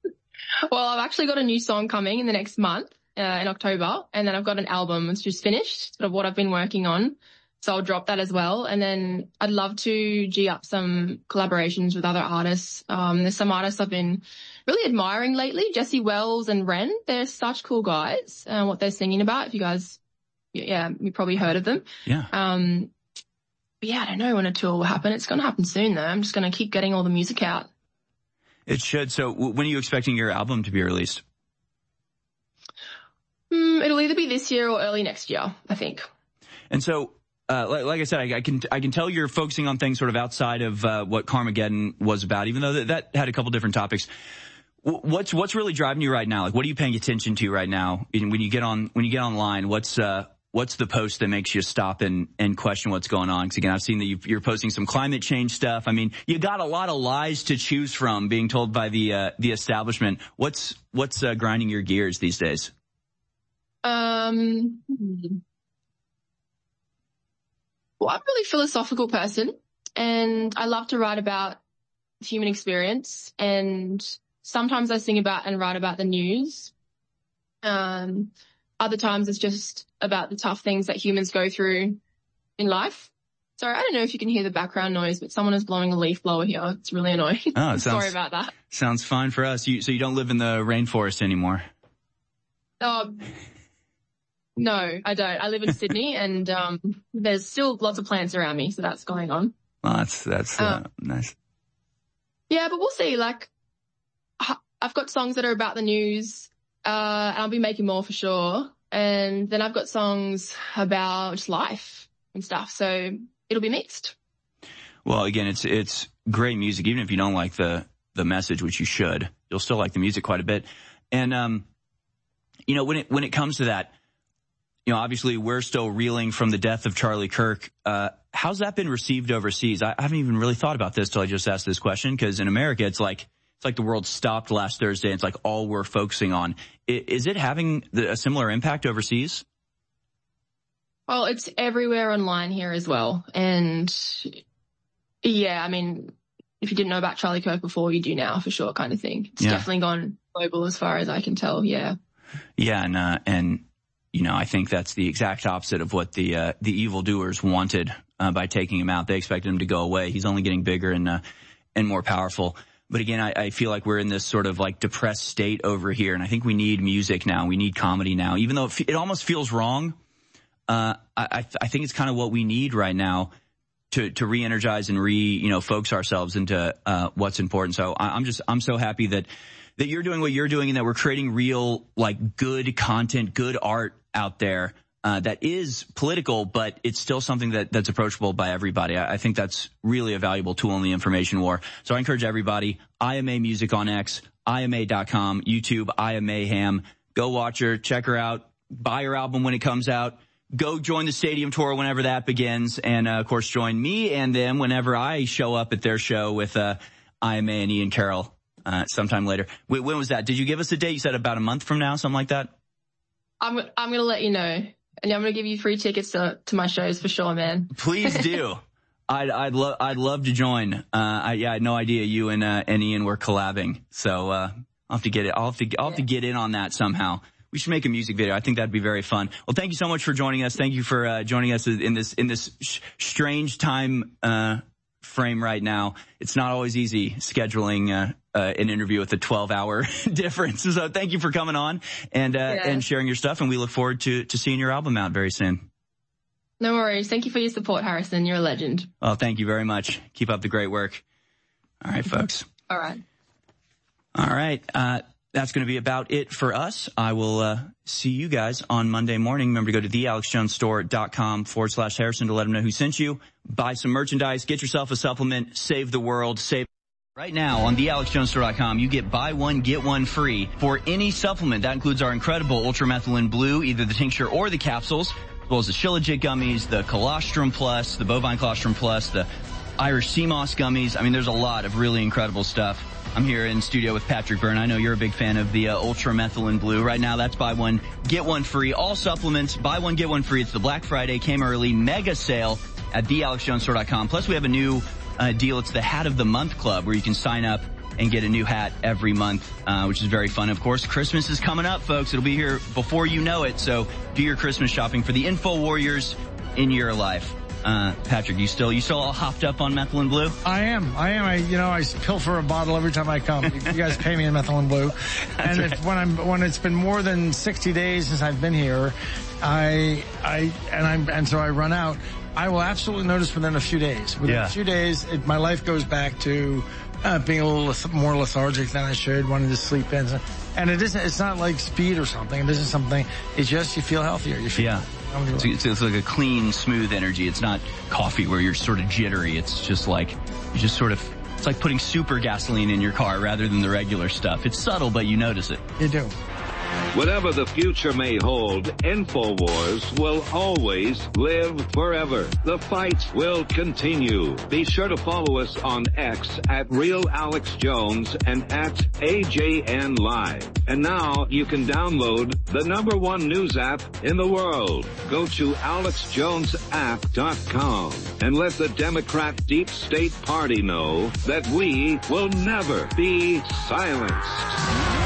Well, I've actually got a new song coming in the next month, uh, in October. And then I've got an album that's just finished, sort of what I've been working on. So I'll drop that as well. And then I'd love to G up some collaborations with other artists. Um, there's some artists I've been really admiring lately. Jesse Wells and Ren. They're such cool guys, uh, what they're singing about. If you guys, yeah, you probably heard of them. Yeah. Um, but yeah, I don't know when a tour will happen. It's going to happen soon though. I'm just going to keep getting all the music out. It should. So when are you expecting your album to be released? Mm, it'll either be this year or early next year, I think. And so, uh, like, like I said, I, I can, I can tell you're focusing on things sort of outside of, uh, what Carmageddon was about, even though that, that had a couple different topics. What's, what's really driving you right now? Like, what are you paying attention to right now? When you get on, when you get online, what's, uh, what's the post that makes you stop and, and question what's going on? Because again, I've seen that you've, you're posting some climate change stuff. I mean, you got a lot of lies to choose from being told by the, uh, the establishment. What's, what's, uh, grinding your gears these days? Um, well, I'm a really philosophical person and I love to write about human experience, and sometimes I sing about and write about the news. Um, other times it's just about the tough things that humans go through in life. Sorry, I don't know if you can hear the background noise, but someone is blowing a leaf blower here. It's really annoying. Oh, it sounds, sorry about that. Sounds fine for us. You, so you don't live in the rainforest anymore? Oh, no, I don't. I live in Sydney and, um, there's still lots of plants around me. So that's going on. Well, that's, that's, uh, uh, nice. Yeah, but we'll see. Like, I've got songs that are about the news, uh, and I'll be making more for sure. And then I've got songs about life and stuff. So it'll be mixed. Well, again, it's, it's great music. Even if you don't like the, the message, which you should, you'll still like the music quite a bit. And, um, you know, when it, when it comes to that, you know, obviously we're still reeling from the death of Charlie Kirk. Uh, how's that been received overseas? I, I haven't even really thought about this till I just asked this question, because in America, it's like, it's like the world stopped last Thursday. It's like all we're focusing on. I, is it having the, a similar impact overseas? Well, it's everywhere online here as well. And yeah, I mean, if you didn't know about Charlie Kirk before, you do now for sure, kind of thing. It's yeah. definitely gone global as far as I can tell. Yeah. Yeah. And, uh, and, you know, I think that's the exact opposite of what the, uh, the evildoers wanted, uh, by taking him out. They expected him to go away. He's only getting bigger and, uh, and more powerful. But again, I, I feel like we're in this sort of like depressed state over here. And I think we need music now. We need comedy now, even though it, f- it almost feels wrong. Uh, I, I, th- I think it's kind of what we need right now to, to re-energize and re, you know, focus ourselves into, uh, what's important. So I, I'm just, I'm so happy that, that you're doing what you're doing and that we're creating real, like, good content, good art out there, uh, that is political, but it's still something that, that's approachable by everybody. I, I think that's really a valuable tool in the information war. So I encourage everybody, I M A Music on X, I M A dot com, YouTube, I M Mayhem. Go watch her, check her out, buy her album when it comes out. Go join the stadium tour whenever that begins. And, uh, of course, join me and them whenever I show up at their show with, uh, I M A and Ian Carroll. Uh, sometime later. Wait, when was that? Did you give us a date? You said about a month from now, something like that? I'm I'm going to let you know. And I'm going to give you free tickets to, to my shows for sure, man. Please do. I'd, I'd love, I'd love to join. Uh, I, yeah, I had no idea you and, uh, and Ian were collabing. So, uh, I'll have to get it. I'll have to, I'll have to get in on that somehow. We should make a music video. I think that'd be very fun. Well, thank you so much for joining us. Thank you for, uh, joining us in this, in this sh- strange time, uh, frame right now. It's not always easy scheduling, uh, Uh, an interview with a twelve hour difference. So thank you for coming on and, uh, yeah. and sharing your stuff. And we look forward to, to seeing your album out very soon. No worries. Thank you for your support, Harrison. You're a legend. Well, thank you very much. Keep up the great work. All right, folks. All right. All right. Uh, that's going to be about it for us. I will, uh, see you guys on Monday morning. Remember to go to the alex jones store dot com forward slash Harrison to let them know who sent you. Buy some merchandise, get yourself a supplement, save the world, save Right now on the alex jones store dot com, you get buy one, get one free for any supplement. That includes our incredible Ultramethylene Blue, either the tincture or the capsules, as well as the Shilajit gummies, the Colostrum Plus, the Bovine Colostrum Plus, the Irish Sea Moss gummies. I mean, there's a lot of really incredible stuff. I'm here in studio with Patrick Byrne. I know you're a big fan of the uh, Ultramethylene Blue. Right now, that's buy one, get one free. All supplements, buy one, get one free. It's the Black Friday, came early, mega sale at the alex jones store dot com. Plus, we have a new Uh, deal. It's the Hat of the Month Club, where you can sign up and get a new hat every month, uh, which is very fun. Of course, Christmas is coming up, folks. It'll be here before you know it. So do your Christmas shopping for the Info Warriors in your life. Uh, Patrick, you still, you still all hopped up on Methylene Blue? I am. I am. I, you know, I pilfer a bottle every time I come. You guys pay me in Methylene Blue. And right. if, when I'm, when it's been more than sixty days since I've been here, I, I, and I'm, and so I run out. I will absolutely notice within a few days. Within Yeah. a few days, it, my life goes back to uh, being a little leth- more lethargic than I should, wanting to sleep in. And it isn't, it's not like speed or something. It isn't something, it's just you feel healthier. You feel Yeah. It's, it's, it's like a clean, smooth energy. It's not coffee where you're sort of jittery. It's just like, you just sort of, it's like putting super gasoline in your car rather than the regular stuff. It's subtle, but you notice it. You do. Whatever the future may hold, InfoWars will always live forever. The fight will continue. Be sure to follow us on X at Real Alex Jones and at A J N Live. And now you can download the number one news app in the world. Go to alex jones app dot com and let the Democrat Deep State Party know that we will never be silenced.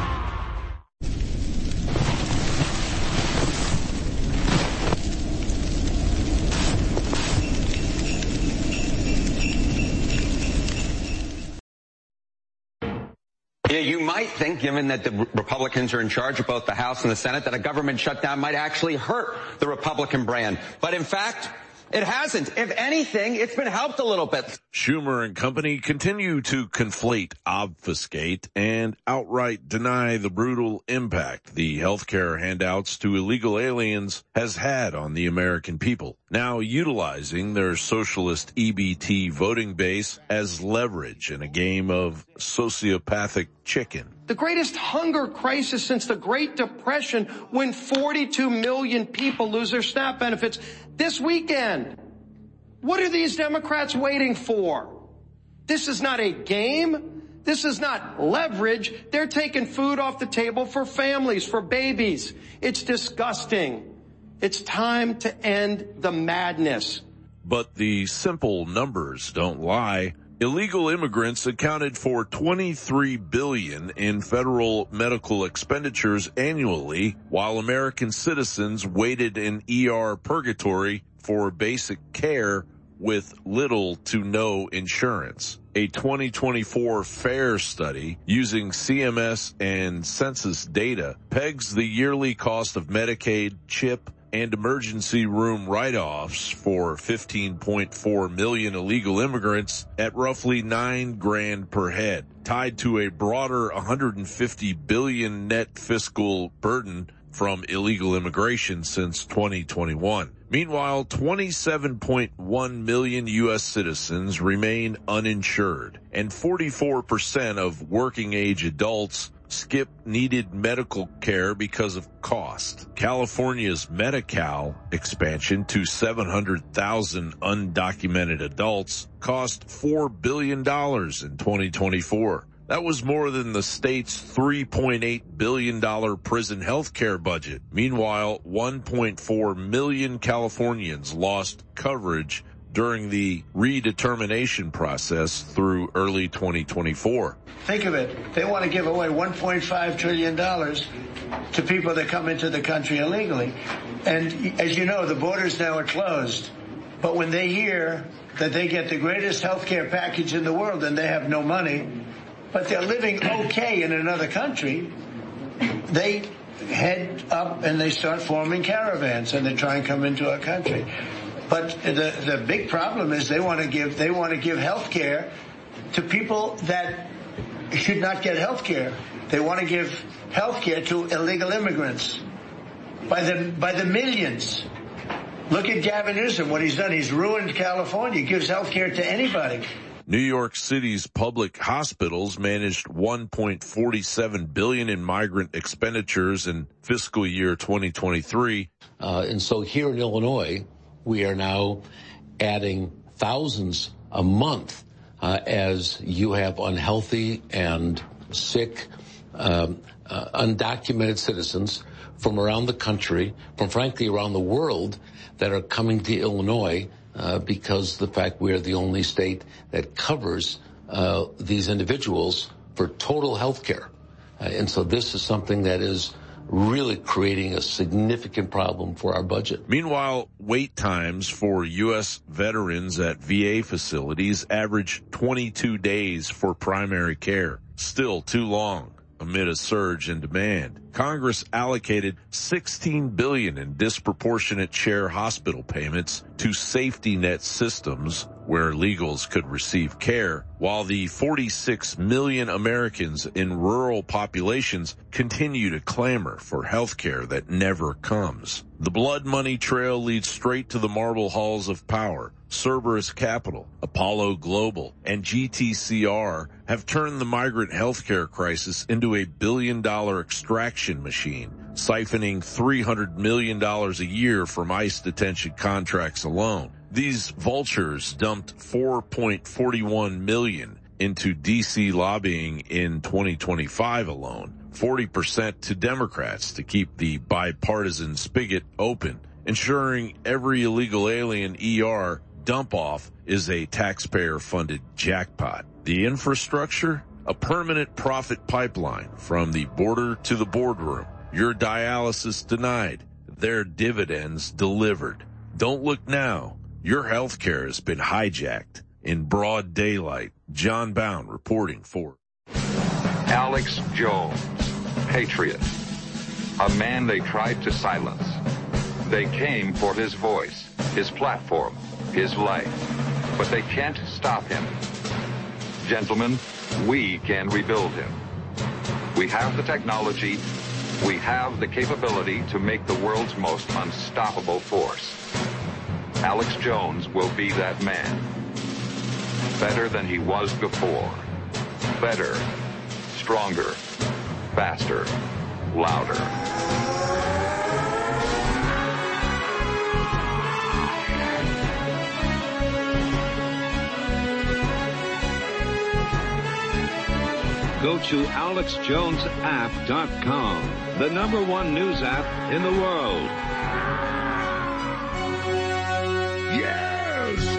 Yeah, you might think, given that the Republicans are in charge of both the House and the Senate, that a government shutdown might actually hurt the Republican brand. But in fact, it hasn't. If anything, it's been helped a little bit. Schumer and company continue to conflate, obfuscate, and outright deny the brutal impact the healthcare handouts to illegal aliens has had on the American people, now utilizing their socialist E B T voting base as leverage in a game of sociopathic chicken. The greatest hunger crisis since the Great Depression, when forty-two million people lose their SNAP benefits this weekend. What are these Democrats waiting for? This is not a game. This is not leverage. They're taking food off the table for families, for babies. It's disgusting. It's time to end the madness. But the simple numbers don't lie. Illegal immigrants accounted for twenty-three billion dollars in federal medical expenditures annually, while American citizens waited in E R purgatory for basic care with little to no insurance. A twenty twenty-four FAIR study using C M S and census data pegs the yearly cost of Medicaid, CHIP, and emergency room write-offs for fifteen point four million illegal immigrants at roughly nine grand per head, tied to a broader one hundred fifty billion net fiscal burden from illegal immigration since twenty twenty-one. Meanwhile, twenty-seven point one million U S citizens remain uninsured, and forty-four percent of working-age adults skip needed medical care because of cost. California's Medi-Cal expansion to seven hundred thousand undocumented adults cost four billion dollars in twenty twenty-four. That was more than the state's three point eight billion dollars prison health care budget. Meanwhile, one point four million Californians lost coverage during the redetermination process through early twenty twenty-four. Think of it. They want to give away one point five trillion dollars to people that come into the country illegally. And as you know, the borders now are closed. But when they hear that they get the greatest health care package in the world and they have no money, but they're living okay in another country, they head up and they start forming caravans and they try and come into our country. But the the big problem is they want to give they want to give health care to people that should not get health care. They want to give health care to illegal immigrants by the by the millions. Look at Gavin Newsom, what he's done. He's ruined California. He gives health care to anybody. New York City's public hospitals managed one point four seven billion dollars in migrant expenditures in fiscal year twenty twenty-three. Uh, and so here in Illinois, we are now adding thousands a month uh, as you have unhealthy and sick, um, uh, undocumented citizens from around the country, from frankly around the world, that are coming to Illinois uh, because of the fact we are the only state that covers uh, these individuals for total health care. Uh, and so this is something that is really creating a significant problem for our budget. Meanwhile, wait times for U S veterans at V A facilities average twenty-two days for primary care. Still too long. amid a surge in demand. Congress allocated sixteen billion dollars in disproportionate share hospital payments to safety net systems where illegals could receive care, while the forty-six million Americans in rural populations continue to clamor for health care that never comes. The blood money trail leads straight to the marble halls of power. Cerberus Capital, Apollo Global, and G T C R have turned the migrant healthcare crisis into a billion-dollar extraction machine, siphoning three hundred million dollars a year from ICE detention contracts alone. These vultures dumped four point four one million dollars into D C lobbying in twenty twenty-five alone, forty percent to Democrats to keep the bipartisan spigot open, ensuring every illegal alien E R dump-off is a taxpayer-funded jackpot. The infrastructure? A permanent profit pipeline from the border to the boardroom. Your dialysis denied. Their dividends delivered. Don't look now. Your health care has been hijacked in broad daylight. John Bound reporting for Alex Jones, patriot, a man they tried to silence. They came for his voice, his platform, his life, but they can't stop him. Gentlemen, we can rebuild him. We have the technology, we have the capability to make the world's most unstoppable force. Alex Jones will be that man. Better than he was before. Better, stronger, faster, louder. Go to alex jones app dot com, the number one news app in the world. Yes!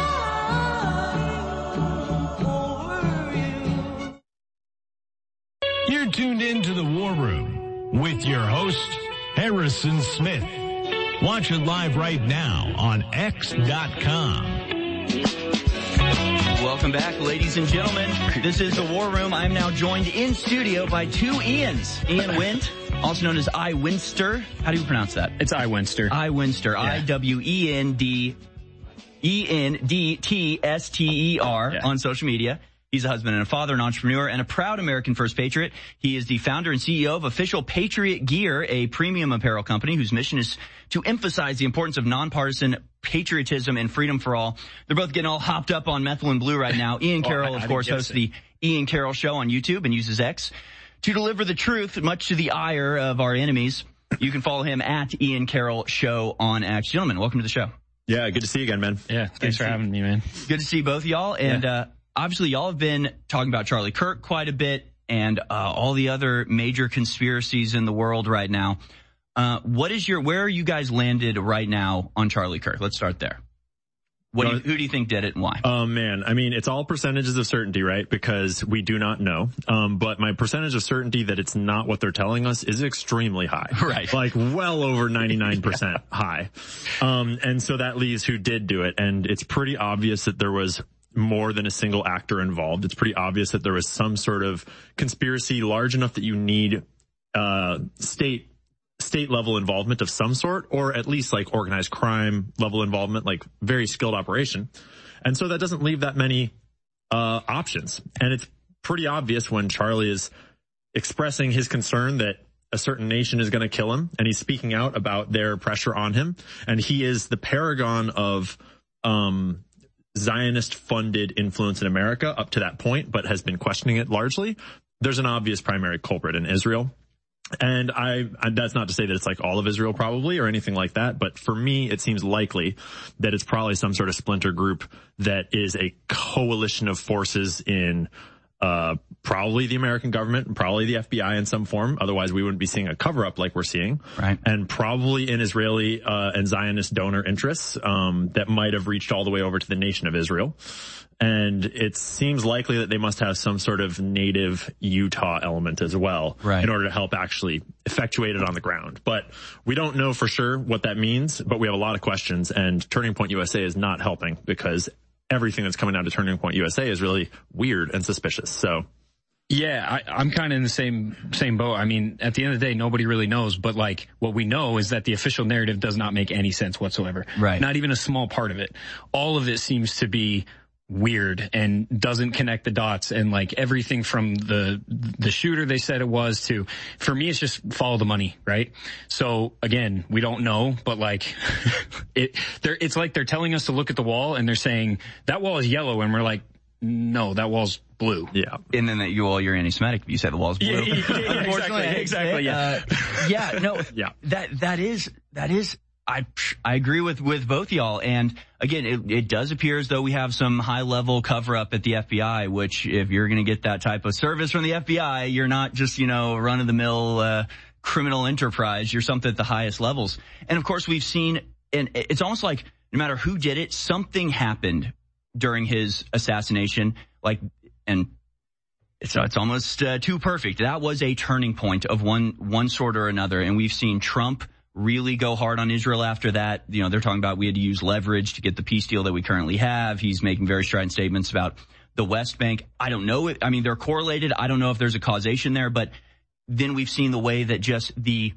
You're tuned in to the War Room with your host, Harrison Smith. Watch it live right now on x dot com. Welcome back, ladies and gentlemen. This is the War Room. I'm now joined in studio by two Ians. Ian Wint, also known as I Winster. How do you pronounce that? It's I Winster. I Winster. Yeah. I W E N D E N D T S T E R yeah. on social media. He's a husband and a father, an entrepreneur, and a proud American First Patriot. He is the founder and C E O of Official Patriot Gear, a premium apparel company whose mission is to emphasize the importance of nonpartisan patriotism and freedom for all. They're both getting all hopped up on Methyl and Blue right now. Ian Carroll, oh, I, of course, hosts the Ian Carroll Show on YouTube and uses X to deliver the truth, much to the ire of our enemies. You can follow him at Ian Carroll Show on X. Gentlemen, welcome to the show. Yeah, good to see you again, man. Yeah, thanks for having me, man. Good to see both of y'all. And, yeah. uh, obviously, y'all have been talking about Charlie Kirk quite a bit and uh, all the other major conspiracies in the world right now. Uh, what is your, where are you guys landed right now on Charlie Kirk? Let's start there. What do you, who do you think did it and why? Oh, man. I mean, it's all percentages of certainty, right? Because we do not know. Um, but my percentage of certainty that it's not what they're telling us is extremely high. Right. Like well over ninety-nine percent yeah. high. Um, and so that leaves who did do it. And it's pretty obvious that there was more than a single actor involved. It's pretty obvious that there was some sort of conspiracy large enough that you need uh state state level involvement of some sort, or at least like organized crime level involvement, like very skilled operation. And so that doesn't leave that many uh options. And it's pretty obvious when Charlie is expressing his concern that a certain nation is going to kill him, and he's speaking out about their pressure on him, and he is the paragon of um Zionist-funded influence in America up to that point, but has been questioning it largely. There's an obvious primary culprit in Israel. And I, and that's not to say that it's like all of Israel probably or anything like that, but for me, it seems likely that it's probably some sort of splinter group that is a coalition of forces in Uh, probably the American government and probably the F B I in some form. Otherwise, we wouldn't be seeing a cover-up like we're seeing. Right. And probably in Israeli uh, and Zionist donor interests um, that might have reached all the way over to the nation of Israel. And it seems likely that they must have some sort of native Utah element as well right. in order to help actually effectuate it on the ground. But we don't know for sure what that means, but we have a lot of questions. And Turning Point U S A is not helping because everything that's coming out of Turning Point U S A is really weird and suspicious. So, Yeah, I, I'm kind of in the same same boat. I mean, at the end of the day, nobody really knows. But like, what we know is that the official narrative does not make any sense whatsoever. Right. Not even a small part of it. All of it seems to be weird and doesn't connect the dots. And like everything from the the shooter they said it was to, for me, it's just follow the money, right? So again, we don't know, but like it, they're, it's like they're telling us to look at the wall and they're saying that wall is yellow, and we're like, no, that wall's blue. Yeah. And then that you all, you're anti-Semitic if you say the wall's blue. Yeah, yeah, yeah, exactly, exactly, yeah. Uh, yeah, no, yeah. that, that is, that is, I, I agree with, with both y'all. And again, it, it does appear as though we have some high level cover up at the F B I, which if you're going to get that type of service from the F B I, you're not just, you know, run of the mill, uh, criminal enterprise. You're something at the highest levels. And of course we've seen, and it's almost like no matter who did it, something happened during his assassination, like, and it's, it's almost uh, too perfect. That was a turning point of one, one sort or another. And we've seen Trump really go hard on Israel after that. You know, they're talking about we had to use leverage to get the peace deal that we currently have. He's making very strident statements about the West Bank. I don't know. I mean, they're correlated. I don't know if there's a causation there, but then we've seen the way that just the,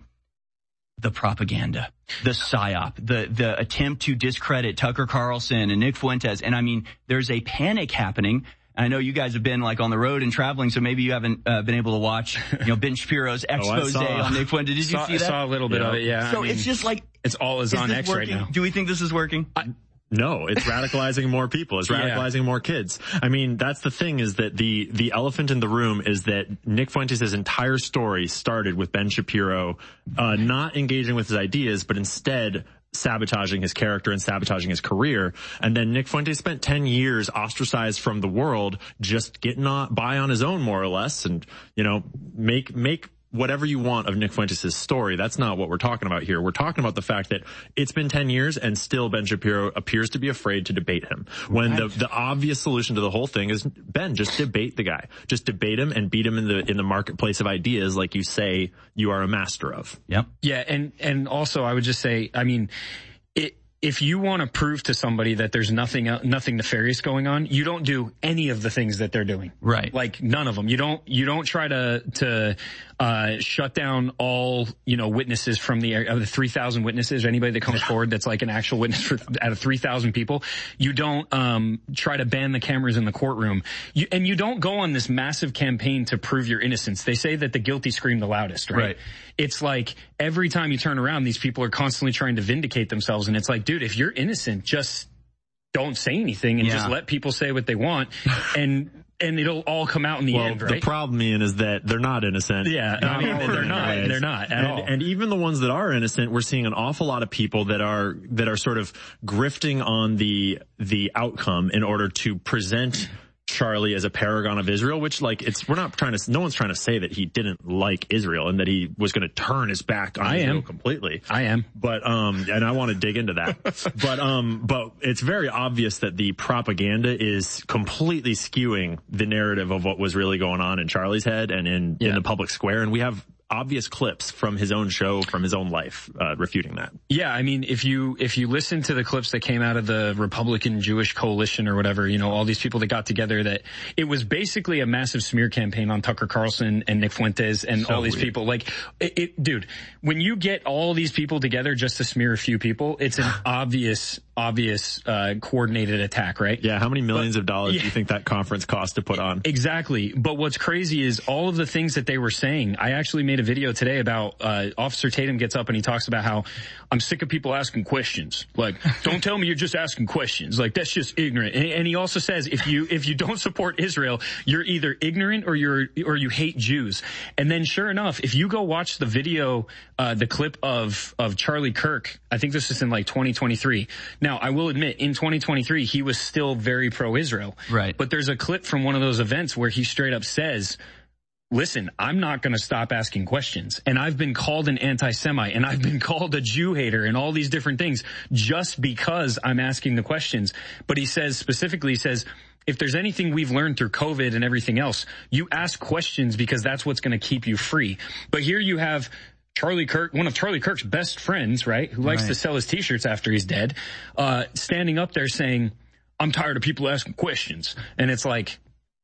the propaganda, the psyop, the, the attempt to discredit Tucker Carlson and Nick Fuentes. And I mean, there's a panic happening. I know you guys have been like on the road and traveling, so maybe you haven't uh, been able to watch, you know, Ben Shapiro's expose oh, on Nick Fuentes. Did saw, you see that? I saw a little bit yeah. of it, yeah. So I mean, it's just like, it's all is, is on X working? right now. Do we think this is working? I, No, it's radicalizing more people. It's radicalizing yeah. more kids. I mean, that's the thing, is that the, the elephant in the room is that Nick Fuentes' entire story started with Ben Shapiro, uh, not engaging with his ideas, but instead sabotaging his character and sabotaging his career. And then Nick Fuentes spent ten years ostracized from the world, just getting on, by on his own, more or less. And, you know, make, make, whatever you want of Nick Fuentes' story. That's not what we're talking about here. We're talking about the fact that it's been ten years and still Ben Shapiro appears to be afraid to debate him. When right. the, the obvious solution to the whole thing is, Ben, just debate the guy. Just debate him and beat him in the, in the marketplace of ideas like you say you are a master of. Yep. Yeah. And, and also I would just say, I mean, it, if you want to prove to somebody that there's nothing, nothing nefarious going on, you don't do any of the things that they're doing. Right. Like none of them. You don't, you don't try to, to, uh, shut down all, you know, witnesses from the, of the three thousand witnesses, anybody that comes forward that's like an actual witness for, out of three thousand people. You don't, um, try to ban the cameras in the courtroom. You, and you don't go on this massive campaign to prove your innocence. They say that the guilty scream the loudest, right? Right. It's like every time you turn around, these people are constantly trying to vindicate themselves. And it's like, dude, if you're innocent, just don't say anything and yeah. just let people say what they want. And, and it'll all come out in the well, end, right? The problem, Ian, is that they're not innocent. Yeah, I mean, they're not. Ways. They're not at and, all. And even the ones that are innocent, we're seeing an awful lot of people that are, that are sort of grifting on the, the outcome in order to present Charlie as a paragon of Israel, which like it's, we're not trying to, no one's trying to say that he didn't like Israel and that he was going to turn his back on I Israel am. completely. I am. But, um, and I want to dig into that. but, um, but it's very obvious that the propaganda is completely skewing the narrative of what was really going on in Charlie's head and in, yeah. in the public square. And we have obvious clips from his own show, from his own life, uh, refuting that. Yeah, I mean, if you, if you listen to the clips that came out of the Republican Jewish Coalition or whatever, you know, all these people that got together, that it was basically a massive smear campaign on Tucker Carlson and Nick Fuentes and so all these weird. people. Like, it, it, dude, when you get all these people together just to smear a few people, it's an obvious, obvious, uh, coordinated attack, right? Yeah, how many millions but, of dollars yeah. do you think that conference cost to put on? Exactly. But what's crazy is all of the things that they were saying. I actually made a video today about, uh, Officer Tatum gets up and he talks about how I'm sick of people asking questions. Like, don't tell me you're just asking questions. Like, that's just ignorant. And, and he also says if you, if you don't support Israel, you're either ignorant or you're, or you hate Jews. And then sure enough, if you go watch the video, uh, the clip of, of Charlie Kirk, I think this is in like twenty twenty-three. Now, I will admit in twenty twenty-three, he was still very pro-Israel. Right. But there's a clip from one of those events where he straight up says, listen, I'm not going to stop asking questions. And I've been called an anti-Semite and I've been called a Jew hater and all these different things just because I'm asking the questions. But he says specifically, he says, if there's anything we've learned through COVID and everything else, you ask questions because that's what's going to keep you free. But here you have Charlie Kirk, one of Charlie Kirk's best friends, right, who likes right. to sell his T-shirts after he's dead, uh, standing up there saying, I'm tired of people asking questions. And it's like,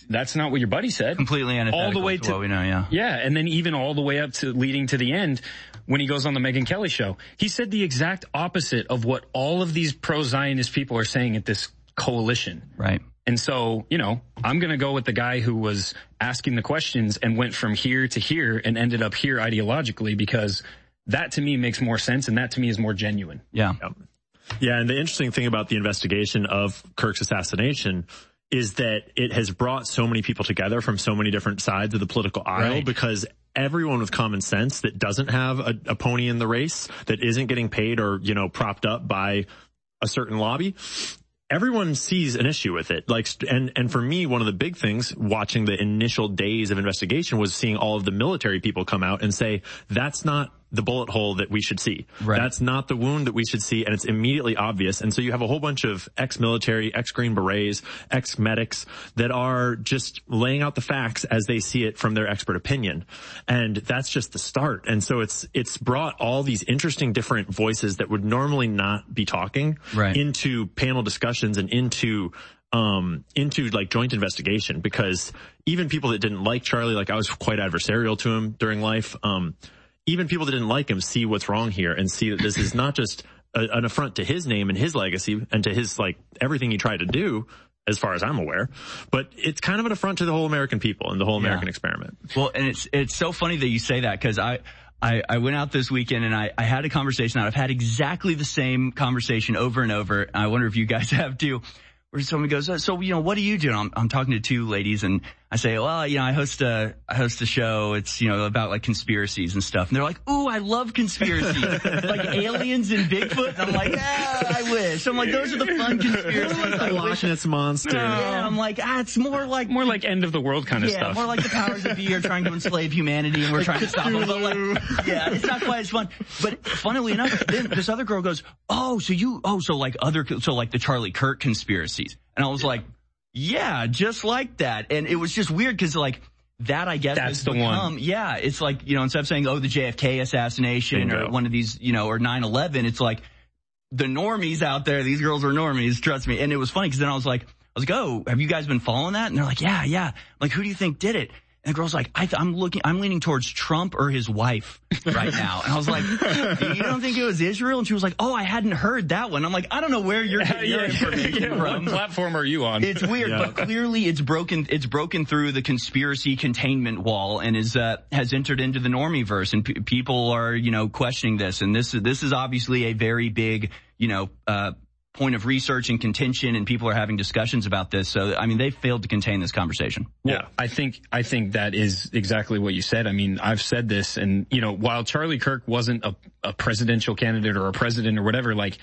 that's not what your buddy said. Completely antithetical all the way to, to what we know, yeah. Yeah, and then even all the way up to leading to the end when he goes on the Megyn Kelly show. He said the exact opposite of what all of these pro-Zionist people are saying at this coalition. Right. And so, you know, I'm going to go with the guy who was asking the questions and went from here to here and ended up here ideologically, because that to me makes more sense, and that to me is more genuine. Yeah. Yeah, yeah, and the interesting thing about the investigation of Kirk's assassination is that it has brought so many people together from so many different sides of the political aisle, Right. because everyone with common sense that doesn't have a, a pony in the race, that isn't getting paid or, you know, propped up by a certain lobby, everyone sees an issue with it. Like, and, and for me, one of the big things watching the initial days of investigation was seeing all of the military people come out and say, that's not the bullet hole that we should see. Right. That's not the wound that we should see. And it's immediately obvious. And so you have a whole bunch of ex-military, ex-Green Berets, ex-medics that are just laying out the facts as they see it from their expert opinion. And that's just the start. And so it's, it's brought all these interesting different voices that would normally not be talking right. into panel discussions and into um, into like joint investigation, because even people that didn't like Charlie, like I was quite adversarial to him during life. Um, even people that didn't like him see what's wrong here and see that this is not just a, an affront to his name and his legacy and to his, like, everything he tried to do, as far as I'm aware, but it's kind of an affront to the whole American people and the whole American yeah. experiment. Well, and it's, it's so funny that you say that, because I, I, I went out this weekend and I, I had a conversation that I've had exactly the same conversation over and over. I wonder if you guys have too, where someone goes, so, you know, what do you do? And I'm, I'm talking to two ladies and I say, well, you know, I host a, I host a show. It's, you know, about like conspiracies and stuff. And they're like, ooh, I love conspiracies. Like aliens and Bigfoot. And I'm like, ah, I wish. I'm like, those are the fun conspiracies. The Loch Ness Monster. Yeah, I'm like, ah, it's more like. More like end of the world kind of yeah, stuff. Yeah, more like the powers that be are trying to enslave humanity and we're trying to stop them. But like, yeah, it's not quite as fun. But funnily enough, then this other girl goes, oh, so you, oh, so like other, so like the Charlie Kirk conspiracies. And I was like, yeah, just like that. And it was just weird because like that, I guess, that's the become, one. Yeah, it's like, you know, instead of saying, oh, the J F K assassination Bingo. Or one of these, you know, or nine eleven, it's like the normies out there. These girls are normies, trust me. And it was funny because then I was like, I was like, oh, have you guys been following that? And they're like, yeah, yeah. I'm like, who do you think did it? And the girl's like, I th- I'm looking, I'm leaning towards Trump or his wife right now. And I was like, you don't think it was Israel? And she was like, oh, I hadn't heard that one. I'm like, I don't know where you're getting your information yeah, from. What platform are you on? It's weird, yeah. But clearly it's broken, it's broken through the conspiracy containment wall and is, uh, has entered into the normieverse. And p- people are, you know, questioning this. And this, this is obviously a very big, you know, uh, point of research and contention, and people are having discussions about this. So, I mean, they failed to contain this conversation. Well, yeah, I think, I think that is exactly what you said. I mean, I've said this, and, you know, while Charlie Kirk wasn't a, a presidential candidate or a president or whatever, like,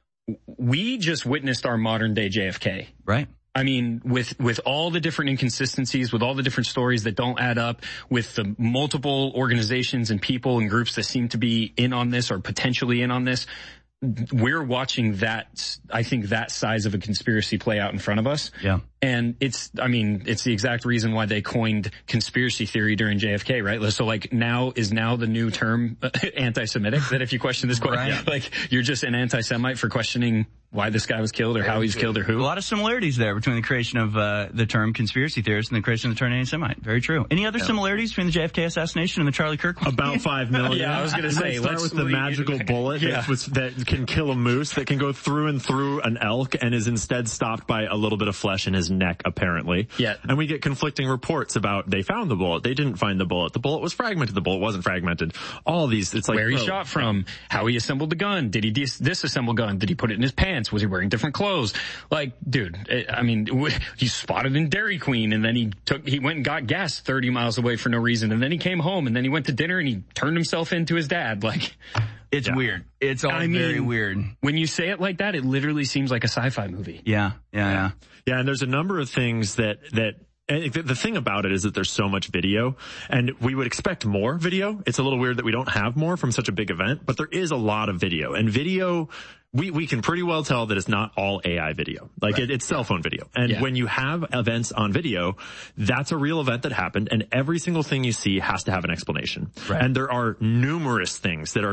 we just witnessed our modern day J F K. Right. I mean, with, with all the different inconsistencies, with all the different stories that don't add up, with the multiple organizations and people and groups that seem to be in on this or potentially in on this, we're watching that, I think, that size of a conspiracy play out in front of us. Yeah. And it's, I mean, it's the exact reason why they coined conspiracy theory during J F K, right? So like now is now the new term anti-Semitic, that if you question this, right. like you're just an anti-Semite for questioning why this guy was killed or how he was killed or who. A lot of similarities there between the creation of uh, the term conspiracy theorist and the creation of the term anti-Semite. Very true. Any other yeah. similarities between the J F K assassination and the Charlie Kirk one? About five million. Yeah, I was going to say, let's start with the magical bullet yeah. that, was, that can kill a moose, that can go through and through an elk and is instead stopped by a little bit of flesh in his neck, apparently. Yeah. And we get conflicting reports about they found the bullet, they didn't find the bullet, the bullet was fragmented, the bullet wasn't fragmented. All these, it's like where he oh, shot from, how he assembled the gun, did he dis- disassemble gun, did he put it in his pants, was he wearing different clothes? Like, dude, I mean, he's spotted in Dairy Queen, and then he took, he went and got gas thirty miles away for no reason, and then he came home, and then he went to dinner, and he turned himself into his dad. Like, it's yeah. weird. It's all I very mean, weird. When you say it like that, it literally seems like a sci-fi movie. Yeah, yeah, yeah. Yeah, and there's a number of things that, that, and the thing about it is that there's so much video, and we would expect more video. It's a little weird that we don't have more from such a big event, but there is a lot of video. And video, we, we can pretty well tell that it's not all A I video. Like, right. it, it's cell phone video. And yeah. when you have events on video, that's a real event that happened, and every single thing you see has to have an explanation. Right. And there are numerous things that are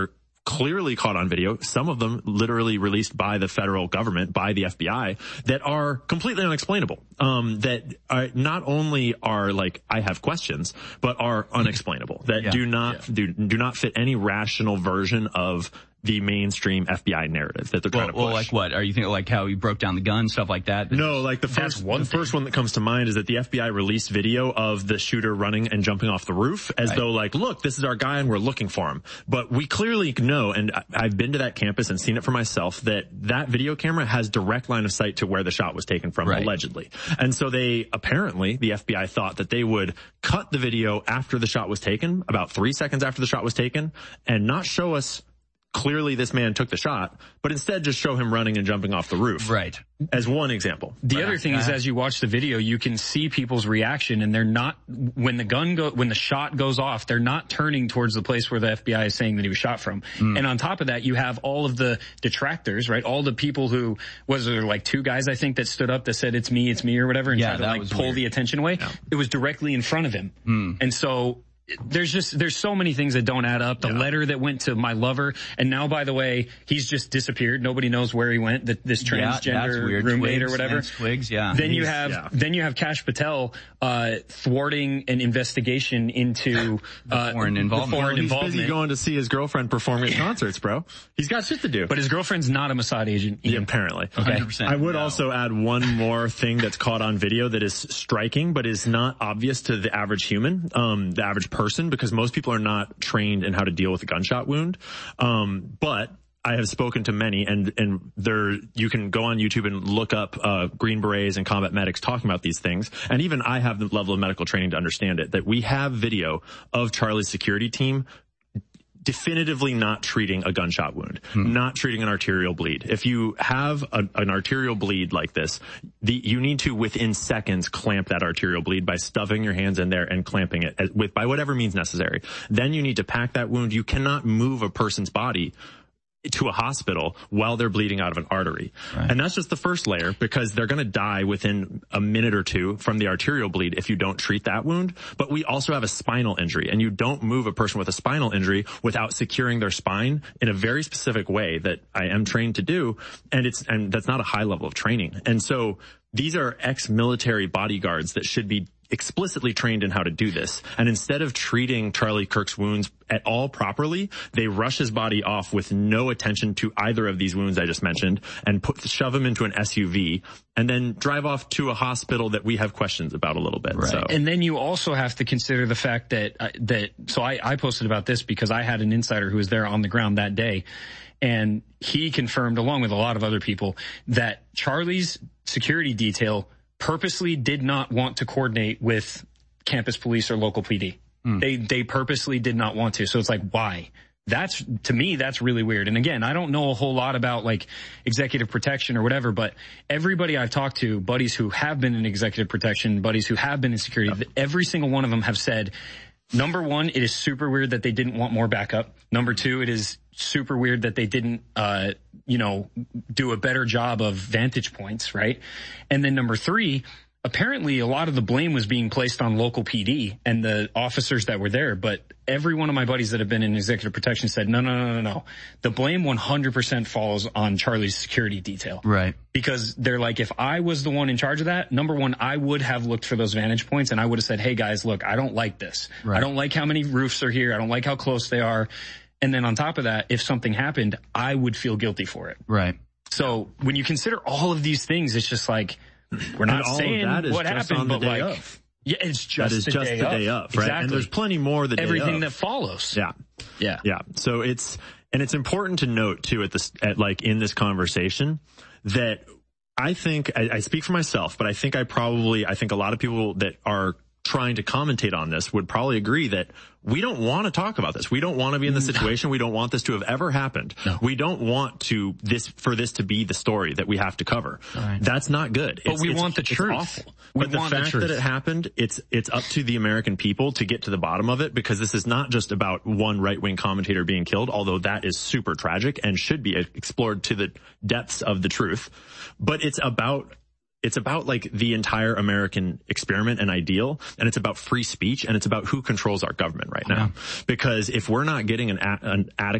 clearly caught on video, some of them literally released by the federal government, by the F B I, that are completely unexplainable. Um, that are not only are like, I have questions, but are unexplainable, that yeah. do not, yeah. do, do not fit any rational version of the mainstream F B I narrative that they're well, trying to push. Well, like what? Are you thinking like how he broke down the gun, stuff like that? No, like the first one, the first one that comes to mind is that the F B I released video of the shooter running and jumping off the roof as right. though like, look, this is our guy and we're looking for him. But we clearly know, and I've been to that campus and seen it for myself, that that video camera has direct line of sight to where the shot was taken from, right. allegedly. And so they apparently, the F B I thought that they would cut the video after the shot was taken, about three seconds after the shot was taken, and not show us clearly this man took the shot, but instead just show him running and jumping off the roof. Right. As one example. The right. other thing is, as you watch the video, you can see people's reaction, and they're not, when the gun go, when the shot goes off, they're not turning towards the place where the F B I is saying that he was shot from. Mm. And on top of that, you have all of the detractors, right? All the people who, was there like two guys, I think, that stood up that said, it's me, it's me, or whatever, and yeah, tried to like pull weird. the attention away. Yeah. It was directly in front of him. Mm. And so, there's just, there's so many things that don't add up. The yeah. letter that went to my lover, and now, by the way, he's just disappeared. Nobody knows where he went, the, this transgender yeah, roommate Twigs, or whatever. Twigs, yeah. Then he's, you have, yeah. then you have Kash Patel, uh, thwarting an investigation into, uh, foreign involvement. The foreign he's involvement. busy going to see his girlfriend perform at concerts, bro. He's got shit to do. But his girlfriend's not a Mossad agent. Yeah, apparently. Okay. one hundred percent. I would no. also add one more thing that's caught on video that is striking, but is not obvious to the average human, um, the average person, because most people are not trained in how to deal with a gunshot wound. Um, but I have spoken to many, and and there you can go on YouTube and look up uh Green Berets and combat medics talking about these things. And even I have the level of medical training to understand it, that we have video of Charlie's security team definitively not treating a gunshot wound, hmm. not treating an arterial bleed. If you have a, an arterial bleed like this, the, you need to within seconds clamp that arterial bleed by stuffing your hands in there and clamping it as, with by whatever means necessary. Then you need to pack that wound. You cannot move a person's body to a hospital while they're bleeding out of an artery. Right. And that's just the first layer, because they're going to die within a minute or two from the arterial bleed if you don't treat that wound. But we also have a spinal injury, and you don't move a person with a spinal injury without securing their spine in a very specific way that I am trained to do. And it's, and that's not a high level of training. And so these are ex-military bodyguards that should be explicitly trained in how to do this. And instead of treating Charlie Kirk's wounds at all properly, they rush his body off with no attention to either of these wounds I just mentioned, and put, shove him into an S U V, and then drive off to a hospital that we have questions about a little bit. Right. So. And then you also have to consider the fact that, uh, that, so I, I posted about this because I had an insider who was there on the ground that day, and he confirmed, along with a lot of other people, that Charlie's security detail purposely did not want to coordinate with campus police or local P D. Mm. They, they purposely did not want to. So it's like, why? That's, to me, that's really weird. And again, I don't know a whole lot about like executive protection or whatever, but everybody I've talked to, buddies who have been in executive protection, buddies who have been in security, yep. every single one of them have said, number one, it is super weird that they didn't want more backup. Number two, it is super weird that they didn't, uh, you know, do a better job of vantage points, right? And then number three, apparently a lot of the blame was being placed on local P D and the officers that were there. But every one of my buddies that have been in executive protection said, no, no, no, no, no. The blame one hundred percent falls on Charlie's security detail. Right. Because they're like, if I was the one in charge of that, number one, I would have looked for those vantage points and I would have said, hey guys, look, I don't like this. Right. I don't like how many roofs are here. I don't like how close they are. And then on top of that, if something happened, I would feel guilty for it. Right. So when you consider all of these things, it's just like, we're not saying what happened, but like, of. yeah, it's just that is the just day the of. day of, right? Exactly. And there's plenty more the day Everything of. that follows. Yeah. Yeah. Yeah. So it's, and it's important to note too at this, at like in this conversation that I think, I, I speak for myself, but I think I probably, I think a lot of people that are trying to commentate on this would probably agree that we don't want to talk about this. We don't want to be in this situation. We don't want this to have ever happened. No. We don't want to this for this to be the story that we have to cover. Right. That's not good. But it's, we it's, want the it's truth. Awful. We but the want fact the truth. that it happened, it's it's up to the American people to get to the bottom of it, because this is not just about one right-wing commentator being killed, although that is super tragic and should be explored to the depths of the truth. But it's about It's about like the entire American experiment and ideal, and it's about free speech, and it's about who controls our government right now. Yeah. Because if we're not getting an, a- an adequate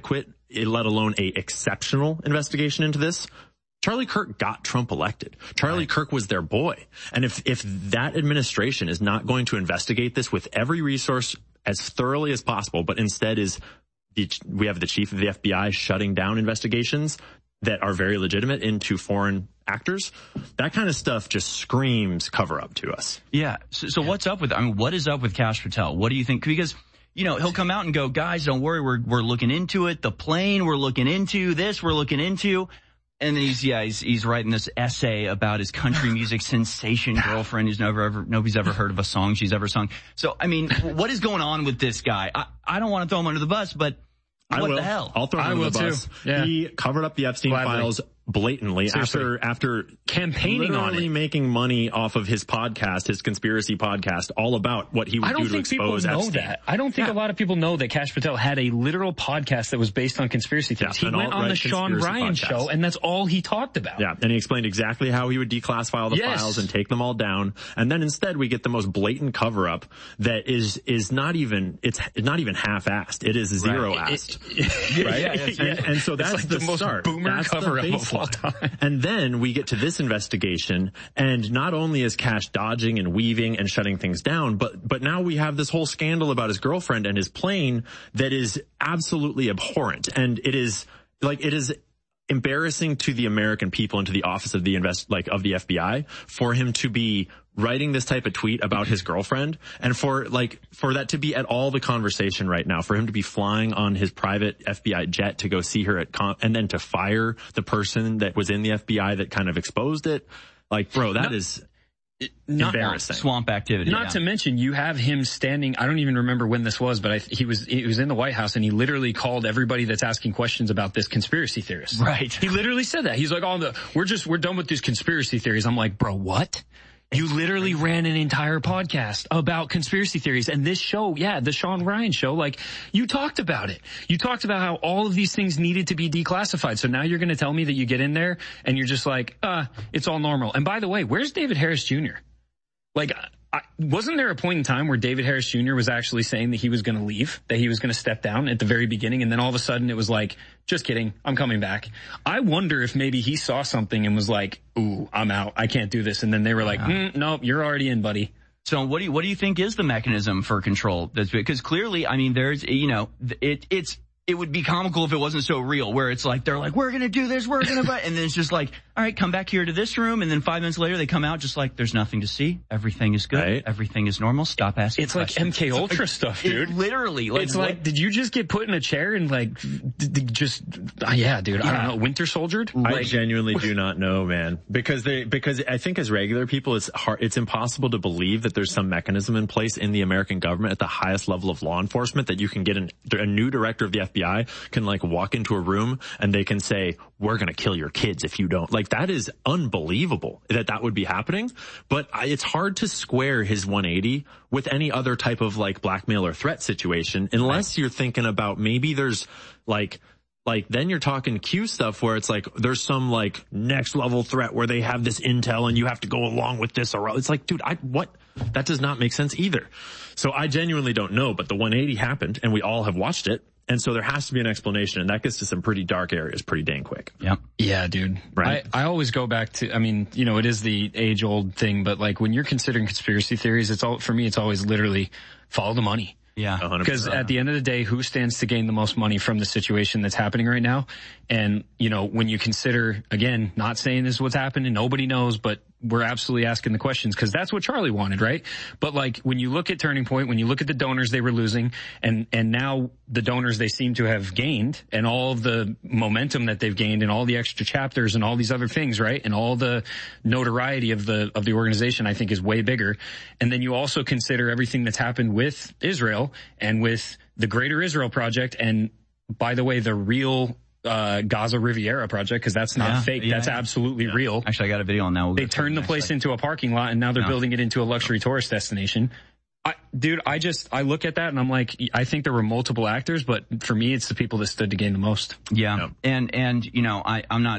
let alone a exceptional investigation into this. Charlie Kirk got Trump elected. Charlie right. Kirk was their boy. And if, if that administration is not going to investigate this with every resource as thoroughly as possible, but instead is the, we have the chief of the F B I shutting down investigations that are very legitimate into foreign actors, that kind of stuff just screams cover up to us. Yeah. So, so yeah. what's up with, I mean, what is up with Kash Patel? What do you think? Because, you know, he'll come out and go, guys, don't worry. We're, we're looking into it. The plane we're looking into, this we're looking into. And then he's, yeah, he's, he's writing this essay about his country music sensation girlfriend who's never ever, nobody's ever heard of a song she's ever sung. So, I mean, what is going on with this guy? I, I don't want to throw him under the bus, but I what will. the hell? I'll throw him I under will the bus. Too. Yeah. He covered up the Epstein Gladly. files blatantly Seriously. after after campaigning on it, making money off of his podcast, his conspiracy podcast, all about what he would I don't do to think people expose know Epstein. that. I don't think Yeah. a lot of people know that Kash Patel had a literal podcast that was based on conspiracy theories. Yeah, he an went on the alt-right Sean conspiracy Ryan podcast. show, and that's all he talked about. Yeah, and he explained exactly how he would declassify all the Yes. files and take them all down. And then instead we get the most blatant cover up that is is not even it's not even half-assed. It is zero-assed. Right? Right? Yeah, yeah, yeah. And, and so It's that's like the, the most start. boomer That's cover the up of all baseline. time. And then we get to this investigation, and not only is Kash dodging and weaving and shutting things down, but but now we have this whole scandal about his girlfriend and his plane that is absolutely abhorrent. And it is like it is embarrassing to the American people and to the office of the invest like of the F B I for him to be writing this type of tweet about his girlfriend, and for like for that to be at all the conversation right now, for him to be flying on his private F B I jet to go see her at con- and then to fire the person that was in the F B I that kind of exposed it. Like, bro, that No. is Not embarrassing. Swamp activity. Not yeah. to mention, you have him standing. I don't even remember when this was, but I, he was he was in the White House, and he literally called everybody that's asking questions about this conspiracy theorist. Right. He literally said that. He's like, "Oh, the, we're just we're done with these conspiracy theories." I'm like, "Bro, what?" You literally ran an entire podcast about conspiracy theories, and this show, yeah, the Sean Ryan show, like, you talked about it. You talked about how all of these things needed to be declassified. So now you're going to tell me that you get in there and you're just like, uh, it's all normal. And by the way, where's David Harris Junior? Like, I, wasn't there a point in time where David Harris Junior was actually saying that he was going to leave, that he was going to step down at the very beginning, and then all of a sudden it was like, just kidding, I'm coming back. I wonder if maybe he saw something and was like, ooh, I'm out, I can't do this. And then they were like, mm, nope, you're already in, buddy. So what do you, what do you think is the mechanism for control? That's because clearly, I mean, there's, you know, it, it's, it would be comical if it wasn't so real, where it's like, they're like, we're going to do this, we're going to, and then it's just like, all right, come back here to this room. And then five minutes later, they come out just like, there's nothing to see. Everything is good. Right. Everything is normal. Stop asking It's questions. like M K Ultra like, stuff, dude. It literally. Like, it's what? like, did you just get put in a chair and like, d- d- just, uh, yeah, dude, yeah. I don't know, winter soldiered? I Like, genuinely do not know, man, because they, because I think as regular people, it's hard, it's impossible to believe that there's some mechanism in place in the American government at the highest level of law enforcement that you can get an, a new director of the F B I can like walk into a room and they can say, we're going to kill your kids if you don't. Like, that is unbelievable that that would be happening. But I, it's hard to square his one eighty with any other type of like blackmail or threat situation, unless you're thinking about maybe there's like, like then you're talking Q stuff where it's like there's some like next level threat where they have this intel and you have to go along with this, or it's like, dude, I, what? That does not make sense either. So I genuinely don't know, but the one eighty happened and we all have watched it. And so there has to be an explanation, and that gets to some pretty dark areas pretty dang quick. Yep. Yeah, dude. Right. I, I always go back to, I mean, you know, it is the age old thing, but like when you're considering conspiracy theories, it's all, for me, it's always literally follow the money. Yeah. Because at the end of the day, who stands to gain the most money from the situation that's happening right now? And, you know, when you consider, again, not saying this is what's happening, nobody knows, but we're absolutely asking the questions because that's what Charlie wanted, right? But like when you look at Turning Point, when you look at the donors they were losing, and, and now the donors they seem to have gained, and all of the momentum that they've gained and all the extra chapters and all these other things, right? And all the notoriety of the, of the organization, I think, is way bigger. And then you also consider everything that's happened with Israel and with the Greater Israel Project. And by the way, the real Uh, Gaza Riviera project, because that's not yeah, fake. Yeah, that's yeah. absolutely yeah. real. Actually, I got a video on that. We'll they turned the place into a parking lot, and now they're no. building it into a luxury tourist destination. I, dude, I just, I look at that and I'm like, I think there were multiple actors, but for me, it's the people that stood to gain the most. Yeah. yeah. And, and, you know, I, I'm not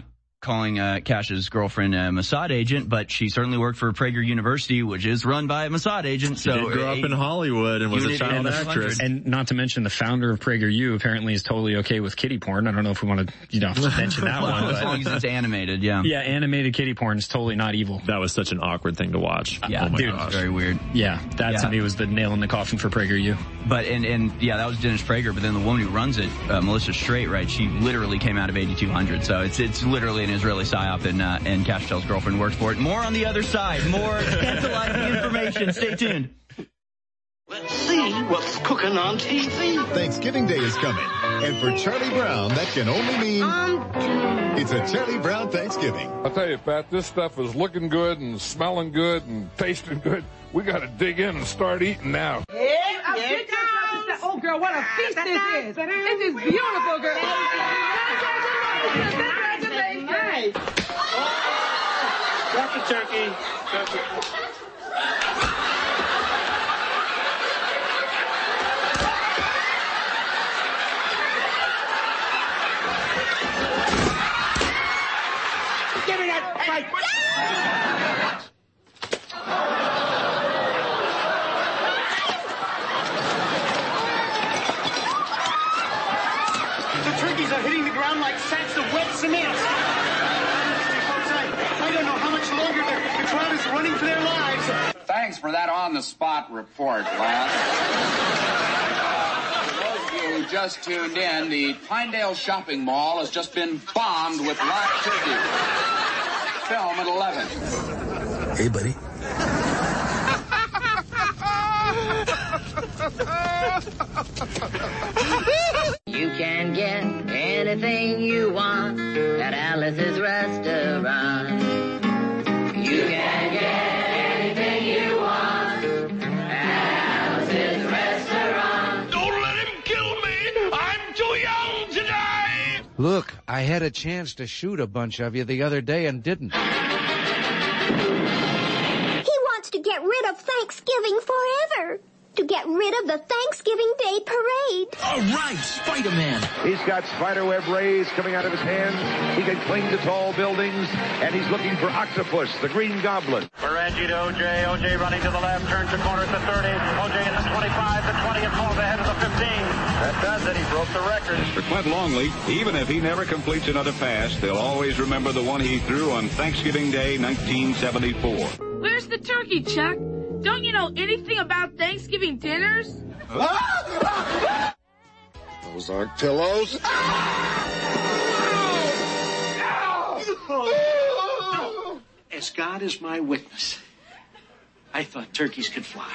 calling uh, Cash's girlfriend a Mossad agent, but she certainly worked for Prager University, which is run by a Mossad agent. So she did grow up in Hollywood and was a child actress. And not to mention the founder of PragerU apparently is totally okay with kiddie porn. I don't know if we want to, you know, mention that well, one. As long as it's animated, yeah. Yeah, animated kiddie porn is totally not evil. That was such an awkward thing to watch. Yeah, oh my dude, gosh. very weird. Yeah, that yeah. to me was the nail in the coffin for PragerU. But, and, and yeah, that was Dennis Prager, but then the woman who runs it, uh, Melissa Straight, right, she literally came out of eighty-two hundred, so it's it's literally an Israeli psyop, and, uh, and Cashtel's girlfriend worked for it. More on the other side, more scandalizing information. Stay tuned. Let's see what's cooking on T V. Thanksgiving Day is coming, and for Charlie Brown, that can only mean it's a Charlie Brown Thanksgiving. I'll tell you, Pat, this stuff is looking good and smelling good and tasting good. We got to dig in and start eating now. Yeah, yeah. Oh, girl, what a feast this is. This is beautiful, girl. Congratulations. Got the turkey. Got the... Give me that fight. Turkeys are hitting the ground like sacks of wet cement. Folks, I, I don't know how much longer the, the crowd is running for their lives. Thanks for that on-the-spot report, lad. For those of you who just tuned in, the Pinedale Shopping Mall has just been bombed with live turkey. Film at eleven. Hey, buddy. You can get anything you want at Alice's restaurant. You can get anything you want at Alice's restaurant. Don't let him kill me. I'm too young to die. Look, I had a chance to shoot a bunch of you the other day and didn't. He wants to get rid of Thanksgiving forever. To get rid of the Thanksgiving Day parade. All right, Spider-Man. He's got spiderweb rays coming out of his hands. He can cling to tall buildings, and he's looking for Octopus, the Green Goblin. Ferraggi to O J. O J running to the left, turns the corner at the thirty. O J in the twenty-five, the twenty, and falls ahead of the fifteen. That does it. He broke the record. For Clint Longley, even if he never completes another pass, they'll always remember the one he threw on Thanksgiving Day, nineteen seventy-four. Where's the turkey, Chuck? Don't you know anything about Thanksgiving dinners? Those aren't pillows. As God is my witness, I thought turkeys could fly.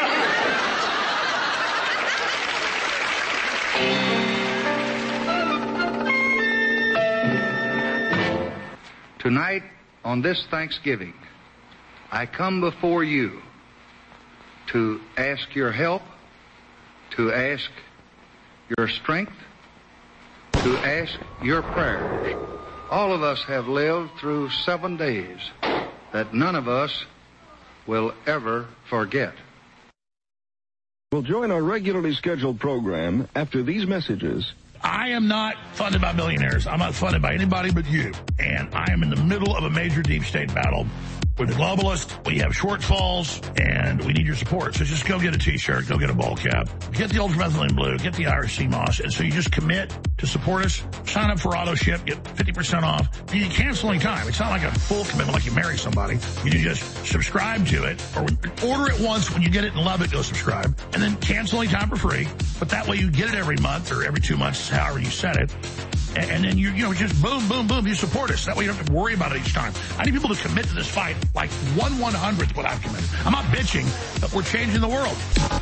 Tonight, on this Thanksgiving, I come before you to ask your help, to ask your strength, to ask your prayers. All of us have lived through seven days that none of us will ever forget. We'll join our regularly scheduled program after these messages. I am not funded by billionaires. I'm not funded by anybody but you. And I am in the middle of a major deep state battle with the globalists. We have shortfalls, and we need your support. So just go get a T-shirt, go get a ball cap, get the ultramethylene blue, get the Irish sea moss. And so you just commit to support us. Sign up for auto ship, get fifty percent off. You cancel any time. It's not like a full commitment like you marry somebody. You can just subscribe to it, or order it once. When you get it and love it, go subscribe. And then cancel any time for free. But that way you get it every month or every two months, however you set it. And, and then you, you know, just boom, boom, boom, you support us. That way you don't have to worry about it each time. I need people to commit to this fight like one one hundredth what I've committed. I'm not bitching, but we're changing the world.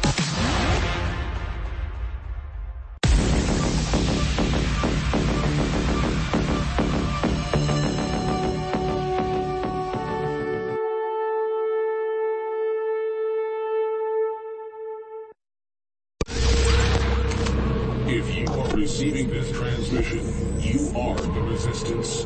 If you are receiving this transmission, you are the resistance.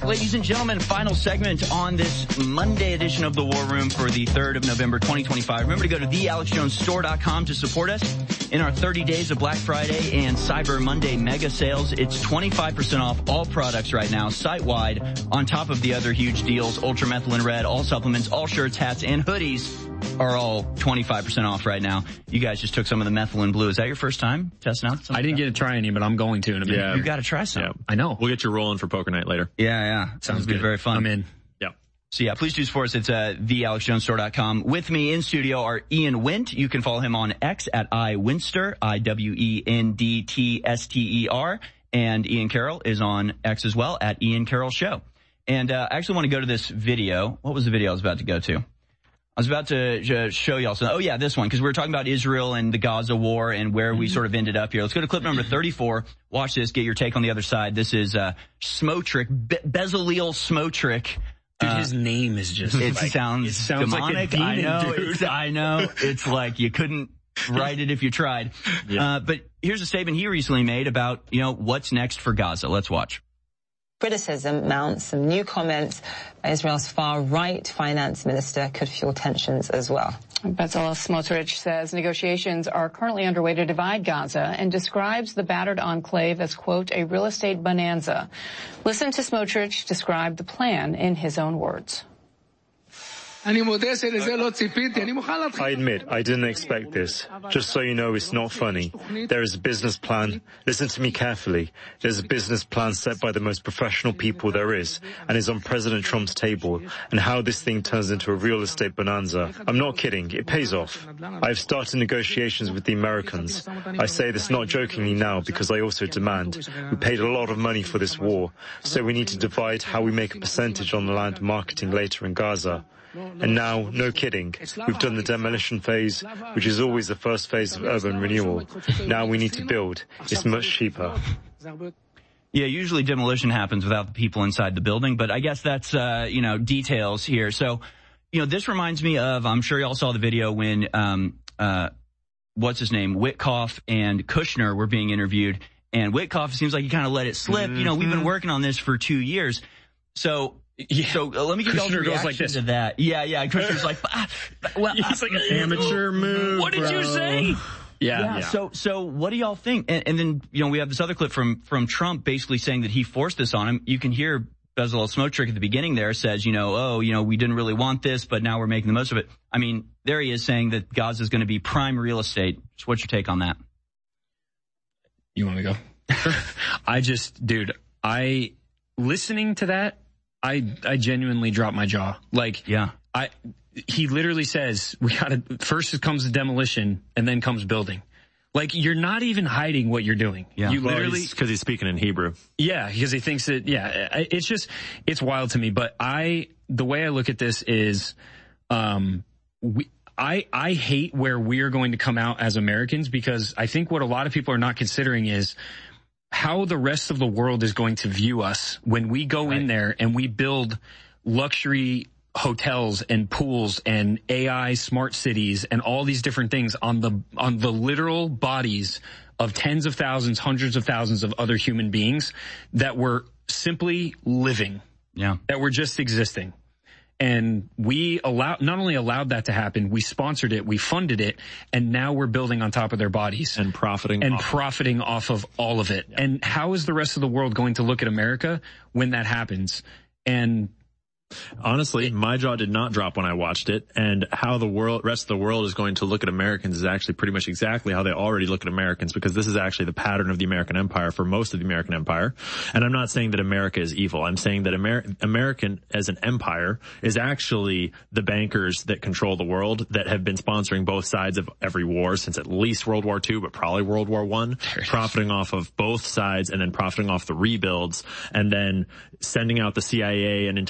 ladies and gentlemen. Final segment on this Monday edition of the War Room for the third of November, twenty twenty-five. Remember to go to the alex jones store dot com to support us in our thirty days of Black Friday and Cyber Monday mega sales. It's twenty-five percent off all products right now, site-wide, on top of the other huge deals. Ultramethylene Red, all supplements, all shirts, hats, and hoodies are all twenty-five percent off right now. You guys just took some of the methylene blue. Is that your first time testing out? I didn't get to try any, but I'm going to in a minute. Yeah. You got to try some. Yeah. I know. We'll get you rolling for poker night later. Yeah, yeah. Sounds good. Very fun. I'm in. Yeah. So yeah, please do support us. It's uh, the alex jones store dot com. With me in studio are Ian Wint. You can follow him on X at iWinster, I W E N D T S T E R. And Ian Carroll is on X as well at Ian Carroll Show. And uh, I actually want to go to this video. What was the video I was about to go to? I was about to uh, show y'all some. Oh, yeah, this one, because we were talking about Israel and the Gaza war and where we sort of ended up here. Let's go to clip number thirty-four. Watch this. Get your take on the other side. This is uh, Smotrick, Be- Bezalel Smotrick. Dude, uh, his name is just it like, sounds it sounds demonic. like a demon, I know. dude. It's, I know. It's like you couldn't write it if you tried. Yeah. Uh, but here's a statement he recently made about, you know, what's next for Gaza. Let's watch. Criticism mounts. Some new comments by Israel's far-right finance minister could fuel tensions as well. Bezalel Smotrich says negotiations are currently underway to divide Gaza and describes the battered enclave as, quote, a real estate bonanza. Listen to Smotrich describe the plan in his own words. I admit, I didn't expect this. Just so you know, it's not funny. There is a business plan. Listen to me carefully. There's a business plan set by the most professional people there is, and is on President Trump's table, and how this thing turns into a real estate bonanza. I'm not kidding. It pays off. I've started negotiations with the Americans. I say this not jokingly now, because I also demand. We paid a lot of money for this war, so we need to divide how we make a percentage on the land marketing later in Gaza. And now, no kidding, we've done the demolition phase, which is always the first phase of urban renewal. Now we need to build. It's much cheaper. Yeah, usually demolition happens without the people inside the building, but I guess that's, uh, you know, details here. So, you know, this reminds me of, I'm sure you all saw the video when, um, uh, what's his name, Witkoff and Kushner were being interviewed, and Witkoff seems like he kind of let it slip. Mm-hmm. You know, we've been working on this for two years. So, Yeah. So uh, let me get y'all's reaction goes like this. to that. Yeah, yeah. Kushner's like, ah, well, it's like an amateur move. What did bro. you say? Yeah, yeah. yeah. So, so what do y'all think? And, and then, you know, we have this other clip from from Trump basically saying that he forced this on him. You can hear Bezalel Smotrich at the beginning there says, you know, oh, you know, we didn't really want this, but now we're making the most of it. I mean, there he is saying that Gaza is going to be prime real estate. So what's your take on that? You want to go? I just, dude, I listening to that. I, I genuinely dropped my jaw. Like, yeah, I, he literally says, we gotta, first comes the demolition and then comes building. Like, you're not even hiding what you're doing. Yeah. You well, literally, he's, cause he's speaking in Hebrew. Yeah, because he thinks that, yeah, it's just, it's wild to me. But I, the way I look at this is, um, we, I, I hate where we're going to come out as Americans, because I think what a lot of people are not considering is how the rest of the world is going to view us when we go right. in there and we build luxury hotels and pools and A I smart cities and all these different things on the, on the literal bodies of tens of thousands, hundreds of thousands of other human beings that were simply living. Yeah. That were just existing. And we allowed, not only allowed that to happen, we sponsored it, we funded it, and now we're building on top of their bodies. And profiting. And off profiting off of all of it. Yeah. And how is the rest of the world going to look at America when that happens? And honestly, my jaw did not drop when I watched it, and how the world, rest of the world is going to look at Americans is actually pretty much exactly how they already look at Americans, because this is actually the pattern of the American empire for most of the American empire. And I'm not saying that America is evil. I'm saying that Amer- American as an empire is actually the bankers that control the world that have been sponsoring both sides of every war since at least World War Two, but probably World War One, profiting off of both sides and then profiting off the rebuilds, and then sending out the C I A and intelligence agencies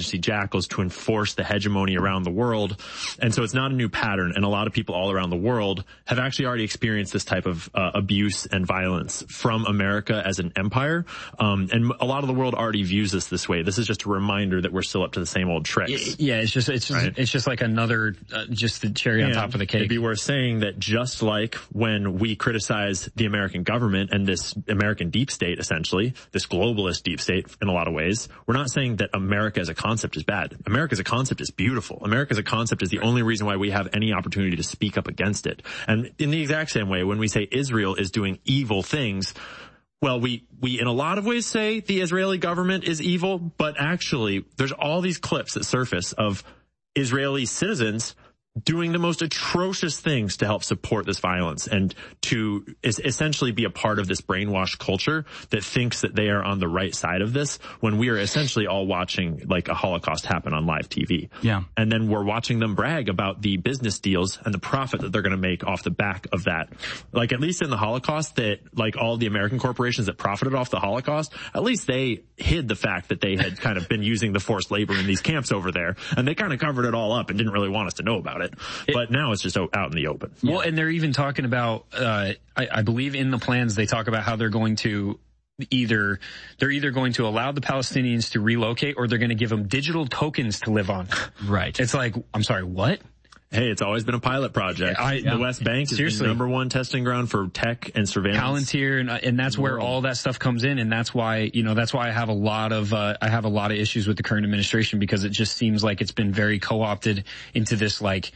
agency jackals to enforce the hegemony around the world. And so it's not a new pattern. And a lot of people all around the world have actually already experienced this type of uh, abuse and violence from America as an empire. Um, and a lot of the world already views us this way. This is just a reminder that we're still up to the same old tricks. Yeah, it's just it's just, right? It's just like another uh, just the cherry and on top of the cake. It'd be worth saying that just like when we criticize the American government and this American deep state, essentially this globalist deep state in a lot of ways, we're not saying that America as a concept is bad. America as a concept is beautiful. America as a concept is the only reason why we have any opportunity to speak up against it. And in the exact same way, when we say Israel is doing evil things, well, we, we in a lot of ways say the Israeli government is evil, but actually there's all these clips that surface of Israeli citizens doing the most atrocious things to help support this violence and to is essentially be a part of this brainwashed culture that thinks that they are on the right side of this when we are essentially all watching like a Holocaust happen on live T V. Yeah. And then we're watching them brag about the business deals and the profit that they're going to make off the back of that. Like at least in the Holocaust, that like all the American corporations that profited off the Holocaust, at least they hid the fact that they had kind of been using the forced labor in these camps over there, and they kind of covered it all up and didn't really want us to know about it. It, but now it's just out in the open. Well, and they're even talking about, uh, I, I believe in the plans, they talk about how they're going to either, they're either going to allow the Palestinians to relocate or they're going to give them digital tokens to live on. Right. It's like, I'm sorry, what? Hey, it's always been a pilot project. I, the West Bank is seriously. the number one testing ground for tech and surveillance. Palantir, and, and that's where all that stuff comes in, and that's why, you know, that's why I have a lot of, uh, I have a lot of issues with the current administration, because it just seems like it's been very co-opted into this, like,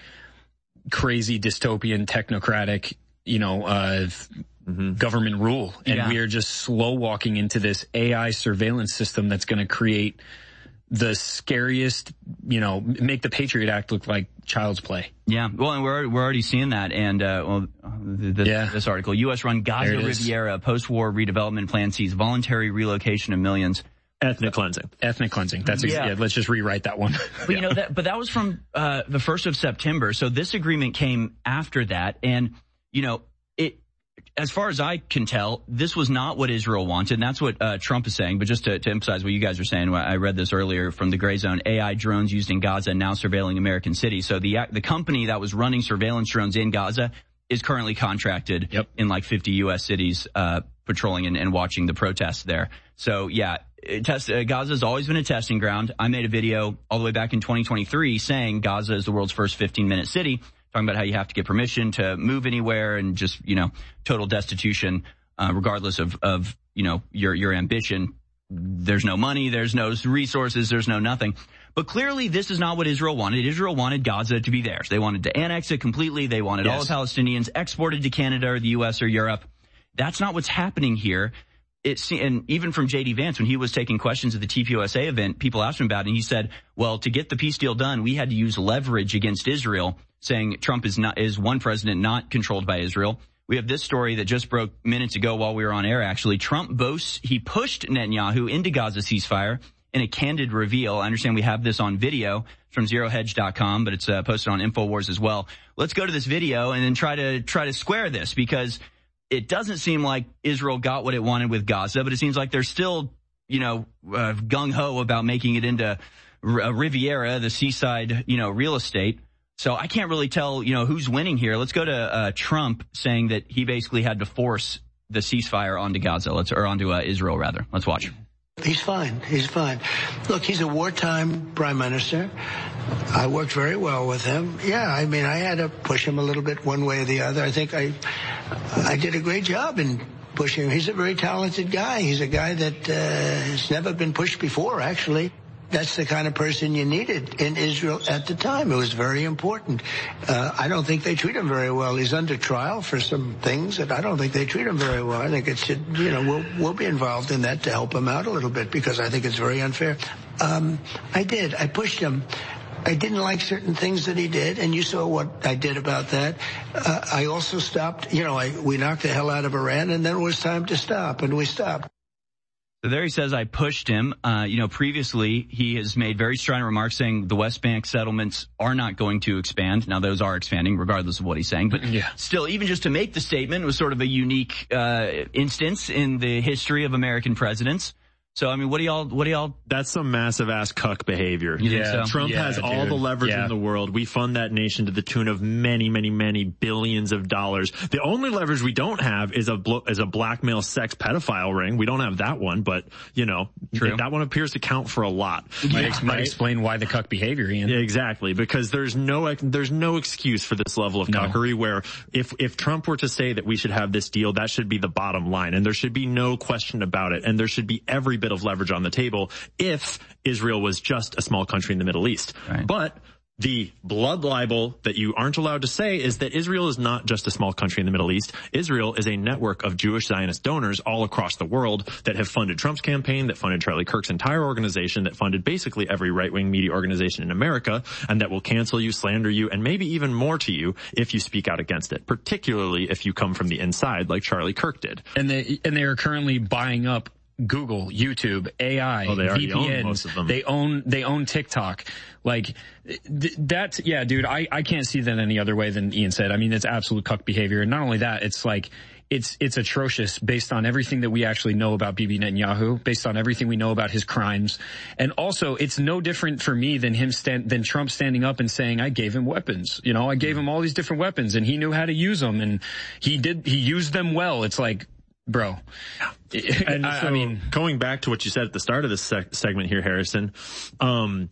crazy dystopian technocratic, you know, uh, mm-hmm. government rule. And yeah. we are just slow walking into this A I surveillance system that's going to create the scariest, you know, make the Patriot Act look like child's play. Yeah, well, and we're we're already seeing that. And uh, well, this, yeah. this article: U S run Gaza Riviera post-war redevelopment plan sees voluntary relocation of millions. Ethnic cleansing. Ethnic cleansing. That's ex- yeah. yeah. Let's just rewrite that one. But yeah. you know that. But that was from uh, the first of September. So this agreement came after that, and you know it. As far as I can tell, this was not what Israel wanted, and that's what uh, Trump is saying. But just to, to emphasize what you guys are saying, I read this earlier from the Gray Zone. A I drones used in Gaza now surveilling American cities. So the the company that was running surveillance drones in Gaza is currently contracted yep. in like fifty U S cities, uh, patrolling and, and watching the protests there. So yeah, test, uh, Gaza has always been a testing ground. I made a video all the way back in twenty twenty-three saying Gaza is the world's first fifteen minute city, talking about how you have to get permission to move anywhere and just, you know, total destitution, uh, regardless of, of, you know, your, your ambition. There's no money, there's no resources, there's no nothing. But clearly this is not what Israel wanted. Israel wanted Gaza to be theirs. They wanted to annex it completely. They wanted yes. all the Palestinians exported to Canada or the U S or Europe. That's not what's happening here. It's, and even from J D Vance, when he was taking questions at the T P U S A event, people asked him about it, and he said, well, to get the peace deal done, we had to use leverage against Israel, saying Trump is not, is one president not controlled by Israel. We have this story that just broke minutes ago while we were on air, actually. Trump boasts he pushed Netanyahu into Gaza ceasefire in a candid reveal. I understand we have this on video from zero hedge dot com, but it's uh, posted on InfoWars as well. Let's go to this video and then try to, try to square this, because it doesn't seem like Israel got what it wanted with Gaza, but it seems like they're still, you know, uh, gung-ho about making it into R- Riviera, the seaside, you know, real estate. So I can't really tell, you know, who's winning here. Let's go to uh, Trump saying that he basically had to force the ceasefire onto Gaza, let's or onto uh, Israel, rather. Let's watch. He's fine. He's fine. Look, he's a wartime prime minister. I worked very well with him. Yeah, I mean, I had to push him a little bit one way or the other. I think I, I did a great job in pushing him. He's a very talented guy. He's a guy that uh, has never been pushed before, actually. That's the kind of person you needed in Israel at the time. It was very important. Uh, I don't think they treat him very well. He's under trial for some things that I don't think they treat him very well. I think it should, you know, we'll, we'll be involved in that to help him out a little bit, because I think it's very unfair. Um, I did. I pushed him. I didn't like certain things that he did, and you saw what I did about that. Uh, I also stopped, you know, I, we knocked the hell out of Iran, and then it was time to stop, and we stopped. So there he says, I pushed him. Uh, you know, previously he has made very strident remarks saying the West Bank settlements are not going to expand. Now, those are expanding regardless of what he's saying. But yeah. still, even just to make the statement was sort of a unique uh instance in the history of American presidents. So, I mean, what do y'all, what do y'all? That's some massive ass cuck behavior. You think so? Trump Yeah, has dude. all the leverage Yeah. in the world. We fund that nation to the tune of many, many, many billions of dollars. The only leverage we don't have is a blo- is a blackmail sex pedophile ring. We don't have that one, but, you know, True. that one appears to count for a lot. Might, ex- might explain why the cuck behavior, Ian. Yeah, exactly, because there's no there's no excuse for this level of No. cuckery where if if Trump were to say that we should have this deal, that should be the bottom line, and there should be no question about it, and there should be every bit of leverage on the table if Israel was just a small country in the Middle East. Right. But the blood libel that you aren't allowed to say is that Israel is not just a small country in the Middle East. Israel is a network of Jewish Zionist donors all across the world that have funded Trump's campaign, that funded Charlie Kirk's entire organization, that funded basically every right-wing media organization in America, and that will cancel you, slander you, and maybe even more to you if you speak out against it, particularly if you come from the inside like Charlie Kirk did. And they, and they are currently buying up Google, YouTube, A I, Oh, they already V P Ns. own most of them. They own, they own TikTok. Like, th- that's, yeah, dude, I, I can't see that any other way than Ian said. I mean, it's absolute cuck behavior. And not only that, it's like, it's, it's atrocious based on everything that we actually know about Bibi Netanyahu, based on everything we know about his crimes. And also, it's no different for me than him stand, than Trump standing up and saying, I gave him weapons. You know, I gave him all these different weapons and he knew how to use them and he did, he used them well. It's like, bro. And I, so, I mean, going back to what you said at the start of this seg- segment here, Harrison, um,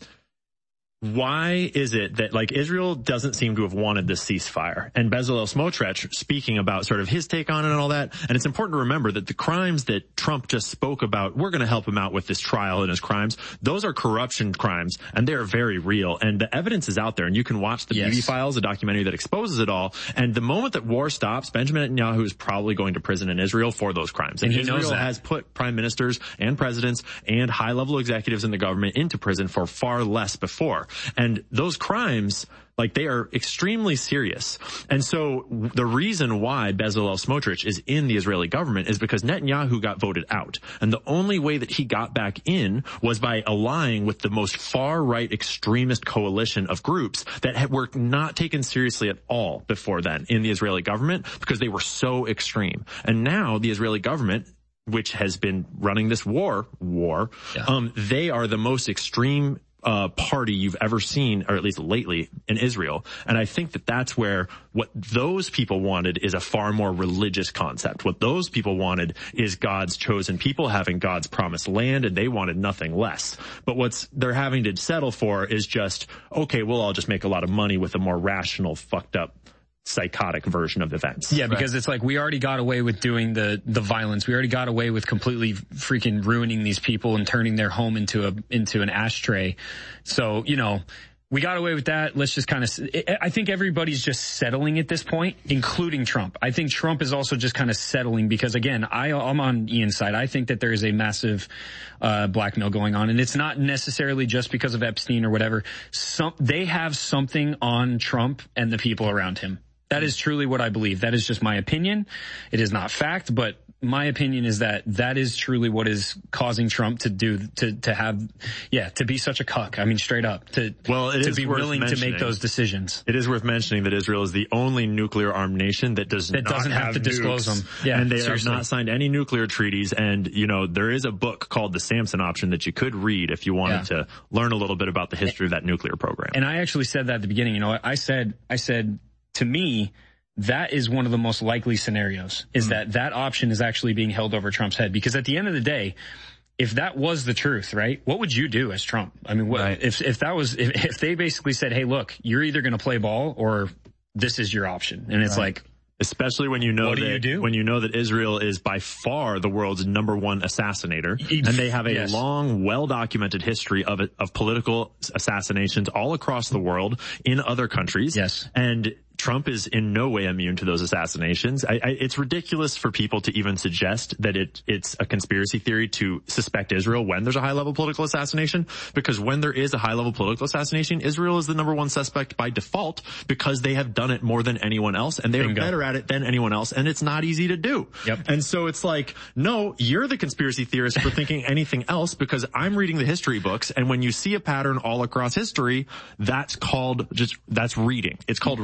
why is it that, like, Israel doesn't seem to have wanted this ceasefire? And Bezalel Smotrich speaking about sort of his take on it and all that. And it's important to remember that the crimes that Trump just spoke about, we're going to help him out with this trial and his crimes. Those are corruption crimes, and they're very real. And the evidence is out there, and you can watch the Yes. Beauty Files, a documentary that exposes it all. And the moment that war stops, Benjamin Netanyahu is probably going to prison in Israel for those crimes. And, And he Israel knows that. has put prime ministers and presidents and high-level executives in the government into prison for far less before. And those crimes, like, they are extremely serious. And so the reason why Bezalel Smotrich is in the Israeli government is because Netanyahu got voted out. And the only way that he got back in was by allying with the most far-right extremist coalition of groups that had, were not taken seriously at all before then in the Israeli government because they were so extreme. And now the Israeli government, which has been running this war, war, Yeah. um, they are the most extreme uh, party you've ever seen, or at least lately, in Israel. And I think that that's where what those people wanted is a far more religious concept. What those people wanted is God's chosen people having God's promised land, and they wanted nothing less. But what's they're having to settle for is just, okay, we'll all just make a lot of money with a more rational, fucked up, psychotic version of events. yeah, because it's like we already got away with doing the the violence. We already got away with completely freaking ruining these people and turning their home into a into an ashtray. So, you know, we got away with that. Let's just kind of, I think everybody's just settling at this point, including Trump. I think Trump is also just kind of settling because, again, I, I'm on Ian's side. I think that there is a massive uh blackmail going on, and it's not necessarily just because of Epstein or whatever. Some, they have something on Trump and the people around him. That is truly what I believe. That is just my opinion. It is not fact, but my opinion is that that is truly what is causing Trump to do, to, to have, yeah, to be such a cuck. I mean, straight up, to, well, it to is be worth willing to mentioning. make those decisions. It is worth mentioning that Israel is the only nuclear armed nation that does That not doesn't have to nukes, disclose them. Yeah, and they seriously. have not signed any nuclear treaties. And, you know, there is a book called The Samson Option that you could read if you wanted Yeah. to learn a little bit about the history of that nuclear program. And I actually said that at the beginning. You know, I said, I said, to me, that is one of the most likely scenarios, is that that option is actually being held over Trump's head. Because at the end of the day, if that was the truth, right, what would you do as Trump? I mean, what, Right. if if that was, if, if they basically said, hey, look, you're either going to play ball or this is your option. And it's Right. like, especially when you know What do that you do? when you know that Israel is by far the world's number one assassinator, It- and they have a yes. long, well-documented history of it, of political assassinations all across the world in other countries. Yes. And Trump is in no way immune to those assassinations. I, I, it's ridiculous for people to even suggest that it, it's a conspiracy theory to suspect Israel when there's a high-level political assassination, because when there is a high-level political assassination, Israel is the number one suspect by default because they have done it more than anyone else, and they're Bingo. better at it than anyone else, and it's not easy to do. Yep. And so it's like, no, you're the conspiracy theorist for thinking anything else, because I'm reading the history books, and when you see a pattern all across history, that's called just, that's reading. It's called reading. Right.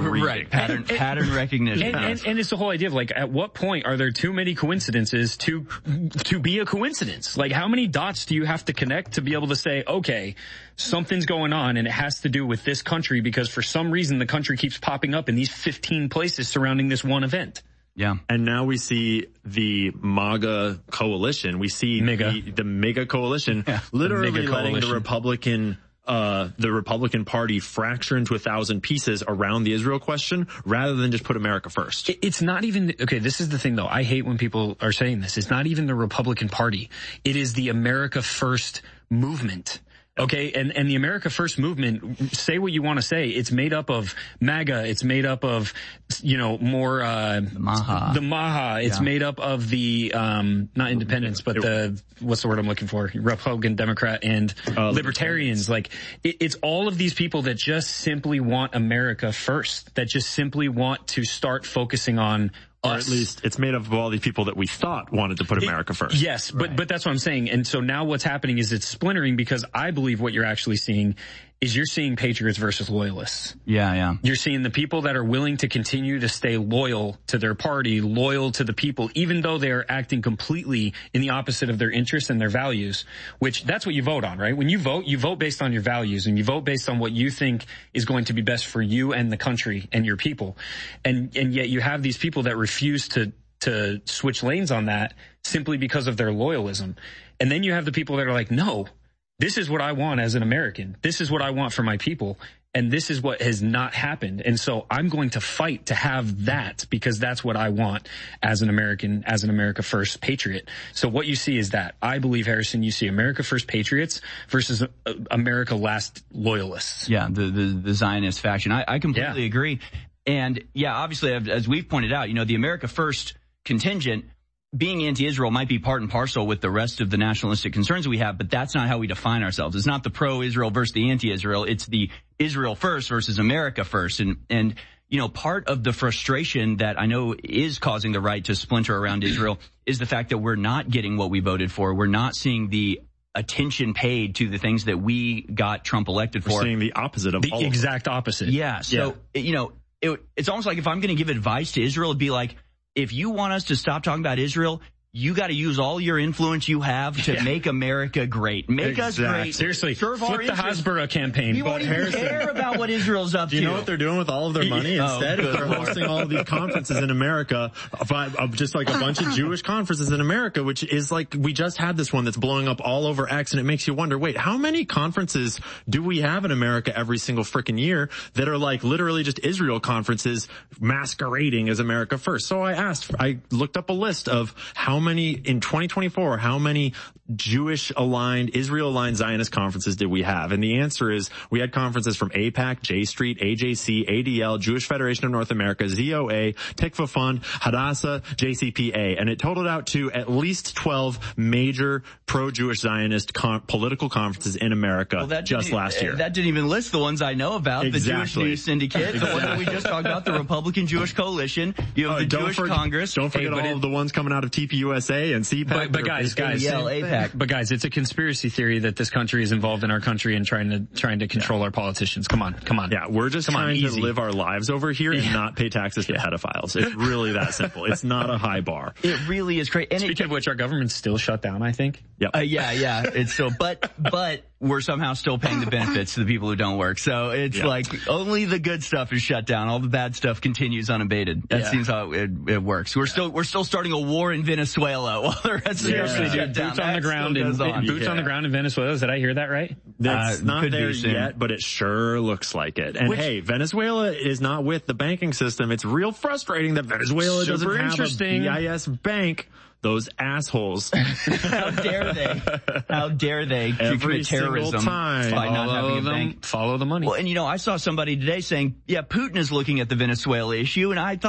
Pattern, And- and- pattern recognition. And, and, and it's the whole idea of like, at what point are there too many coincidences to to be a coincidence? Like, how many dots do you have to connect to be able to say, okay, something's going on and it has to do with this country because for some reason the country keeps popping up in these fifteen places surrounding this one event? Yeah. And now we see the MAGA coalition. We see Mega. the, the mega coalition Yeah. literally The mega letting coalition. the Republican uh the Republican Party fracture into a thousand pieces around the Israel question rather than just put America first. It- It's not even, okay, this is the thing though. I hate when people are saying this. It's not even the Republican Party. It is the America First movement. Okay, and, and the America First movement, say what you want to say, it's made up of MAGA, it's made up of, you know, more, uh, The Maha. the Maha, it's Yeah. made up of the, um, not independents, but the, what's the word I'm looking for? Republican, Democrat, and Uh, libertarians. Like, it, it's all of these people that just simply want America first, that just simply want to start focusing on Or us. at least it's made up of all the people that we thought wanted to put America first. Yes, but but that's what I'm saying. And so now what's happening is it's splintering because I believe what you're actually seeing is you're seeing patriots versus loyalists. Yeah, yeah. You're seeing the people that are willing to continue to stay loyal to their party, loyal to the people, even though they are acting completely in the opposite of their interests and their values, which that's what you vote on, right? When you vote, you vote based on your values and you vote based on what you think is going to be best for you and the country and your people. And, and yet you have these people that refuse to, to switch lanes on that simply because of their loyalism. And then you have the people that are like, no, this is what I want as an American. This is what I want for my people. And this is what has not happened. And so I'm going to fight to have that because that's what I want as an American, as an America First patriot. So what you see is that. I believe, Harrison, you see America First patriots versus uh, America Last loyalists. Yeah, the, the, the Zionist faction. I, I completely Yeah. agree. And yeah, obviously, as we've pointed out, you know, the America First contingent being anti-Israel might be part and parcel with the rest of the nationalistic concerns we have, but that's not how we define ourselves. It's not the pro-Israel versus the anti-Israel. It's the Israel first versus America first. And, and, you know, part of the frustration that I know is causing the right to splinter around Israel is the fact that we're not getting what we voted for. We're not seeing the attention paid to the things that we got Trump elected We're for. seeing the opposite of The all of exact opposite. Yeah. So, you know, it, it's almost like if I'm going to give advice to Israel, it'd be like, if you want us to stop talking about Israel, you got to use all your influence you have to Yeah. make America great. Make Exactly. us great. Seriously, Serve our flip the interests. Hasbara campaign. We won't even Harrison- care about what Israel's up Do you to. know what they're doing with all of their money? Oh, Instead, if good they're Lord. hosting all of these conferences in America, of- of just like a bunch of Jewish conferences in America, which is like, we just had this one that's blowing up all over X, and it makes you wonder, wait, how many conferences do we have in America every single freaking year that are like literally just Israel conferences masquerading as America First? So I asked, I looked up a list of how many, in twenty twenty-four, how many Jewish-aligned, Israel-aligned Zionist conferences did we have? And the answer is we had conferences from AIPAC, J Street, A J C, A D L, Jewish Federation of North America, Z O A, Tikva Fund, Hadassah, J C P A. And it totaled out to at least twelve major pro-Jewish Zionist con- political conferences in America Well, that just didn't- last year. That didn't even list the ones I know about. The Jewish Exactly. News Syndicate, the one that we just talked about, the Republican Jewish Coalition. You have Uh, the don't Jewish forget- Congress. Don't forget Hey, but all it- of the ones coming out of T P U S A and C PAC. But, but guys, guys, Yeah, AIPAC. but guys, it's a conspiracy theory that this country is involved in our country and trying to trying to control our politicians. Come on, come on. Yeah, we're just Come on, trying to easy. live our lives over here and Yeah. not pay taxes to pedophiles. It's really that simple. It's not a high bar. It really is crazy. And Speaking it, of which, our government's still shut down, I think. Yep. Uh, yeah, yeah, it's still, but, but we're somehow still paying the benefits to the people who don't work. So it's Yeah. like only the good stuff is shut down. All the bad stuff continues unabated. That Yeah. seems how it, it works. We're still, we're still starting a war in Venezuela while the rest of the Seriously, country is dude, shut down. boots on the That ground still in goes on. boots on the Yeah. ground in Venezuela. Did I hear that right? That's Uh, not could be there soon. yet, but it sure looks like it. And Which- hey, Venezuela is not with the banking system. It's real frustrating that Venezuela Super doesn't have interesting. a B I S bank. Those assholes. How dare they? How dare they Every commit terrorism single time. by not having a them, bank? follow the money. Well, and you know, I saw somebody today saying, yeah, Putin is looking at the Venezuela issue, and I thought,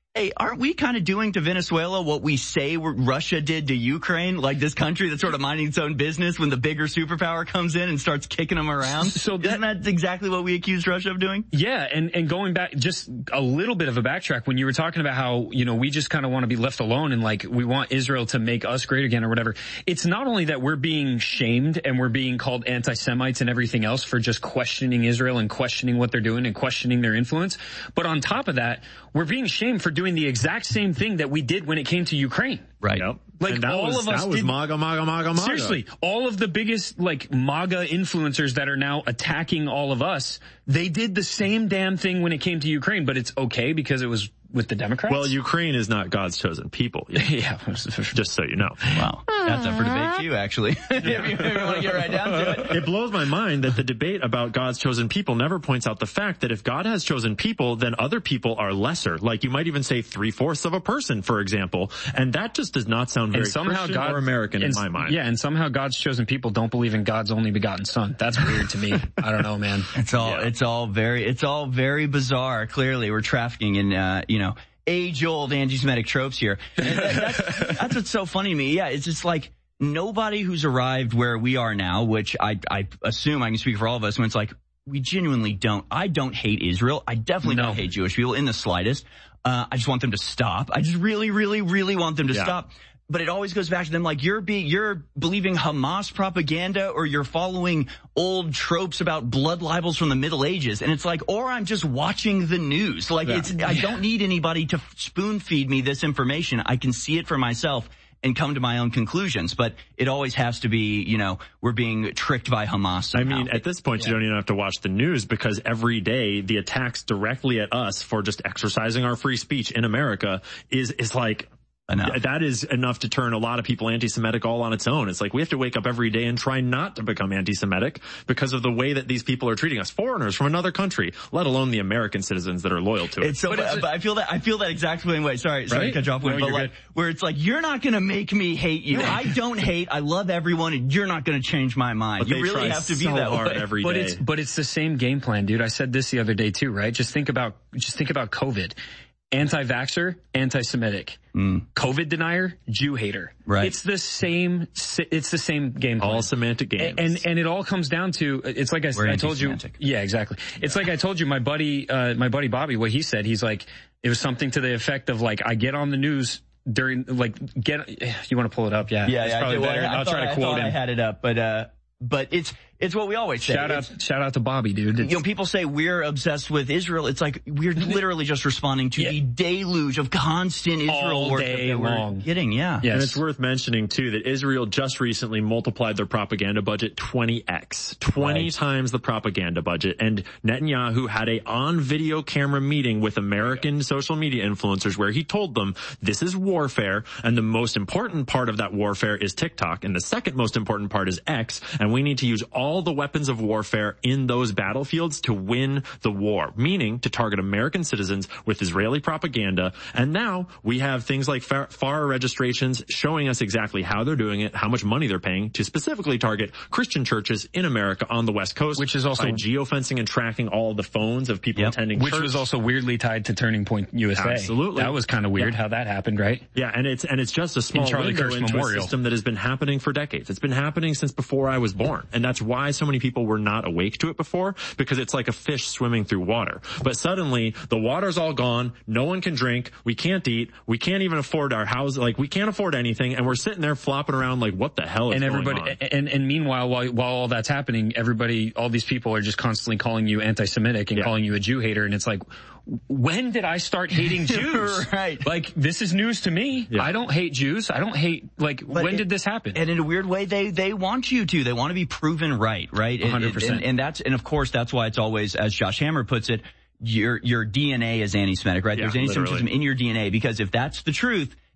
Hey, aren't we kind of doing to Venezuela what we say Russia did to Ukraine? Like this country that's sort of minding its own business when the bigger superpower comes in and starts kicking them around? So that, Isn't that exactly what we accused Russia of doing? Yeah, and, and going back, just a little bit of a backtrack, when you were talking about how, you know, we just kind of want to be left alone and like we want Israel to make us great again or whatever. It's not only that we're being shamed and we're being called anti-Semites and everything else for just questioning Israel and questioning what they're doing and questioning their influence, but on top of that, we're being shamed for doing the exact same thing that we did when it came to Ukraine. Right. Yep. Like and that all was, of us that was did, MAGA, MAGA, MAGA, MAGA. Seriously, all of the biggest like MAGA influencers that are now attacking all of us, they did the same damn thing when it came to Ukraine, but it's okay because it was with the Democrats? Well, Ukraine is not God's chosen people. Yeah. Just so you know. Wow. That's up for debate too, actually. if, you, if you want to get right down to it. It blows my mind that the debate about God's chosen people never points out the fact that if God has chosen people, then other people are lesser. Like you might even say three-fourths of a person, for example. And that just does not sound very Christian God, or American and, in my mind. Yeah, and somehow God's chosen people don't believe in God's only begotten son. That's weird to me. I don't know, man. It's all, yeah. it's all very, it's all very bizarre. Clearly, we're trafficking in, uh, you know, age-old anti-Semitic tropes here. And that, that's, that's what's so funny to me. Yeah, it's just like nobody who's arrived where we are now, which I, I assume I can speak for all of us, when it's like, we genuinely don't, I don't hate Israel. I definitely no. don't hate Jewish people in the slightest. Uh, I just want them to stop. I just really, really, really want them to yeah. stop. But it always goes back to them like you're be you're believing Hamas propaganda or you're following old tropes about blood libels from the Middle Ages. And it's like, or I'm just watching the news. Like yeah. it's, I don't need anybody to spoon feed me this information. I can see it for myself and come to my own conclusions. But it always has to be, you know, we're being tricked by Hamas somehow. I mean, at this point, yeah. you don't even have to watch the news because every day the attacks directly at us for just exercising our free speech in America is, is like, Enough. that is enough to turn a lot of people anti-Semitic all on its own. It's like we have to wake up every day and try not to become anti-Semitic because of the way that these people are treating us, foreigners from another country, let alone the American citizens that are loyal to it. It's so, but, but, but I feel that I feel that exact same way. Sorry, sorry right? to cut you off, No, but like good. where it's like you're not going to make me hate you. I don't hate. I love everyone, and you're not going to change my mind. But you they really try have to be so that hard way. every but day. it's but it's the same game plan, dude. I said this the other day too, right? Just think about just think about COVID. Anti-vaxxer, anti-Semitic. Mm. COVID denier, Jew hater. Right. It's the same, it's the same game plan. All semantic games. And, and it all comes down to, it's like I, We're I told you. anti-semantic. Yeah, exactly. It's like I told you, my buddy, uh, my buddy Bobby, what he said, he's like, it was something to the effect of like, I get on the news during, like, get, you want to pull it up? Yeah. Yeah, It's yeah. probably I, did, well, better. I I'll thought, try to I quote thought him. I had it up, but uh, but it's it's what we always say. Shout It's, out, shout out to Bobby, dude. It's, you know, people say we're obsessed with Israel. It's like we're literally just responding to Yeah. the deluge of constant Israel All worship day that we're long. getting. Yeah. Yes. And it's worth mentioning, too, that Israel just recently multiplied their propaganda budget twenty x. twenty Right. times the propaganda budget. And Netanyahu had a on-video camera meeting with American social media influencers where he told them this is warfare, and the most important part of that warfare is TikTok, and the second most important part is X, and we need to use all the weapons of warfare in those battlefields to win the war, meaning to target American citizens with Israeli propaganda. And now we have things like F A R registrations showing us exactly how they're doing it, how much money they're paying to specifically target Christian churches in America on the West Coast, which is also by geofencing and tracking all of the phones of people Yep. attending Which church. was also weirdly tied to Turning Point U S A. Absolutely. That was kind of weird Yeah. how that happened, right? Yeah, and it's and it's just a small Charlie window Kirk's into Memorial. a system that has been happening for decades. It's been happening since before I was born, and that's why so many people were not awake to it before, because it's like a fish swimming through water. But suddenly, the water's all gone, no one can drink, we can't eat, we can't even afford our house, like we can't afford anything, and we're sitting there flopping around like, what the hell is And going everybody, on? and, and meanwhile, while, while all that's happening, everybody, all these people are just constantly calling you anti-Semitic and Yeah. calling you a Jew hater. And it's like, when did I start hating Jews? Right. Like, this is news to me. Yeah. I don't hate Jews. I don't hate, like, But when it- did this happen? And in a weird way, they, they want you to. They want to be proven right, right? one hundred percent. And, and that's, and of course, that's why it's always, as Josh Hammer puts it, your, your D N A is anti-Semitic, right? Yeah, There's anti-Semitism literally. in your D N A, because if that's the truth,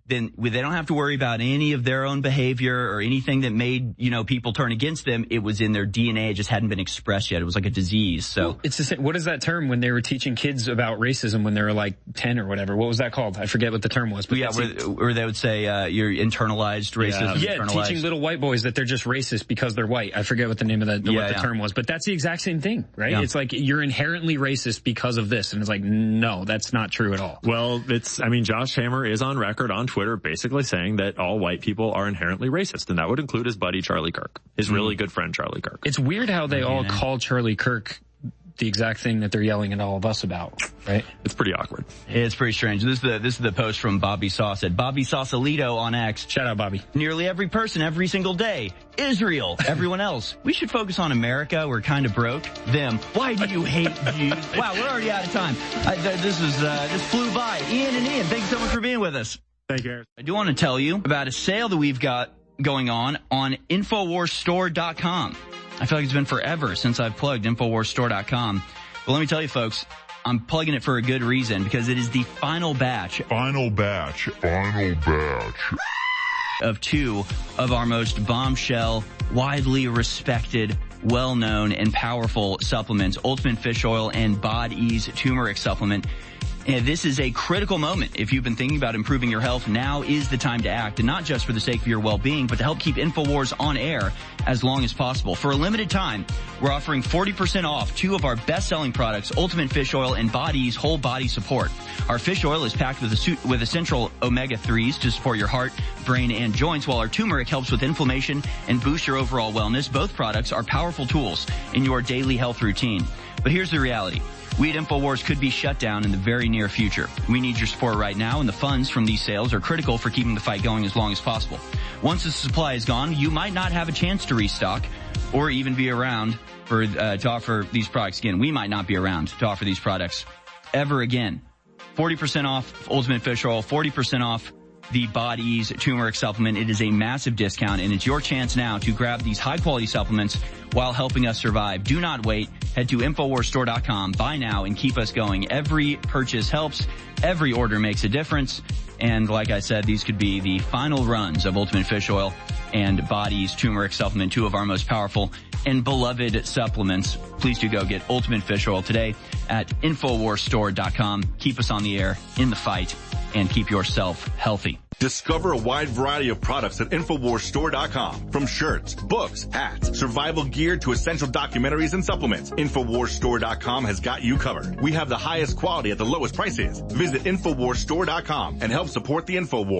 then they don't have to worry about any of their own behavior or anything that made, you know, people turn against them. It was in their D N A. It just hadn't been expressed yet. It was like a disease. So well, it's the same. What is that term when they were teaching kids about racism when they were like ten or whatever? What was that called? I forget what the term was. But yeah, where, where they would say, uh, you're internalized racism. Yeah, yeah internalized. Teaching little white boys that they're just racist because they're white. I forget what the name of the, yeah, what the yeah. term was, but that's the exact same thing, right? Yeah. It's like you're inherently racist because of this. And it's like, no, that's not true at all. Well, it's, I mean, Josh Hammer is on record on Twitter basically saying that all white people are inherently racist, and that would include his buddy Charlie Kirk, his mm. really good friend Charlie Kirk. It's weird how they all call Charlie Kirk the exact thing that they're yelling at all of us about, right? It's pretty awkward. It's pretty strange. This is the this is the post from Bobby Sauce at Bobby Sausalito on X. Shout out, Bobby. Nearly every person, every single day. Israel. Everyone else. We should focus on America. We're kind of broke. Them. Why do you hate Jews? Wow, we're already out of time. I, th- this was uh, this flew by. Ian and Ian, thank you so much for being with us. Thank you. I do want to tell you about a sale that we've got going on on Infowars Store dot com. I feel like it's been forever since I've plugged Infowars Store dot com. But let me tell you, folks, I'm plugging it for a good reason, because it is the final batch. Final batch. Final batch. Of two of our most bombshell, widely respected, well-known, and powerful supplements, Ultimate Fish Oil and Bod Ease Turmeric Supplement. And this is a critical moment. If you've been thinking about improving your health, now is the time to act, and not just for the sake of your well-being, but to help keep InfoWars on air as long as possible. For a limited time, we're offering forty percent off two of our best-selling products, Ultimate Fish Oil and Bod Ease Whole Body Support. Our fish oil is packed with, a, with essential omega threes to support your heart, brain, and joints, while our turmeric helps with inflammation and boosts your overall wellness. Both products are powerful tools in your daily health routine. But here's the reality. We at InfoWars could be shut down in the very near future. We need your support right now, and the funds from these sales are critical for keeping the fight going as long as possible. Once the supply is gone, you might not have a chance to restock or even be around for uh, to offer these products again. We might not be around to offer these products ever again. forty percent off Ultimate Fish Oil, forty percent off the Bod Ease Turmeric Supplement. It is a massive discount, and it's your chance now to grab these high-quality supplements while helping us survive. Do not wait. Head to Infowars Store dot com. Buy now and keep us going. Every purchase helps. Every order makes a difference. And like I said, these could be the final runs of Ultimate Fish Oil and Bod Ease Turmeric Supplement, two of our most powerful and beloved supplements. Please do go get Ultimate Fish Oil today at Infowars Store dot com. Keep us on the air, in the fight, and keep yourself healthy. Discover a wide variety of products at Infowars Store dot com. From shirts, books, hats, survival gear to essential documentaries and supplements, Infowars Store dot com has got you covered. We have the highest quality at the lowest prices. Visit Infowars Store dot com and help support the InfoWars.